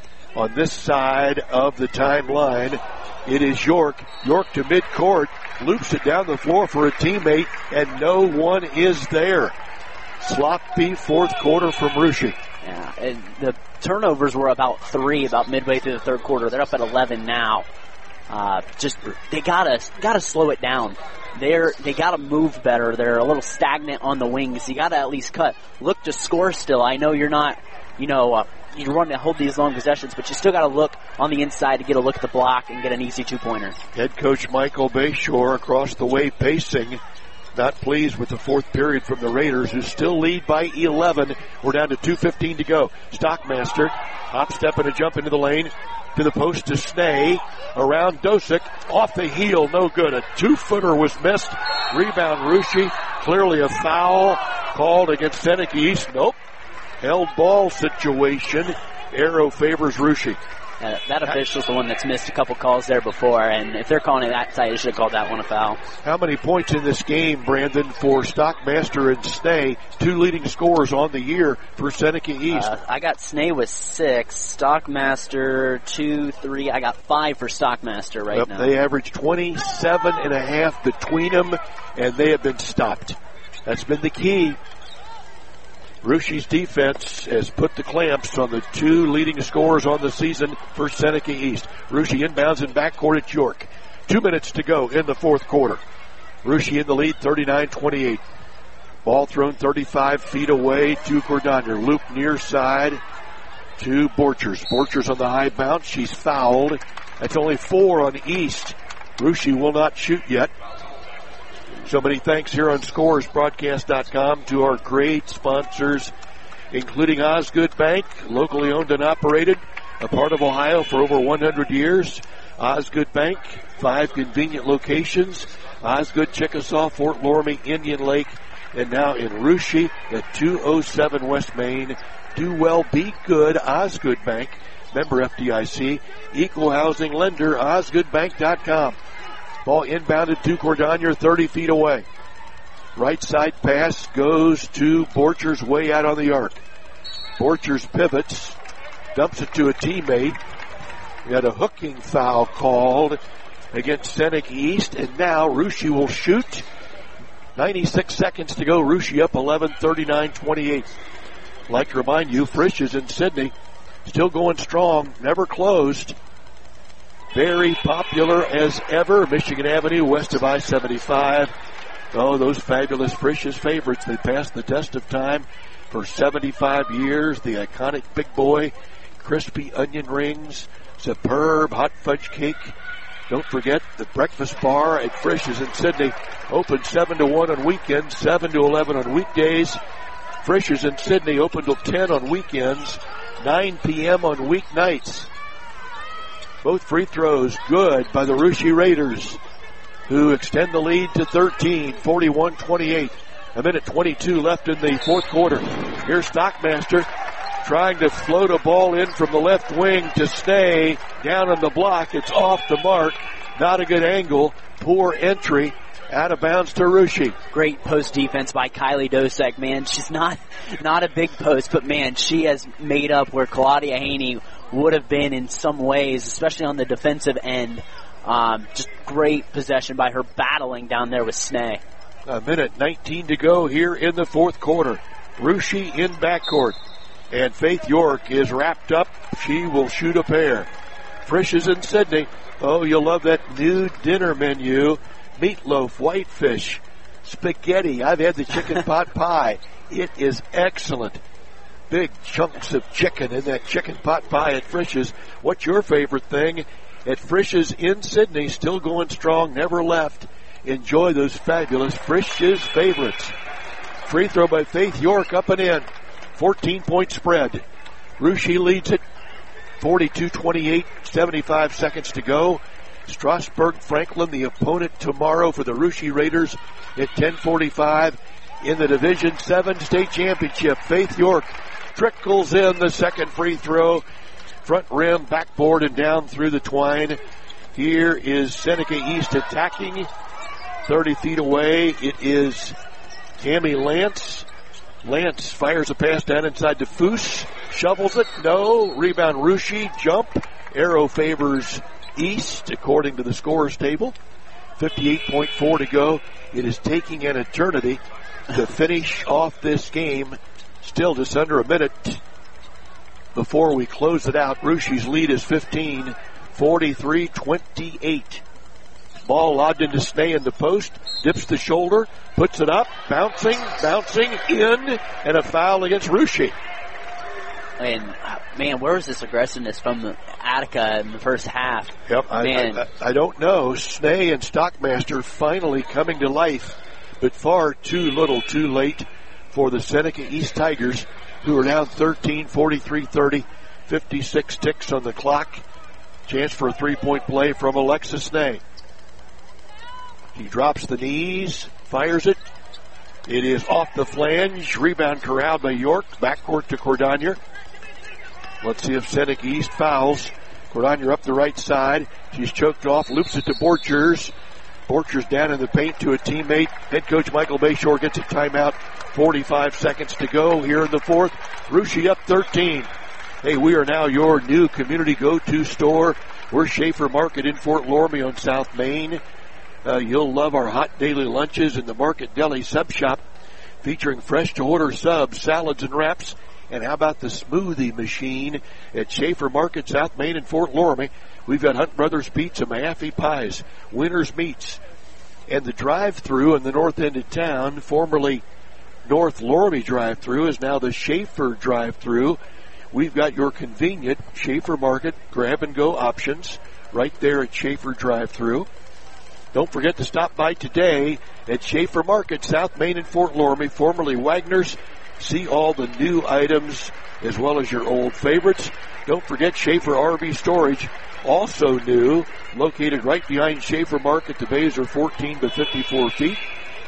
on this side of the timeline. It is York. York to midcourt. Loops it down the floor for a teammate, and no one is there. Sloppy fourth quarter from Russia. Yeah, and the turnovers were about three, about midway through the third quarter. They're up at eleven now. Uh, just they gotta gotta slow it down. They're they gotta move better. They're a little stagnant on the wings. You gotta at least cut. Look to score still. I know you're not, you know. Uh, You run to hold these long possessions, but you still got to look on the inside to get a look at the block and get an easy two-pointer. Head coach Michael Bayshore across the way pacing. Not pleased with the fourth period from the Raiders, who still lead by eleven. We're down to two fifteen to go. Stockmaster, hop step and a jump into the lane. To the post to Snee. Around Dosick. Off the heel, no good. A two-footer was missed. Rebound Russia. Clearly a foul called against Seneca East. Nope. Held ball situation. Arrow favors Russia. Uh, that official's the one that's missed a couple calls there before, and if they're calling it that tight, they should have called that one a foul. How many points in this game, Brandon, for Stockmaster and Snee? Two leading scorers on the year for Seneca East. Uh, I got Snee with six, Stockmaster two, three. I got five for Stockmaster right yep, now. They average twenty-seven and a half between them, and they have been stopped. That's been the key. Russia's defense has put the clamps on the two leading scorers on the season for Seneca East. Russia inbounds in backcourt at York. Two minutes to go in the fourth quarter. Russia in the lead, thirty-nine twenty-eight. Ball thrown thirty-five feet away to Cordania. Loop near side to Borchers. Borchers on the high bounce. She's fouled. That's only four on East. Russia will not shoot yet. So many thanks here on Scores Broadcast dot com to our great sponsors, including Osgood Bank, locally owned and operated, a part of Ohio for over one hundred years. Osgood Bank, five convenient locations. Osgood, Chickasaw, Fort Loramie, Indian Lake, and now in Russia at two oh seven West Main. Do well, be good, Osgood Bank, member F D I C, equal housing lender, osgood bank dot com. Ball inbounded to Cordonier, thirty feet away. Right side pass goes to Borchers way out on the arc. Borchers pivots, dumps it to a teammate. We had a hooking foul called against Seneca East, and now Russia will shoot. ninety-six seconds to go. Russia up eleven, thirty-nine twenty-eight. Like to remind you, Frisch's in Sidney, still going strong, never closed. Very popular as ever. Michigan Avenue, west of I seventy-five. Oh, those fabulous Frisch's favorites. They passed the test of time for seventy-five years. The iconic Big Boy, crispy onion rings, superb hot fudge cake. Don't forget the breakfast bar at Frisch's in Sidney. Open seven to one on weekends, seven to eleven on weekdays. Frisch's in Sidney open till ten on weekends, nine p.m. on weeknights. Both free throws good by the Russia Raiders, who extend the lead to thirteen, forty-one twenty-eight. A minute twenty-two left in the fourth quarter. Here's Stockmaster trying to float a ball in from the left wing to Snee. Down on the block. It's off the mark. Not a good angle. Poor entry. Out of bounds to Russia. Great post defense by Kylie Dosek, man. She's not not a big post, but man, she has made up where Claudia Haney would have been in some ways, especially on the defensive end. Um, just great possession by her battling down there with Snee. A minute nineteen to go here in the fourth quarter. Russia in backcourt. And Faith York is wrapped up. She will shoot a pair. Frisch's in Sidney. Oh, you'll love that new dinner menu. Meatloaf, whitefish, spaghetti. I've had the chicken pot pie. It is excellent. Big chunks of chicken in that chicken pot pie at Frisch's. What's your favorite thing? At Frisch's in Sidney, still going strong, never left. Enjoy those fabulous Frisch's favorites. Free throw by Faith York, up and in. fourteen-point spread. Russia leads it forty-two twenty-eight, seventy-five seconds to go. Strasburg Franklin, the opponent tomorrow for the Russia Raiders at ten forty-five in the Division seven state championship. Faith York trickles in the second free throw. Front rim, backboard, and down through the twine. Here is Seneca East attacking. thirty feet away, it is Tammy Lance. Lance fires a pass down inside to Foose. Shovels it. No. Rebound Russia. Jump. Arrow favors East, according to the scorer's table. fifty-eight point four to go. It is taking an eternity to finish off this game. Still just under a minute before we close it out. Russia's lead is fifteen, forty-three twenty-eight. Ball lobbed into Snee in the post. Dips the shoulder. Puts it up. Bouncing. Bouncing in. And a foul against Russia. And, man, where was this aggressiveness from Attica in the first half? Yep, I, man. I, I, I don't know. Snee and Stockmaster finally coming to life, but far too little too late for the Seneca East Tigers, who are down thirteen, forty-three thirty, fifty-six ticks on the clock. Chance for a three-point play from Alexis Snee. He drops the knees, fires it. It is off the flange. Rebound corralled by York. Backcourt to Cordonier. Let's see if Seneca East fouls. Cordonier up the right side. She's choked off. Loops it to Borchers. Borchers down in the paint to a teammate. Head coach Michael Bayshore gets a timeout. forty-five seconds to go here in the fourth. Russia up thirteen. Hey, we are now your new community go-to store. We're Schaefer Market in Fort Loramie on South Main. Uh, you'll love our hot daily lunches in the Market Deli Sub Shop, featuring fresh-to-order subs, salads, and wraps. And how about the smoothie machine at Schaefer Market, South Main, and Fort Loramie? We've got Hunt Brothers Pizza, Mahaffey Pies, Winners Meats, and the drive-thru in the north end of town, formerly North Loramie drive-thru, is now the Schaefer drive-thru. We've got your convenient Schaefer Market grab-and-go options right there at Schaefer drive-thru. Don't forget to stop by today at Schaefer Market, South Main, and Fort Loramie, formerly Wagner's. See all the new items as well as your old favorites. Don't forget Schaefer R V Storage, also new, located right behind Schaefer Market. The bays are fourteen to fifty-four feet.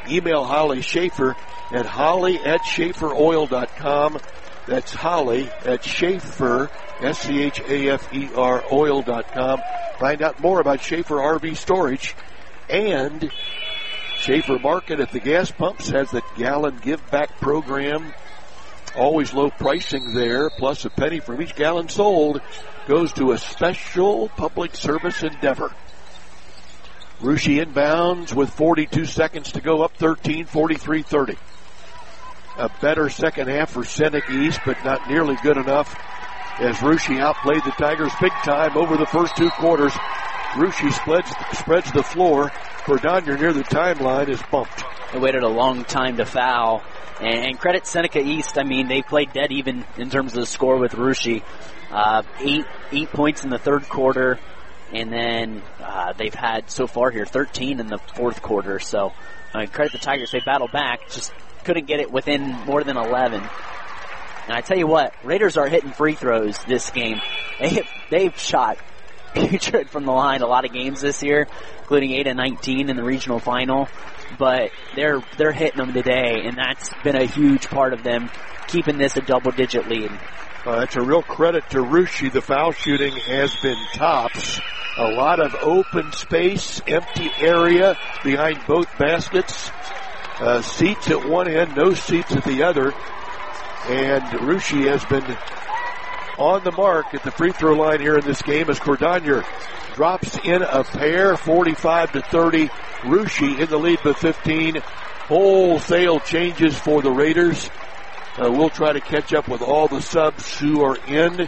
Email Holly Schaefer at holly at schaefer oil dot com. That's Holly at Schaefer, S C H A F E R, oil dot com. Find out more about Schaefer R V Storage. And Schaefer Market at the gas pumps has the gallon give back program. Always low pricing there, plus a penny from each gallon sold goes to a special public service endeavor. Russia inbounds with forty-two seconds to go, up thirteen, forty-three thirty. A better second half for Seneca East, but not nearly good enough as Russia outplayed the Tigers big time over the first two quarters. Russia spreads, spreads the floor. Cordonier near the timeline is bumped. They waited a long time to foul. And, and credit Seneca East. I mean, they played dead even in terms of the score with Russia. Uh, eight, eight points in the third quarter. And then uh, they've had so far here thirteen in the fourth quarter. So uh, credit the Tigers. They battled back. Just couldn't get it within more than eleven. And I tell you what, Raiders are hitting free throws this game. They hit, they've shot putrid from the line a lot of games this year, including eight and nineteen in the regional final. But they're they're hitting them today, and that's been a huge part of them keeping this a double-digit lead. Uh, that's a real credit to Russia. The foul shooting has been tops. A lot of open space, empty area behind both baskets. Uh, seats at one end, no seats at the other. And Russia has been on the mark at the free throw line here in this game as Cordonier drops in a pair, forty-five to thirty. Russia in the lead by fifteen. Wholesale changes for the Raiders. Uh, we'll try to catch up with all the subs who are in.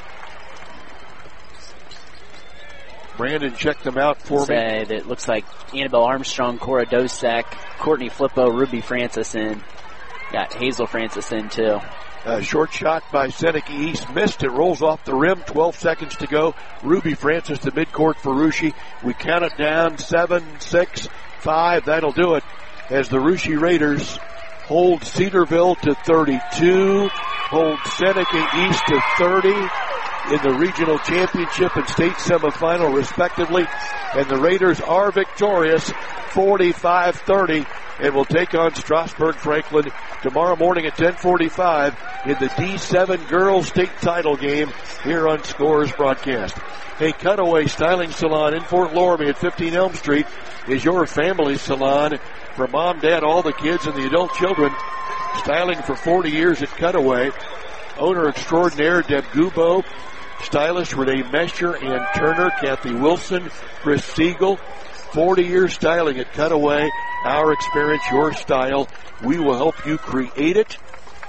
Brandon, check them out for Say me. that it looks like Annabelle Armstrong, Cora Dosek, Courtney Flippo, Ruby Francis in. Got Hazel Francis in too. A short shot by Seneca East missed. It rolls off the rim. twelve seconds to go. Ruby Francis to midcourt for Russia. We count it down. Seven, six, five. That'll do it as the Russia Raiders hold Cedarville to thirty-two. Hold Seneca East to thirty in the regional championship and state semifinal respectively. And the Raiders are victorious forty-five thirty and will take on Strasburg Franklin tomorrow morning at ten forty-five in the D seven Girls State Title game here on Scores Broadcast. Hey, Cutaway Styling Salon in Fort Loramie at fifteen Elm Street is your family salon for mom, dad, all the kids, and the adult children. Styling for forty years at Cutaway. Owner extraordinaire Deb Gubo. Stylists Renee Mesher, Ann Turner, Kathy Wilson, Chris Siegel. forty years styling at Cutaway. Our experience, your style. We will help you create it.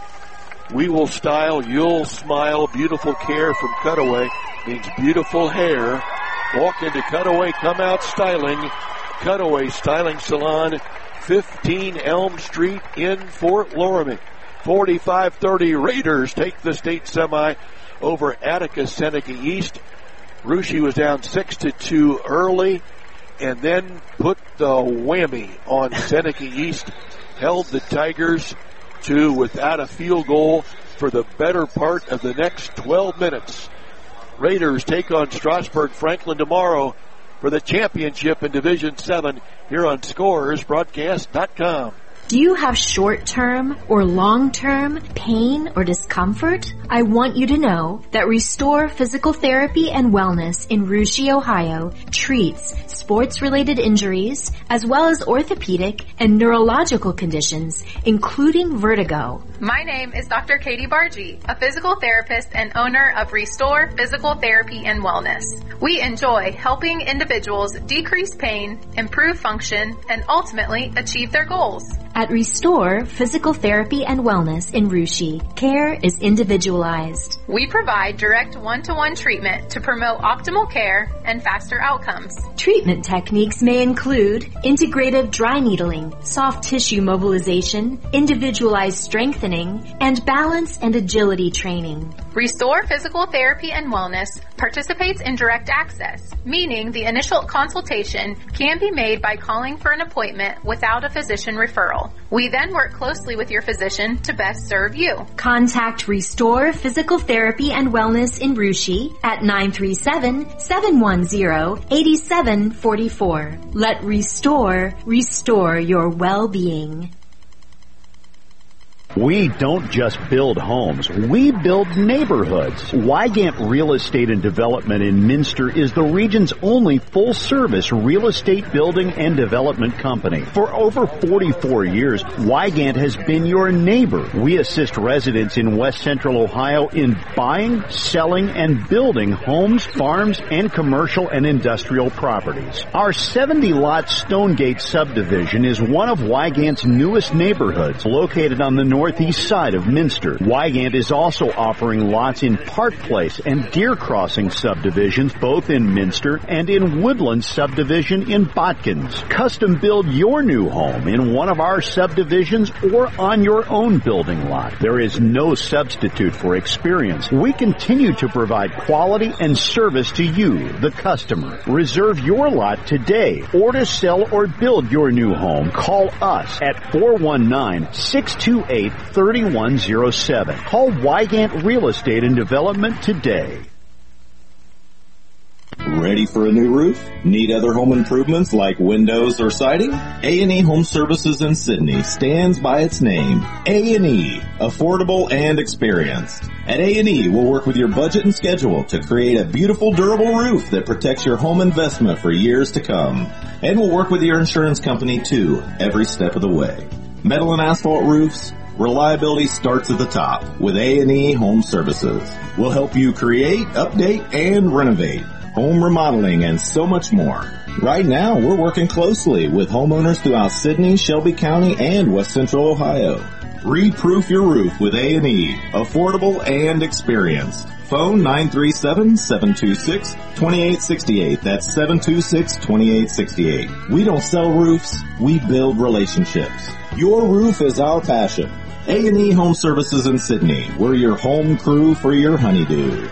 We will style, you'll smile. Beautiful care from Cutaway means beautiful hair. Walk into Cutaway, come out styling. Cutaway Styling Salon, fifteen Elm Street in Fort Loramie. forty-five thirty Raiders take the state semi over Attica Seneca East. Russia was down six to two early and then put the whammy on Seneca East. Held the Tigers to without a field goal for the better part of the next twelve minutes. Raiders take on Strasburg Franklin tomorrow for the championship in Division seven here on Scores Broadcast dot com. Do you have short-term or long-term pain or discomfort? I want you to know that Restore Physical Therapy and Wellness in Russia, Ohio treats sports-related injuries as well as orthopedic and neurological conditions, including vertigo. My name is Doctor Katie Bargee, a physical therapist and owner of Restore Physical Therapy and Wellness. We enjoy helping individuals decrease pain, improve function, and ultimately achieve their goals. At Restore Physical Therapy and Wellness in Russia, care is individualized. We provide direct one-to-one treatment to promote optimal care and faster outcomes. Treatment techniques may include integrative dry needling, soft tissue mobilization, individualized strengthening, and balance and agility training. Restore Physical Therapy and Wellness participates in direct access, meaning the initial consultation can be made by calling for an appointment without a physician referral. We then work closely with your physician to best serve you. Contact Restore Physical Therapy and Wellness in Russia at nine three seven, seven one zero, eight seven four four. Let Restore restore your well-being. We don't just build homes, we build neighborhoods. Wygant Real Estate and Development in Minster is the region's only full-service real estate building and development company. For over forty-four years, Wygant has been your neighbor. We assist residents in West Central Ohio in buying, selling, and building homes, farms, and commercial and industrial properties. Our seventy-lot Stonegate subdivision is one of Wygant's newest neighborhoods, located on the northeast side of Minster. Wygant is also offering lots in Park Place and Deer Crossing subdivisions, both in Minster, and in Woodland subdivision in Botkins. Custom build your new home in one of our subdivisions or on your own building lot. There is no substitute for experience. We continue to provide quality and service to you, the customer. Reserve your lot today, or to sell or build your new home, call us at four one nine, six two eight, three one zero seven. Call Wygant Real Estate and Development today. Ready for a new roof? Need other home improvements like windows or siding? A and E Home Services in Sidney stands by its name. A and E, affordable and experienced. At A and E, we'll work with your budget and schedule to create a beautiful, durable roof that protects your home investment for years to come. And we'll work with your insurance company too, every step of the way. Metal and asphalt roofs, reliability starts at the top with A and E Home Services. We'll help you create, update, and renovate. Home remodeling, and so much more. Right now, we're working closely with homeowners throughout Sidney, Shelby County, and West Central Ohio. Re-proof your roof with A and E, affordable and experienced. Phone nine three seven, seven two six, two eight six eight. That's seven two six, two eight six eight. We don't sell roofs, we build relationships. Your roof is our passion. A and E Home Services in Sidney. We're your home crew for your honeydew.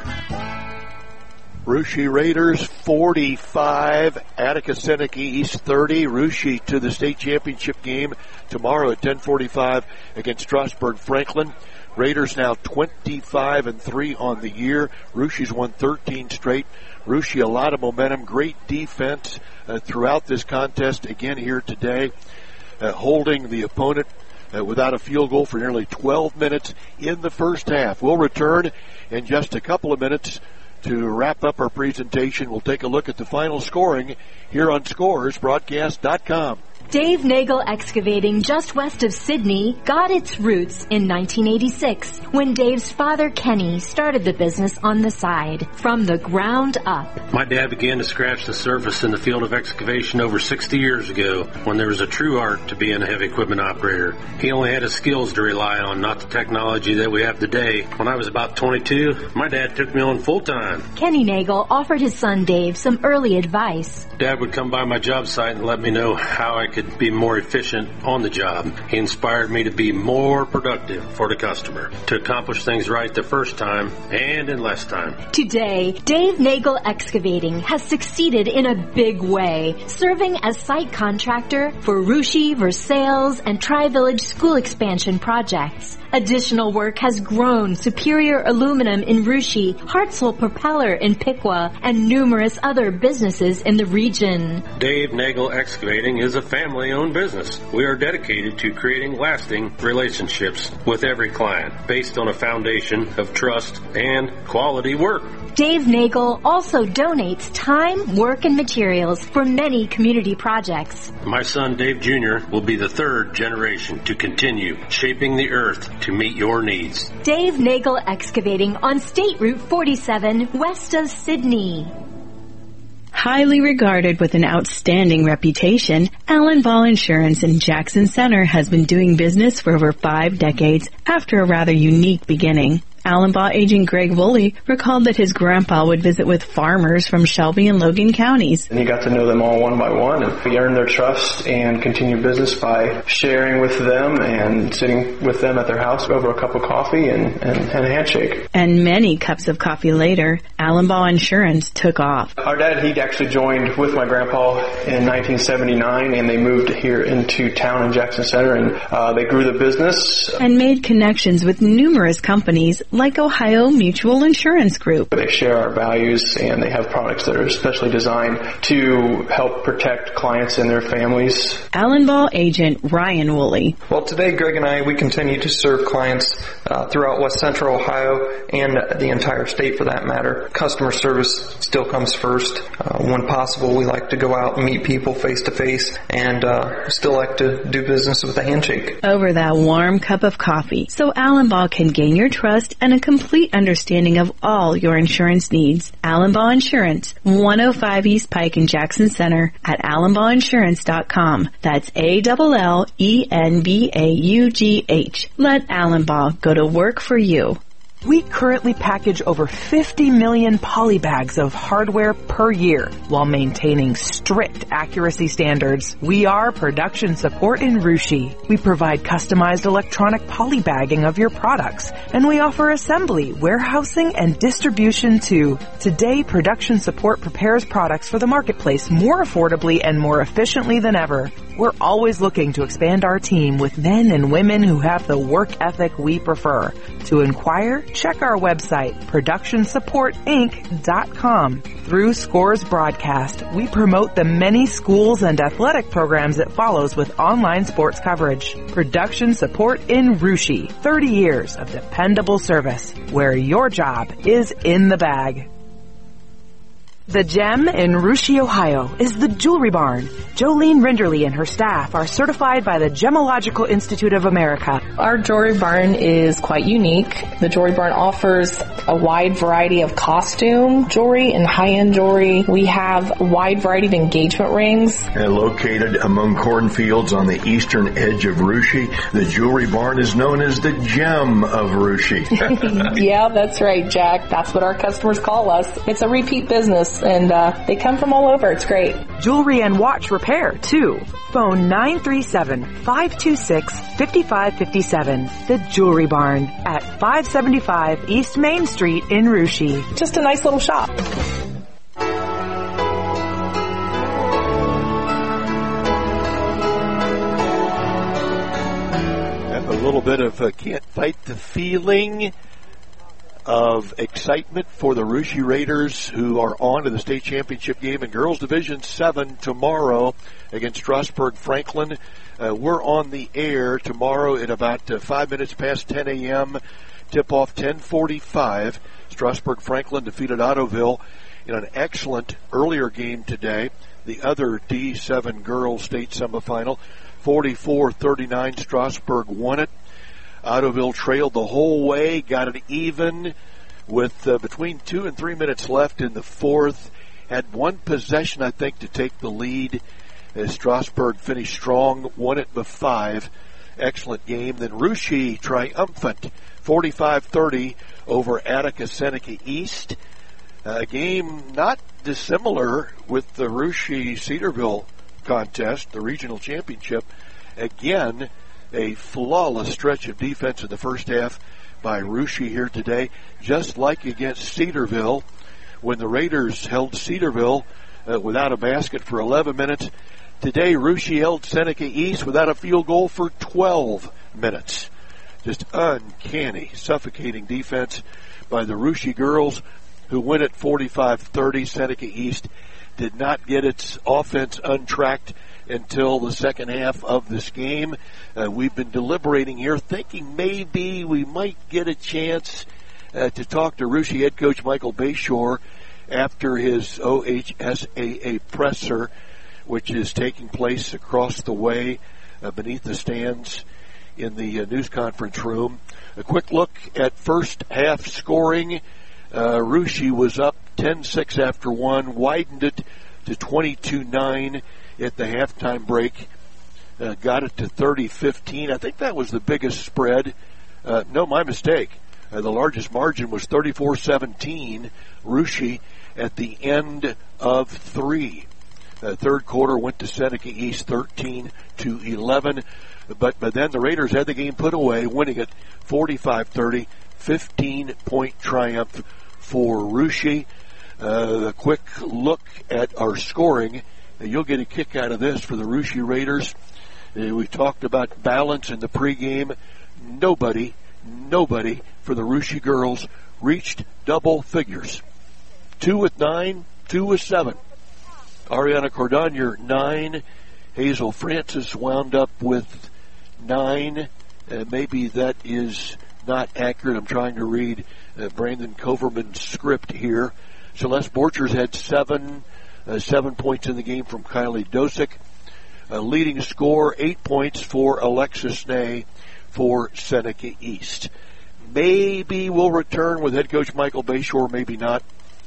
Russia Raiders forty-five, Attica Seneca East thirty. Russia to the state championship game tomorrow at ten forty-five against Strasburg Franklin. Raiders now twenty-five and three on the year. Russia's won thirteen straight. Russia, a lot of momentum, great defense uh, throughout this contest again here today, uh, holding the opponent uh, without a field goal for nearly twelve minutes in the first half. We'll return in just a couple of minutes. To wrap up our presentation, we'll take a look at the final scoring here on Scores Broadcast dot com. Dave Nagel Excavating, just west of Sidney, got its roots in nineteen eighty-six when Dave's father, Kenny, started the business on the side, from the ground up. My dad began to scratch the surface in the field of excavation over sixty years ago when there was a true art to being a heavy equipment operator. He only had his skills to rely on, not the technology that we have today. When I was about twenty-two, my dad took me on full time. Kenny Nagel offered his son Dave some early advice. Dad would come by my job site and let me know how I could be more efficient on the job. He inspired me to be more productive for the customer, to accomplish things right the first time and in less time. Today, Dave Nagel Excavating has succeeded in a big way, serving as site contractor for Russia, Versailles, and Tri-Village school expansion projects. Additional work has grown Superior Aluminum in Russia, Hartzell Propeller in Piqua, and numerous other businesses in the region. Dave Nagel Excavating is a family-owned business. We are dedicated to creating lasting relationships with every client based on a foundation of trust and quality work. Dave Nagel also donates time, work, and materials for many community projects. My son, Dave Junior, will be the third generation to continue shaping the earth to meet your needs. Dave Nagel Excavating on State Route forty-seven, west of Sidney. Highly regarded with an outstanding reputation, Allen Ball Insurance in Jackson Center has been doing business for over five decades after a rather unique beginning. Allen Ball agent Greg Woolley recalled that his grandpa would visit with farmers from Shelby and Logan counties. And he got to know them all one by one, and he earned their trust and continued business by sharing with them and sitting with them at their house over a cup of coffee and, and, and a handshake. And many cups of coffee later, Allen Ball Insurance took off. Our dad, he actually joined with my grandpa in nineteen seventy-nine, and they moved here into town in Jackson Center, and uh, they grew the business. And made connections with numerous companies like Ohio Mutual Insurance Group. They share our values and they have products that are especially designed to help protect clients and their families. Allen Ball agent Ryan Woolley. Well, today Greg and I, we continue to serve clients uh, throughout West Central Ohio and the entire state for that matter. Customer service still comes first. Uh, when possible, we like to go out and meet people face to face and uh, still like to do business with a handshake. Over that warm cup of coffee, so Allen Ball can gain your trust and a complete understanding of all your insurance needs. Allen Ball Insurance, one oh five East Pike in Jackson Center at allen ball insurance dot com. That's A L L E N B A U G H. Let Allen Ball go to work for you. We currently package over fifty million poly bags of hardware per year while maintaining strict accuracy standards. We are Production Support in Rushi. We provide customized electronic poly bagging of your products, and we offer assembly, warehousing, and distribution too. Today, Production Support prepares products for the marketplace more affordably and more efficiently than ever. We're always looking to expand our team with men and women who have the work ethic we prefer. To inquire, check our website, production support inc dot com. Through Scores Broadcast, we promote the many schools and athletic programs it follows with online sports coverage. Production Support in Rushi. thirty years of dependable service, where your job is in the bag. The Gem in Rushi, Ohio is the Jewelry Barn. Jolene Rinderly and her staff are certified by the Gemological Institute of America. Our Jewelry Barn is quite unique. The Jewelry Barn offers a wide variety of costume jewelry and high-end jewelry. We have a wide variety of engagement rings. And located among cornfields on the eastern edge of Rushi, the Jewelry Barn is known as the Gem of Rushi. Yeah, that's right, Jack. That's what our customers call us. It's a repeat business, and uh, they come from all over. It's great. Jewelry and watch repair, too. Phone nine three seven, five two six, five five five seven. The Jewelry Barn at five seventy-five East Main Street in Rushi. Just a nice little shop. And a little bit of uh, can't fight the feeling of excitement for the Rushi Raiders, who are on to the state championship game in Girls Division seven tomorrow against Strasburg Franklin. Uh, we're on the air tomorrow at about uh, five minutes past ten a.m. Tip-off ten forty-five. Strasburg Franklin defeated Ottoville in an excellent earlier game today. The other D seven girls state semifinal, forty-four thirty-nine. Strasburg won it. Ottoville trailed the whole way, got it even with uh, between two and three minutes left in the fourth. Had one possession, I think, to take the lead as Strasburg finished strong, won it by five. Excellent game. Then Rushi triumphant, forty-five thirty over Attica Seneca East. A uh, game not dissimilar with the Rushi Cedarville contest, the regional championship. Again, a flawless stretch of defense in the first half by Rushi here today, just like against Cedarville when the Raiders held Cedarville uh, without a basket for eleven minutes. Today, Rushi held Seneca East without a field goal for twelve minutes. Just uncanny, suffocating defense by the Rushi girls, who win at forty-five thirty. Seneca East did not get its offense untracked until the second half of this game. Uh, we've been deliberating here, thinking maybe we might get a chance uh, to talk to Rushi head coach Michael Bayshore after his O H S A A presser, which is taking place across the way uh, beneath the stands in the uh, news conference room. A quick look at first half scoring. Uh, Rushi was up ten six after one, widened it to twenty-two nine at the halftime break. Uh, got it to thirty fifteen. I think that was the biggest spread. Uh, no, my mistake. Uh, the largest margin was thirty-four seventeen. Rushi at the end of three. Uh, third quarter went to Seneca East thirteen to eleven. But, but then the Raiders had the game put away, winning it forty-five thirty. fifteen-point triumph for Rushi. Uh, a quick look at our scoring. You'll get a kick out of this for the Rushi Raiders. Uh, we talked about balance in the pregame. Nobody, nobody for the Russia girls reached double figures. Two with nine, two with seven. Ariana Cordonier, nine. Hazel Francis wound up with nine. Uh, maybe that is not accurate. I'm trying to read uh, Brandon Coverman's script here. Celeste Borchers had seven, uh, seven points in the game from Kylie Dosick. Uh, leading score, eight points for Alexis Ney for Seneca East. Maybe we'll return with head coach Michael Bayshore, maybe not.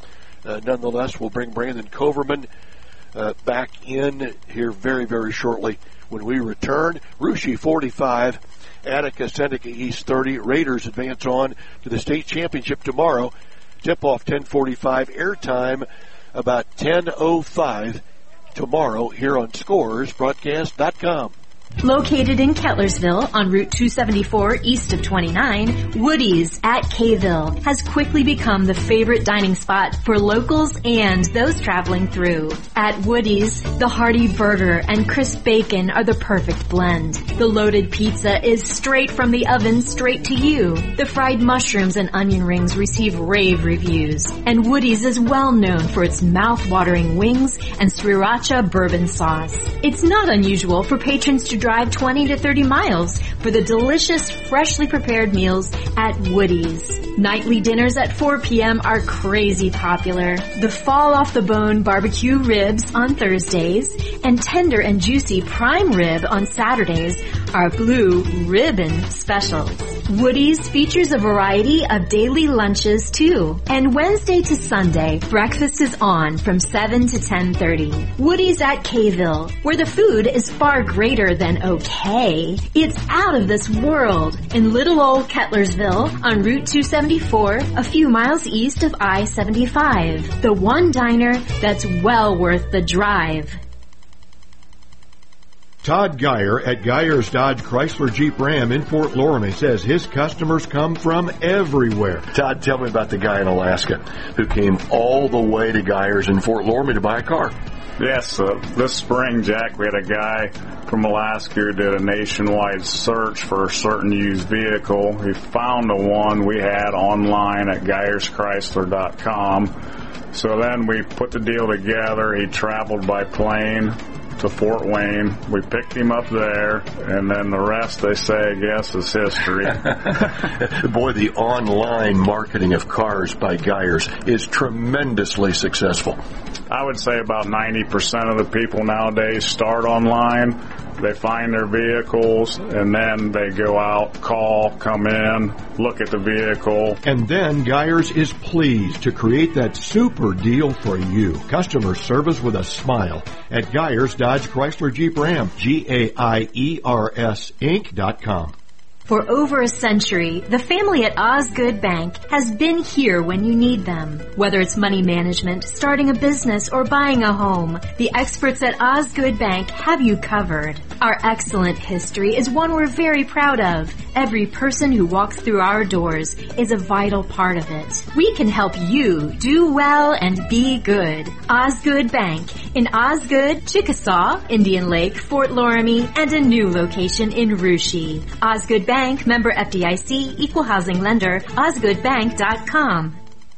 Uh, nonetheless, we'll bring Brandon Coverman uh, back in here very, very shortly when we return. Russia forty-five, Attica Seneca East thirty. Raiders advance on to the state championship tomorrow. Tip-off ten forty-five, airtime about ten oh five tomorrow here on Scores Broadcast dot com. Located in Kettlersville on Route two seventy-four east of twenty-nine, Woody's at Kayville has quickly become the favorite dining spot for locals and those traveling through. At Woody's, the hearty burger and crisp bacon are the perfect blend. The loaded pizza is straight from the oven straight to you. The fried mushrooms and onion rings receive rave reviews. And Woody's is well known for its mouth-watering wings and sriracha bourbon sauce. It's not unusual for patrons to drive twenty to thirty miles for the delicious, freshly prepared meals at Woody's. Nightly dinners at four p.m. are crazy popular. The fall-off-the-bone barbecue ribs on Thursdays and tender and juicy prime rib on Saturdays are blue ribbon specials. Woody's features a variety of daily lunches, too. And Wednesday to Sunday, breakfast is on from seven to ten thirty. Woody's at Kayville, where the food is far greater than okay. It's out of this world in little old Kettlersville on Route two seventy-four, a few miles east of I seventy-five. The one diner that's well worth the drive. Todd Geyer at Geyer's Dodge Chrysler Jeep Ram in Fort Loramie says his customers come from everywhere. Todd, tell me about the guy in Alaska who came all the way to Geyer's in Fort Loramie to buy a car. Yes, uh, this spring, Jack, we had a guy from Alaska who did a nationwide search for a certain used vehicle. He found the one we had online at Geyers Chrysler dot com. So then we put the deal together. He traveled by plane to Fort Wayne. We picked him up there, and then the rest, they say, I guess, is history. Boy, the online marketing of cars by Geyers is tremendously successful. I would say about ninety percent of the people nowadays start online. They find their vehicles, and then they go out, call, come in, look at the vehicle. And then Geyers is pleased to create that super deal for you. Customer service with a smile at Geyers Dodge Chrysler Jeep Ram, G A I E R S Inc dot com. For over a century, the family at Osgood Bank has been here when you need them. Whether it's money management, starting a business, or buying a home, the experts at Osgood Bank have you covered. Our excellent history is one we're very proud of. Every person who walks through our doors is a vital part of it. We can help you do well and be good. Osgood Bank in Osgood, Chickasaw, Indian Lake, Fort Loramie, and a new location in Russia. Osgood Bank, member F D I C, equal housing lender, osgood bank dot com.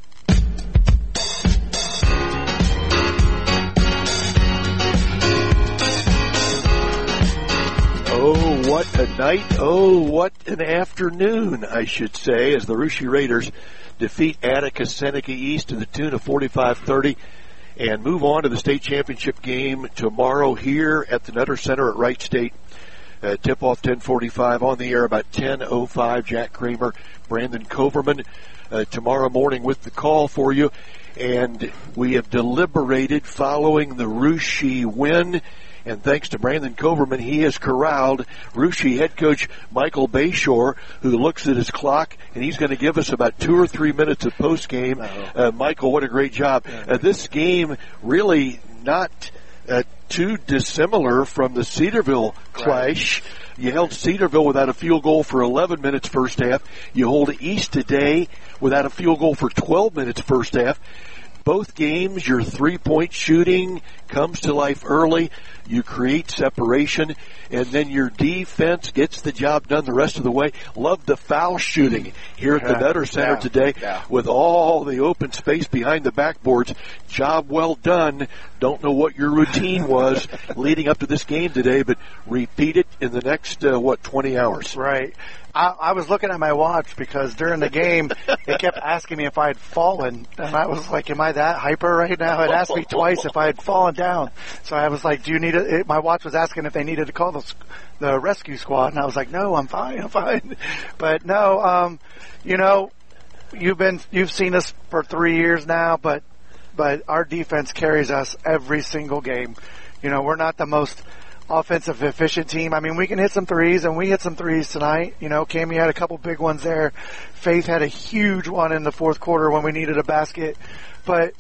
Oh, what a night. Oh, what an afternoon, I should say, as the Russia Raiders defeat Attica Seneca East to the tune of forty-five thirty and move on to the state championship game tomorrow here at the Nutter Center at Wright State. Uh, tip-off ten forty-five, on the air about ten oh five. Jack Kramer, Brandon Coverman uh, tomorrow morning with the call for you. And we have deliberated following the Russia win. And thanks to Brandon Coverman, he has corralled Russia head coach Michael Bayshore, who looks at his clock, and he's going to give us about two or three minutes of post-game. Uh, Michael, what a great job. Uh, this game really not uh, too dissimilar from the Cedarville clash. Right. You held Cedarville without a field goal for eleven minutes first half. You hold East today without a field goal for twelve minutes first half. both games, your three-point shooting comes to life early. You create separation, and then your defense gets the job done the rest of the way. Love the foul shooting here at the Nutter Center yeah. today yeah. with all the open space behind the backboards. Job well done. Don't know what your routine was leading up to this game today, but repeat it in the next, uh, what, twenty hours. Right. I, I was looking at my watch because during the game, it kept asking me if I had fallen. And I was like, am I that hyper right now? It asked me twice if I had fallen down. So I was like, do you need a, it, my watch was asking if they needed to call the, the rescue squad. And I was like, no, I'm fine, I'm fine. But no, um, you know, you've been, you've seen us for three years now, but, but our defense carries us every single game. You know, we're not the most offensive efficient team. I mean, we can hit some threes, and we hit some threes tonight. You know, Cammie had a couple big ones there. Faith had a huge one in the fourth quarter when we needed a basket. But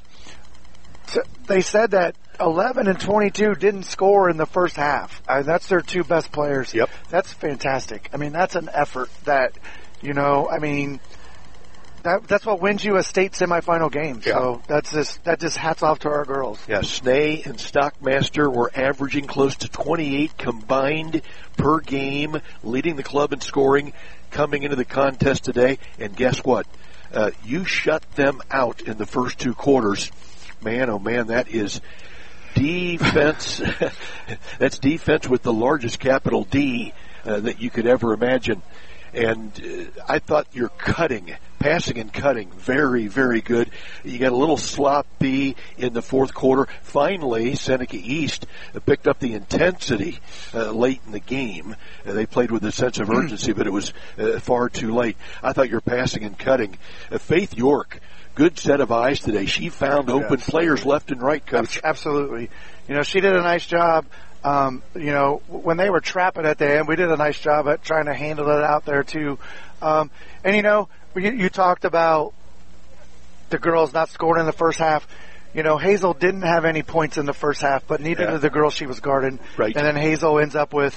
they said that eleven and twenty-two didn't score in the first half. I mean, that's their two best players. Yep. That's fantastic. I mean, that's an effort that, you know, I mean, That, that's what wins you a state semifinal game. Yeah. So that's just that just hats off to our girls. Yeah, Snee and Stockmaster were averaging close to twenty-eight combined per game, leading the club in scoring coming into the contest today. And guess what? Uh, you shut them out in the first two quarters. Man, oh man, that is defense. That's defense with the largest capital D uh, that you could ever imagine. And uh, I thought your cutting, passing and cutting, very, very good. You got a little sloppy in the fourth quarter. Finally, Seneca East picked up the intensity uh, late in the game. Uh, they played with a sense of urgency, but it was uh, far too late. I thought your passing and cutting. Uh, Faith York, good set of eyes today. She found open yes. players left and right, Coach. Absolutely. You know, she did a nice job. Um, you know, when they were trapping at the end, we did a nice job at trying to handle it out there too. Um, and you know, you, you talked about the girls not scoring in the first half. You know, Hazel didn't have any points in the first half, but neither yeah. did the girl she was guarding. Right. And then Hazel ends up with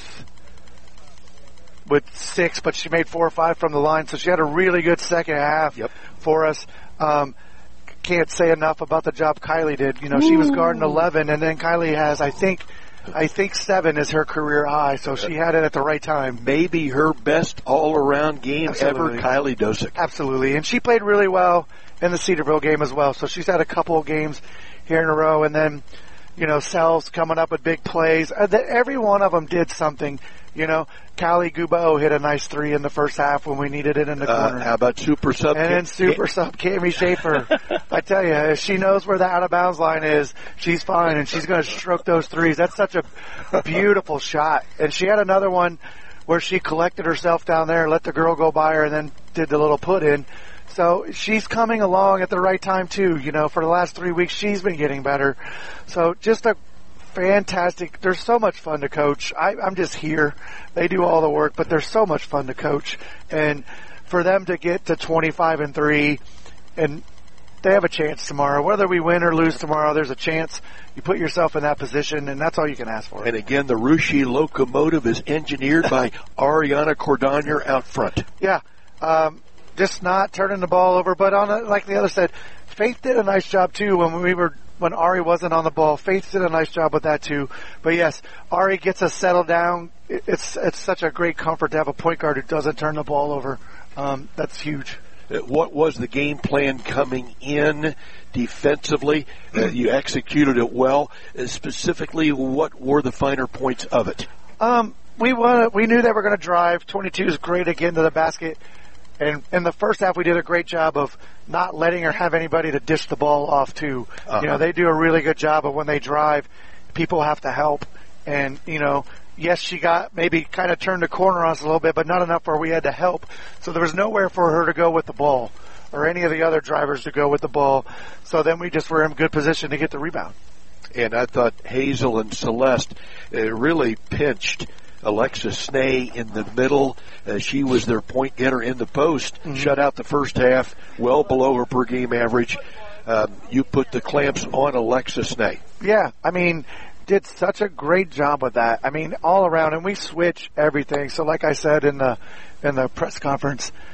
with six, but she made four or five from the line, so she had a really good second half yep. for us. Um, can't say enough about the job Kylie did. You know, Ooh. She was guarding eleven, and then Kylie has, I think. I think seven is her career high, so she had it at the right time. Maybe her best all-around game Absolutely. ever, Kylie Dosick. Absolutely, and she played really well in the Cedarville game as well, so she's had a couple of games here in a row, and then, you know, Sells coming up with big plays. Every one of them did something. You know, Callie Goubeau hit a nice three in the first half when we needed it in the uh, corner. How about super sub? And then super sub Cammie Schaefer. I tell you, if she knows where the out of bounds line is, she's fine, and she's going to stroke those threes. That's such a beautiful shot. And she had another one where she collected herself down there, let the girl go by her, and then did the little put in. So she's coming along at the right time too. You know, for the last three weeks, she's been getting better. So just a fantastic. There's so much fun to coach. I, I'm just here. They do all the work, but there's so much fun to coach. And for them to get to twenty-five and three, and they have a chance tomorrow. Whether we win or lose tomorrow, there's a chance. You put yourself in that position, and that's all you can ask for. And again, the Russia locomotive is engineered by Ariana Cordonier out front. Yeah. Um, just not turning the ball over, but on a, like the other said, Faith did a nice job too when we were when Ari wasn't on the ball. Faith did a nice job with that too. But yes, Ari gets us settled down. It's it's such a great comfort to have a point guard who doesn't turn the ball over. Um, that's huge. What was the game plan coming in defensively? Uh, you executed it well. Uh, specifically, what were the finer points of it? Um, we wanna, we knew they were going to drive. twenty-two is great to get into the basket. And in the first half, we did a great job of not letting her have anybody to dish the ball off to. Uh-huh. You know, they do a really good job of when they drive, people have to help. And, you know, yes, she got maybe kind of turned the corner on us a little bit, but not enough where we had to help. So there was nowhere for her to go with the ball or any of the other drivers to go with the ball. So then we just were in good position to get the rebound. And I thought Hazel and Celeste uh, really pinched Alexis Snee in the middle. Uh, she was their point getter in the post, mm-hmm. shut out the first half, well below her per game average. Um, you put the clamps on Alexis Snee. Yeah, I mean, did such a great job with that. I mean, all around, and we switch everything. So like I said in the in the press conference,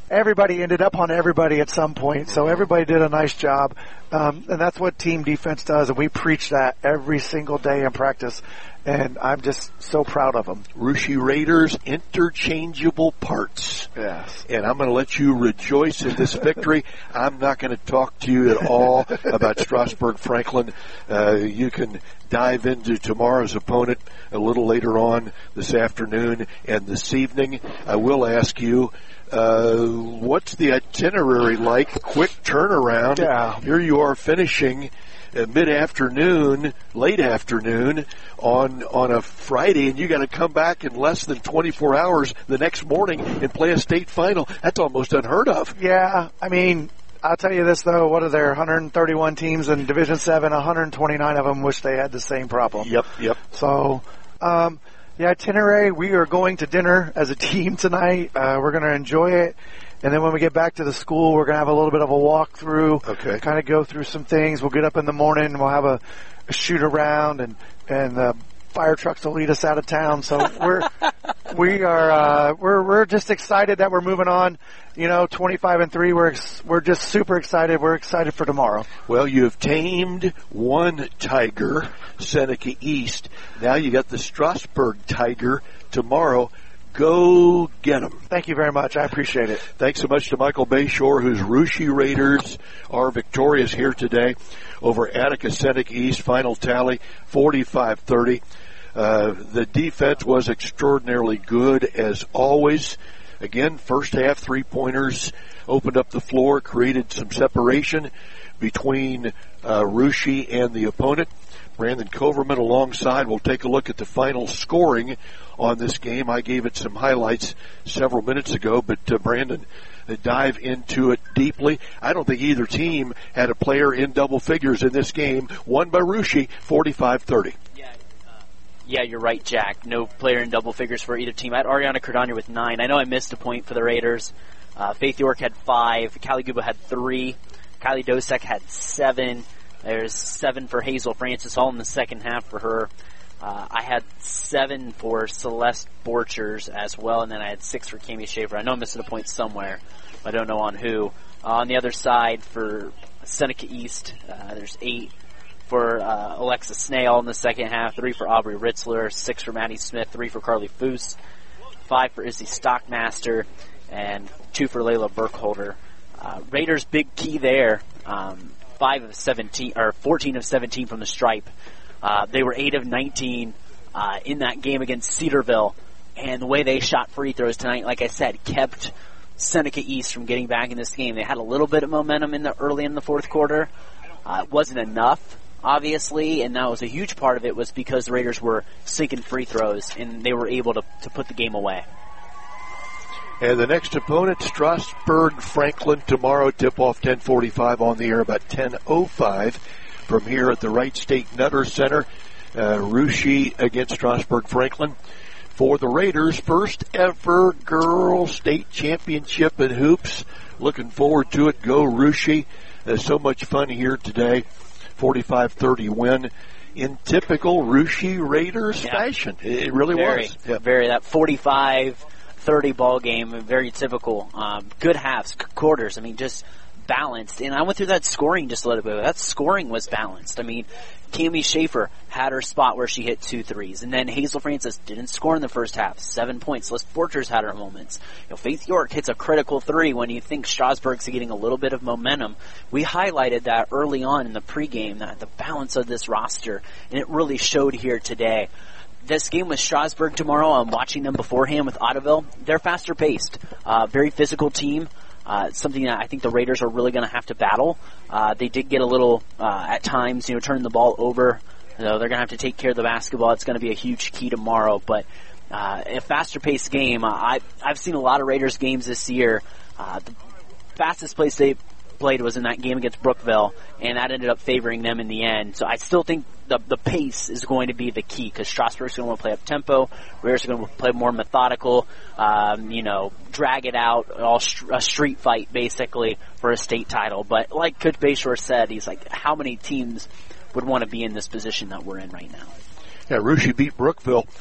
everybody ended up on everybody at some point. So everybody did a nice job. Um, and that's what team defense does. And we preach that every single day in practice. And I'm just so proud of them. Russia Raiders, interchangeable parts. Yes. And I'm going to let you rejoice in this victory. I'm not going to talk to you at all about Strasburg Franklin. Uh, you can dive into tomorrow's opponent a little later on this afternoon and this evening. I will ask you, uh, what's the itinerary like? Quick turnaround. Yeah. Here you are finishing uh, mid-afternoon, late afternoon on on a Friday, and you got to come back in less than twenty-four hours the next morning and play a state final. That's almost unheard of. Yeah, I mean, I'll tell you this, though. What are there, one hundred thirty-one teams in Division seven? one hundred twenty-nine of them wish they had the same problem. Yep, yep. So, um, the itinerary, we are going to dinner as a team tonight. Uh, we're going to enjoy it. And then when we get back to the school, we're going to have a little bit of a walkthrough. Okay. Kind of go through some things. We'll get up in the morning and we'll have a, a shoot around, and, and the fire trucks will lead us out of town. So we're, we are, uh, we're, we're just excited that we're moving on. You know, twenty-five and three, we're, ex- we're just super excited. We're excited for tomorrow. Well, you've tamed one Tiger, Seneca East. Now you got the Strasburg Tiger tomorrow. Go get them. Thank you very much. I appreciate it. Thanks so much to Michael Bayshore, whose Russia Raiders are victorious here today over Attica Seneca East. Final tally, forty-five thirty. Uh, the defense was extraordinarily good as always. Again, first half three-pointers opened up the floor, created some separation between uh, Russia and the opponent. Brandon Coverman alongside. We'll take a look at the final scoring on this game. I gave it some highlights several minutes ago, but uh, Brandon, uh, dive into it deeply. I don't think either team had a player in double figures in this game. Won by Russia, forty-five thirty. Yeah, you're right, Jack. No player in double figures for either team. I had Ariana Cardano with nine. I know I missed a point for the Raiders. Uh, Faith York had five. Callie Guba had three. Kylie Dosek had seven. There's seven for Hazel Francis, all in the second half for her. Uh, I had seven for Celeste Borchers as well, and then I had six for Cami Schaefer. I know I'm missing a point somewhere. I don't know on who. Uh, on the other side for Seneca East, uh, there's eight for uh, Alexa Snail in the second half, three for Aubrey Ritzler, six for Maddie Smith, three for Carly Foose, five for Izzy Stockmaster, and two for Layla Burkholder. Uh, Raiders' big key there, um, five of seventeen or fourteen of seventeen from the stripe. Uh, they were eight of nineteen uh, in that game against Cedarville, and the way they shot free throws tonight, like I said, kept Seneca East from getting back in this game. They had a little bit of momentum in the early in the fourth quarter. Uh, it wasn't enough, obviously, and that was a huge part of it was because the Raiders were sinking free throws, and they were able to, to put the game away. And the next opponent, Strasburg Franklin, tomorrow, tip-off ten forty-five on the air, about ten oh five from here at the Wright State Nutter Center. Uh, Russia against Strasburg Franklin. For the Raiders, first ever girls state championship in hoops. Looking forward to it. Go Russia. There's so much fun here today. forty-five thirty win in typical Russia Raiders yeah. fashion. It really very, was. Yeah. Very, that forty-five thirty ball game, very typical. Um, good halves, quarters. I mean, just balanced. And I went through that scoring just a little bit. That scoring was balanced. I mean, Cami Schaefer had her spot where she hit two threes. And then Hazel Francis didn't score in the first half. Seven points. Les Borchers had her moments. You know, Faith York hits a critical three when you think Strasburg's getting a little bit of momentum. We highlighted that early on in the pregame, that the balance of this roster. And it really showed here today. This game with Strasburg tomorrow, I'm watching them beforehand with Ottoville. They're faster paced. Uh, very physical team. Uh, something that I think the Raiders are really going to have to battle. Uh, they did get a little, uh, at times, you know, turning the ball over. You know, they're going to have to take care of the basketball. It's going to be a huge key tomorrow. But uh, a faster-paced game. Uh, I, I've seen a lot of Raiders games this year. Uh, the fastest place they played was in that game against Brookville, and that ended up favoring them in the end. So I still think the the pace is going to be the key because Strasburg's going to want to play up tempo. Raiders are going to play more methodical, um, you know, drag it out, all st- a street fight basically for a state title. But like Coach Bayshore said, he's like, how many teams would want to be in this position that we're in right now? Yeah, Russia beat Brookville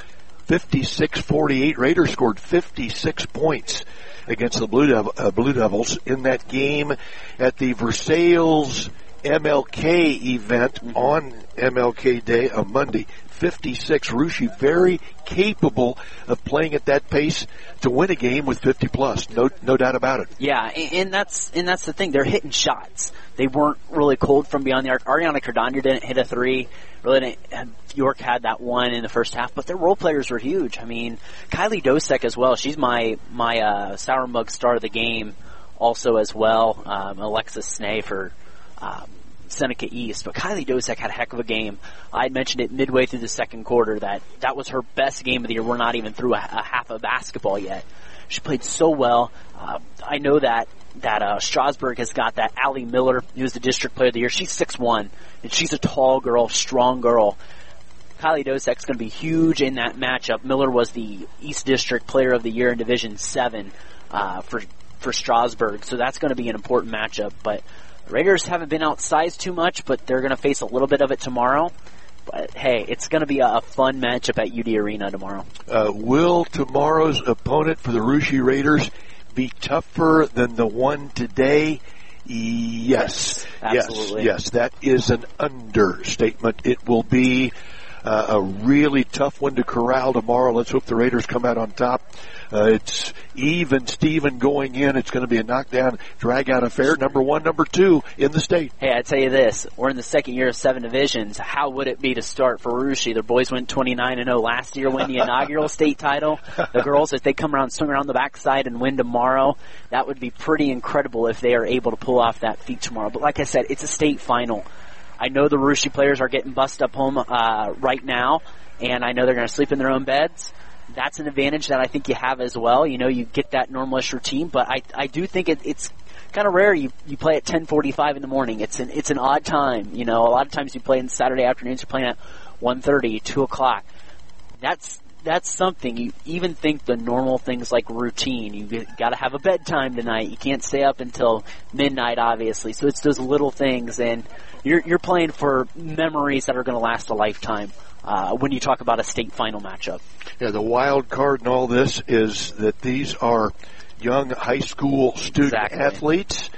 fifty-six forty-eight. Raiders scored fifty-six points against the Blue, Dev- uh, Blue Devils in that game at the Versailles M L K event on M L K Day on Monday. fifty-six. Russia very capable of playing at that pace to win a game with fifty plus. No, no doubt about it. Yeah, and, and that's and that's the thing. They're hitting shots. They weren't really cold from beyond the arc. Ariana Cardano didn't hit a three. Really didn't. York had that one in the first half, but their role players were huge. I mean, Kylie Dosek as well. She's my my uh, Sour Mug star of the game, also as well. Um, Alexis Snee for. Um, Seneca East, but Kylie Dosek had a heck of a game. I had mentioned it midway through the second quarter that that was her best game of the year. We're not even through a, a half of basketball yet. She played so well. Uh, I know that that uh, Strasburg has got that Allie Miller, who's the district player of the year. She's six one, and she's a tall girl, strong girl. Kylie Dosek's going to be huge in that matchup. Miller was the East District Player of the Year in Division seven uh, for for Strasburg, so that's going to be an important matchup. But the Raiders haven't been outsized too much, but they're going to face a little bit of it tomorrow. But, hey, it's going to be a fun matchup at U D Arena tomorrow. Uh, will tomorrow's opponent for the Russia Raiders be tougher than the one today? Yes. Absolutely. Yes, yes. That is an understatement. It will be uh, a really tough one to corral tomorrow. Let's hope the Raiders come out on top. Uh, it's even Steven going in. It's going to be a knockdown, drag-out affair. Number one, number two in the state. Hey, I tell you this. We're in the second year of seven divisions. How would it be to start for Russia? The boys went twenty-nine and oh last year, win the inaugural state title. The girls, if they come around, swing around the backside and win tomorrow, that would be pretty incredible if they are able to pull off that feat tomorrow. But like I said, it's a state final. I know the Russia players are getting bussed up home uh, right now, and I know they're going to sleep in their own beds. That's an advantage that I think you have as well. You know, you get that normalish routine, but I I do think it, it's kind of rare you you play at ten forty-five in the morning. It's an it's an odd time. You know, a lot of times you play in Saturday afternoons. You're playing at one thirty, two o'clock. That's that's something. You even think the normal things like routine. You got to have a bedtime tonight. You can't stay up until midnight, obviously. So it's those little things, and you're you're playing for memories that are going to last a lifetime. Uh, when you talk about a state final matchup. Yeah, the wild card in all this is that these are young high school student exactly. athletes.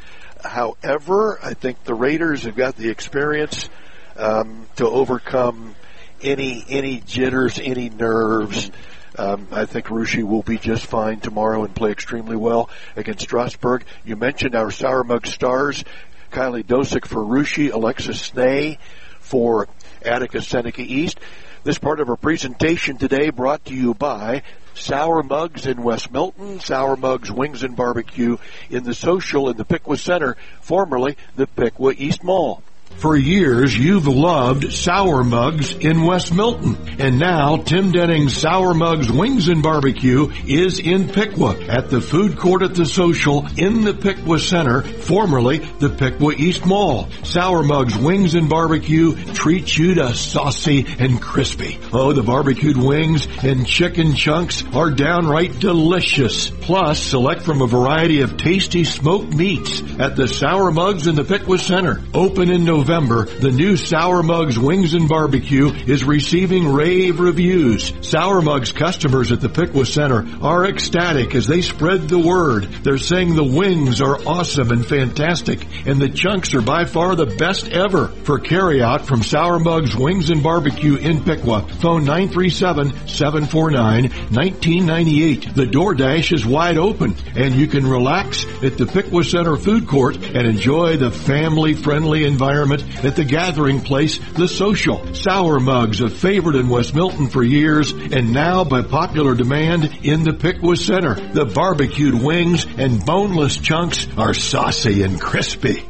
However, I think the Raiders have got the experience um, to overcome any any jitters, any nerves. Um, I think Russia will be just fine tomorrow and play extremely well against Strasburg. You mentioned our Sour Mug stars, Kylie Dosek for Russia, Alexis Snee for Attica Seneca East. This part of our presentation today brought to you by Sour Mugs in West Milton, Sour Mugs Wings and Barbecue in the Social in the Piqua Center, formerly the Piqua East Mall. For years, you've loved Sour Mugs in West Milton. And now, Tim Denning's Sour Mugs Wings and Barbecue is in Piqua at the food court at the Social in the Piqua Center, formerly the Piqua East Mall. Sour Mugs Wings and Barbecue treats you to saucy and crispy. Oh, the barbecued wings and chicken chunks are downright delicious. Plus, select from a variety of tasty smoked meats at the Sour Mugs in the Piqua Center. Open in November. November, the new Sour Mugs Wings and Barbecue is receiving rave reviews. Sour Mugs customers at the Piqua Center are ecstatic as they spread the word. They're saying the wings are awesome and fantastic, and the chunks are by far the best ever. For carryout from Sour Mugs Wings and Barbecue in Piqua, phone nine three seven, seven four nine, one nine nine eight. The DoorDash is wide open, and you can relax at the Piqua Center food court and enjoy the family-friendly environment at the gathering place, The Social. Sour Mugs, a favorite in West Milton for years, and now by popular demand in the Piqua Center. The barbecued wings and boneless chunks are saucy and crispy.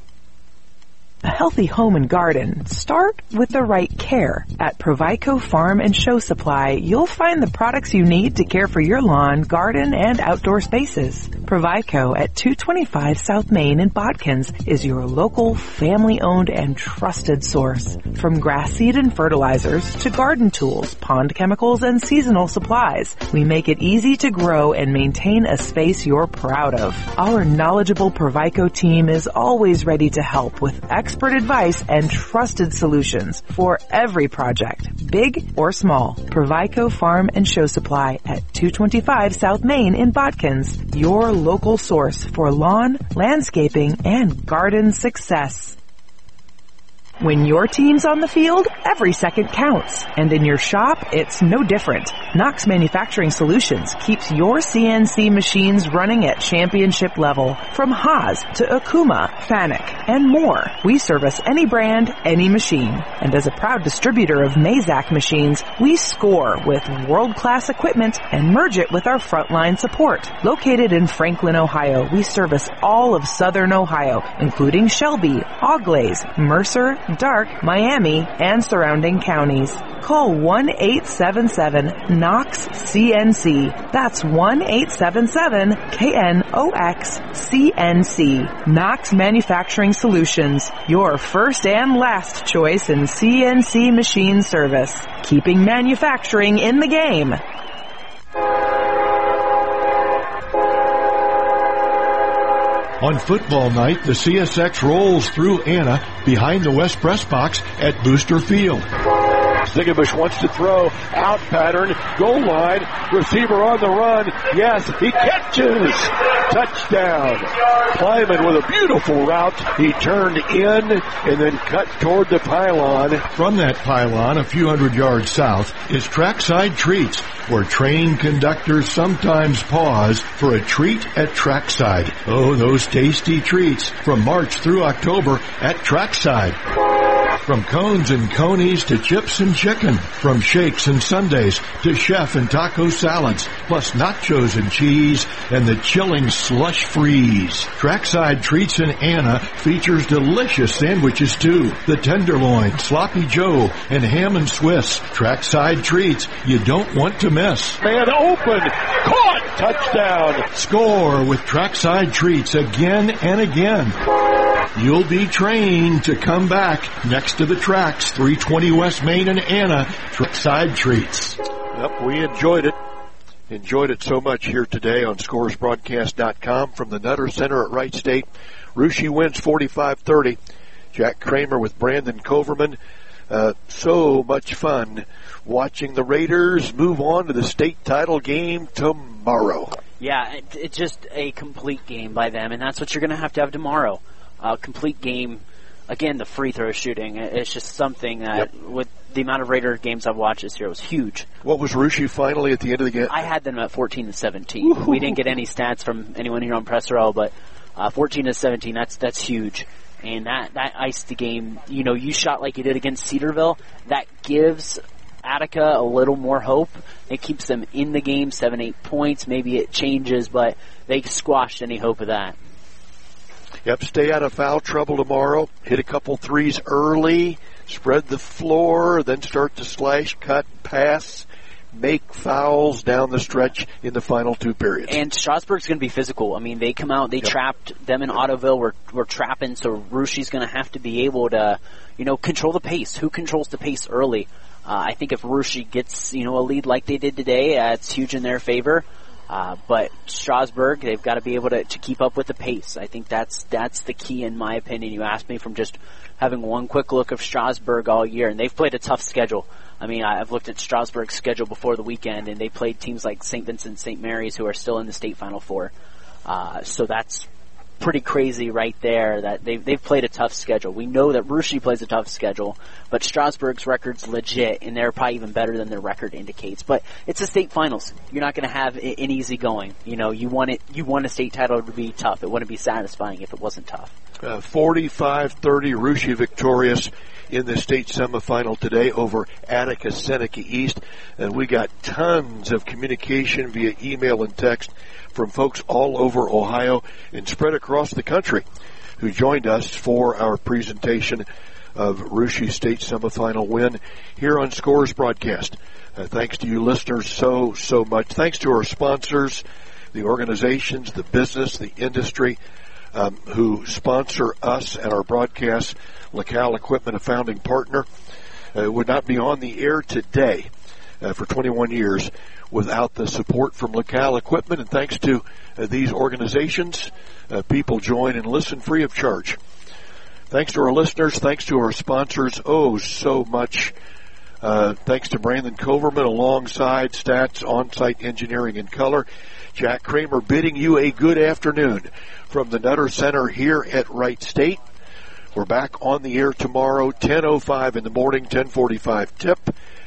A healthy home and garden. Start with the right care. At Provico Farm and Show Supply, you'll find the products you need to care for your lawn, garden, and outdoor spaces. Provico at two twenty-five South Main in Bodkins is your local, family-owned, and trusted source. From grass seed and fertilizers to garden tools, pond chemicals, and seasonal supplies, we make it easy to grow and maintain a space you're proud of. Our knowledgeable Provico team is always ready to help with expert expert advice and trusted solutions for every project, big or small. Provico Farm and Show Supply at two twenty-five South Main in Botkins, your local source for lawn, landscaping, and garden success. When your team's on the field, every second counts. And in your shop, it's no different. Knox Manufacturing Solutions keeps your C N C machines running at championship level. From Haas to Akuma, Fanuc, and more. We service any brand, any machine. And as a proud distributor of Mazak machines, we score with world-class equipment and merge it with our frontline support. Located in Franklin, Ohio, we service all of Southern Ohio, including Shelby, Auglaize, Mercer, Dark, Miami, and surrounding counties. Call one eight seven seven Knox C N C. That's one eight seven seven K N O X C N C. Knox Manufacturing Solutions, your first and last choice in C N C machine service. Keeping manufacturing in the game. On football night, the C S X rolls through Anna behind the West Press Box at Booster Field. Zingabush wants to throw, out pattern, goal line, receiver on the run, yes, he catches, touchdown. Kleiman with a beautiful route, he turned in and then cut toward the pylon. From that pylon, a few hundred yards south, is Trackside Treats, where train conductors sometimes pause for a treat at Trackside. Oh, those tasty treats from March through October at Trackside. From cones and conies to chips and chicken. From shakes and sundaes to chef and taco salads. Plus nachos and cheese and the chilling slush freeze. Trackside Treats in Anna features delicious sandwiches too. The tenderloin, sloppy joe, and ham and Swiss. Trackside Treats you don't want to miss. Man open, caught, touchdown. Score with Trackside Treats again and again. You'll be trained to come back next to the tracks, three twenty West Main and Anna, Trackside Treats. Yep, we enjoyed it. Enjoyed it so much here today on Scores Broadcast dot com from the Nutter Center at Wright State. Russia wins forty-five thirty. Jack Kramer with Brandon Coverman. Uh, so much fun watching the Raiders move on to the state title game tomorrow. Yeah, it, it's just a complete game by them, and that's what you're going to have to have tomorrow. A uh, complete game. Again, the free throw shooting, it's just something that, yep. with the amount of Raider games I've watched this year, was huge. What was Russia finally at the end of the game? I had them at fourteen to seventeen. Woo-hoo. We didn't get any stats from anyone here on Press Row, but uh, fourteen to seventeen, that's that's huge. And that, that iced the game. You know, you shot like you did against Cedarville. That gives Attica a little more hope. It keeps them in the game, seven, eight points. Maybe it changes, but they squashed any hope of that. Yep, stay out of foul trouble tomorrow. Hit a couple threes early, spread the floor, then start to slash, cut, pass, make fouls down the stretch in the final two periods. And Strasburg's going to be physical. I mean, they come out, they yep. trapped them in Ottoville. We're, we're trapping, so Rushi's going to have to be able to, you know, control the pace. Who controls the pace early? Uh, I think if Rushi gets, you know, a lead like they did today, uh, it's huge in their favor. Uh, but Strasburg, they've got to be able to, to keep up with the pace. I think that's that's the key, in my opinion. You asked me from just having one quick look of Strasburg all year, and they've played a tough schedule. I mean, I've looked at Strasburg's schedule before the weekend, and they played teams like Saint Vincent, Saint Mary's, who are still in the state Final Four. Uh, so that's pretty crazy right there that they've, they've played a tough schedule. We know that Russia plays a tough schedule, but Strasburg's record's legit, and they're probably even better than their record indicates. But it's a state finals. You're not going to have an easy going. You know, you want it. You want a state title to be tough. It wouldn't be satisfying if it wasn't tough. Uh, forty-five thirty, Russia victorious in the state semifinal today over Attica Seneca East. And we got tons of communication via email and text from folks all over Ohio and spread across the country who joined us for our presentation of Russia State semifinal win here on Scores Broadcast. Uh, thanks to you listeners so, so much. Thanks to our sponsors, the organizations, the business, the industry, um, who sponsor us and our broadcasts. LaCal Equipment, a founding partner, uh, would not be on the air today uh, for twenty-one years without the support from LaCal Equipment. And thanks to uh, these organizations, uh, people join and listen free of charge Thanks to our listeners. Thanks to our sponsors. Oh, so much. Uh, thanks to Brandon Coverman alongside Stats On-Site Engineering and Color. Jack Kramer bidding you a good afternoon from the Nutter Center here at Wright State. We're back on the air tomorrow, ten oh five in the morning, ten forty-five tip.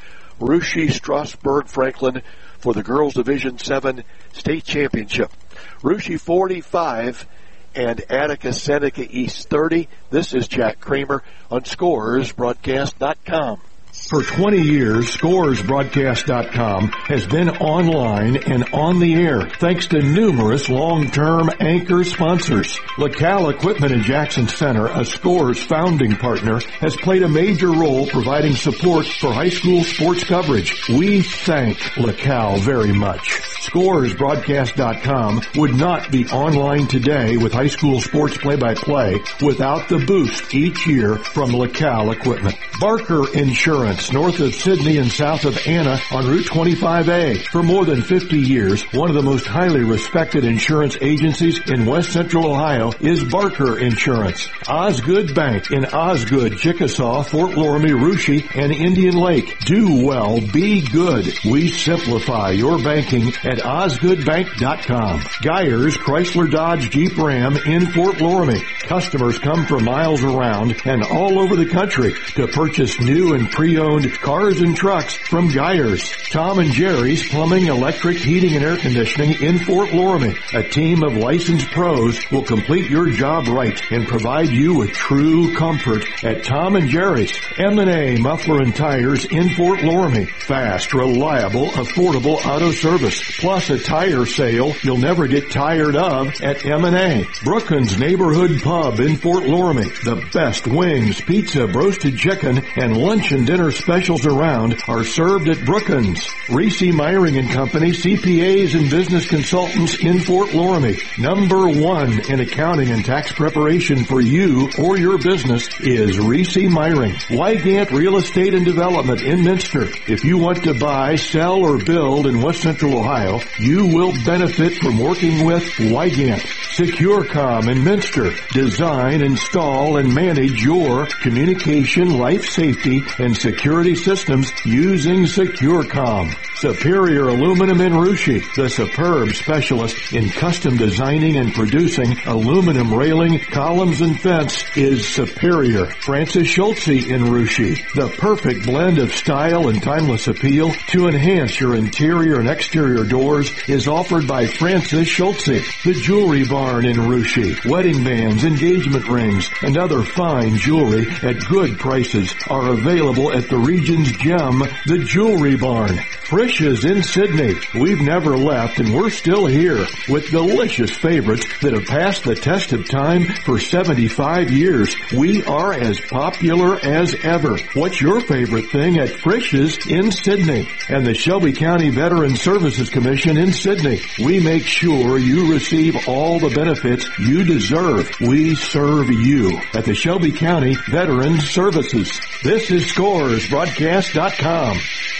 Russia, Strasburg, Franklin for the Girls Division seven State Championship. Russia forty-five and Attica Seneca East thirty. This is Jack Kramer on Scores Broadcast dot com. For twenty years, Scores Broadcast dot com has been online and on the air thanks to numerous long-term anchor sponsors. LaCal Equipment in Jackson Center, a Scores founding partner, has played a major role providing support for high school sports coverage. We thank LaCal very much. Scores Broadcast dot com would not be online today with high school sports play-by-play without the boost each year from LaCal Equipment. Barker Insurance, north of Sydney and south of Anna on Route twenty-five A. For more than fifty years, one of the most highly respected insurance agencies in West Central Ohio is Barker Insurance. Osgood Bank in Osgood, Chickasaw, Fort Loramie, Russia, and Indian Lake. Do well, be good. We simplify your banking at osgood bank dot com. Geyers Chrysler Dodge Jeep Ram in Fort Loramie. Customers come from miles around and all over the country to purchase new and pre-owned cars and trucks from Geyers. Tom and Jerry's Plumbing, Electric, Heating, and Air Conditioning in Fort Loramie. A team of licensed pros will complete your job right and provide you with true comfort at Tom and Jerry's. M and A Muffler and Tires in Fort Loramie. Fast, reliable, affordable auto service. Plus a tire sale you'll never get tired of at M and A. Brookins Neighborhood Pub in Fort Loramie. The best wings, pizza, roasted chicken, and lunch and dinner specials around are served at Brookins. Reese Myring and Company, C P As and business consultants in Fort Loramie. Number one in accounting and tax preparation for you or your business is Reese Myring. Wygant Real Estate and Development in Minster. If you want to buy, sell, or build in West Central Ohio, you will benefit from working with Wygant. SecureCom in Minster. Design, install, and manage your communication, life safety, and security systems using SecureCom. Superior Aluminum in Russia, the superb specialist in custom designing and producing aluminum railing, columns, and fence, is Superior. Francis Schultze in Russia, the perfect blend of style and timeless appeal to enhance your interior and exterior doors, is offered by Francis Schultze. The Jewelry Barn in Russia, wedding bands, engagement rings, and other fine jewelry at good prices are available at the region's gem, the Jewelry Barn. Frisch's in Sydney. We've never left and we're still here with delicious favorites that have passed the test of time for seventy-five years. We are as popular as ever. What's your favorite thing at Frisch's in Sydney? And the Shelby County Veterans Services Commission in Sydney. We make sure you receive all the benefits you deserve. We serve you at the Shelby County Veterans Services. This is Scores Broadcast dot com.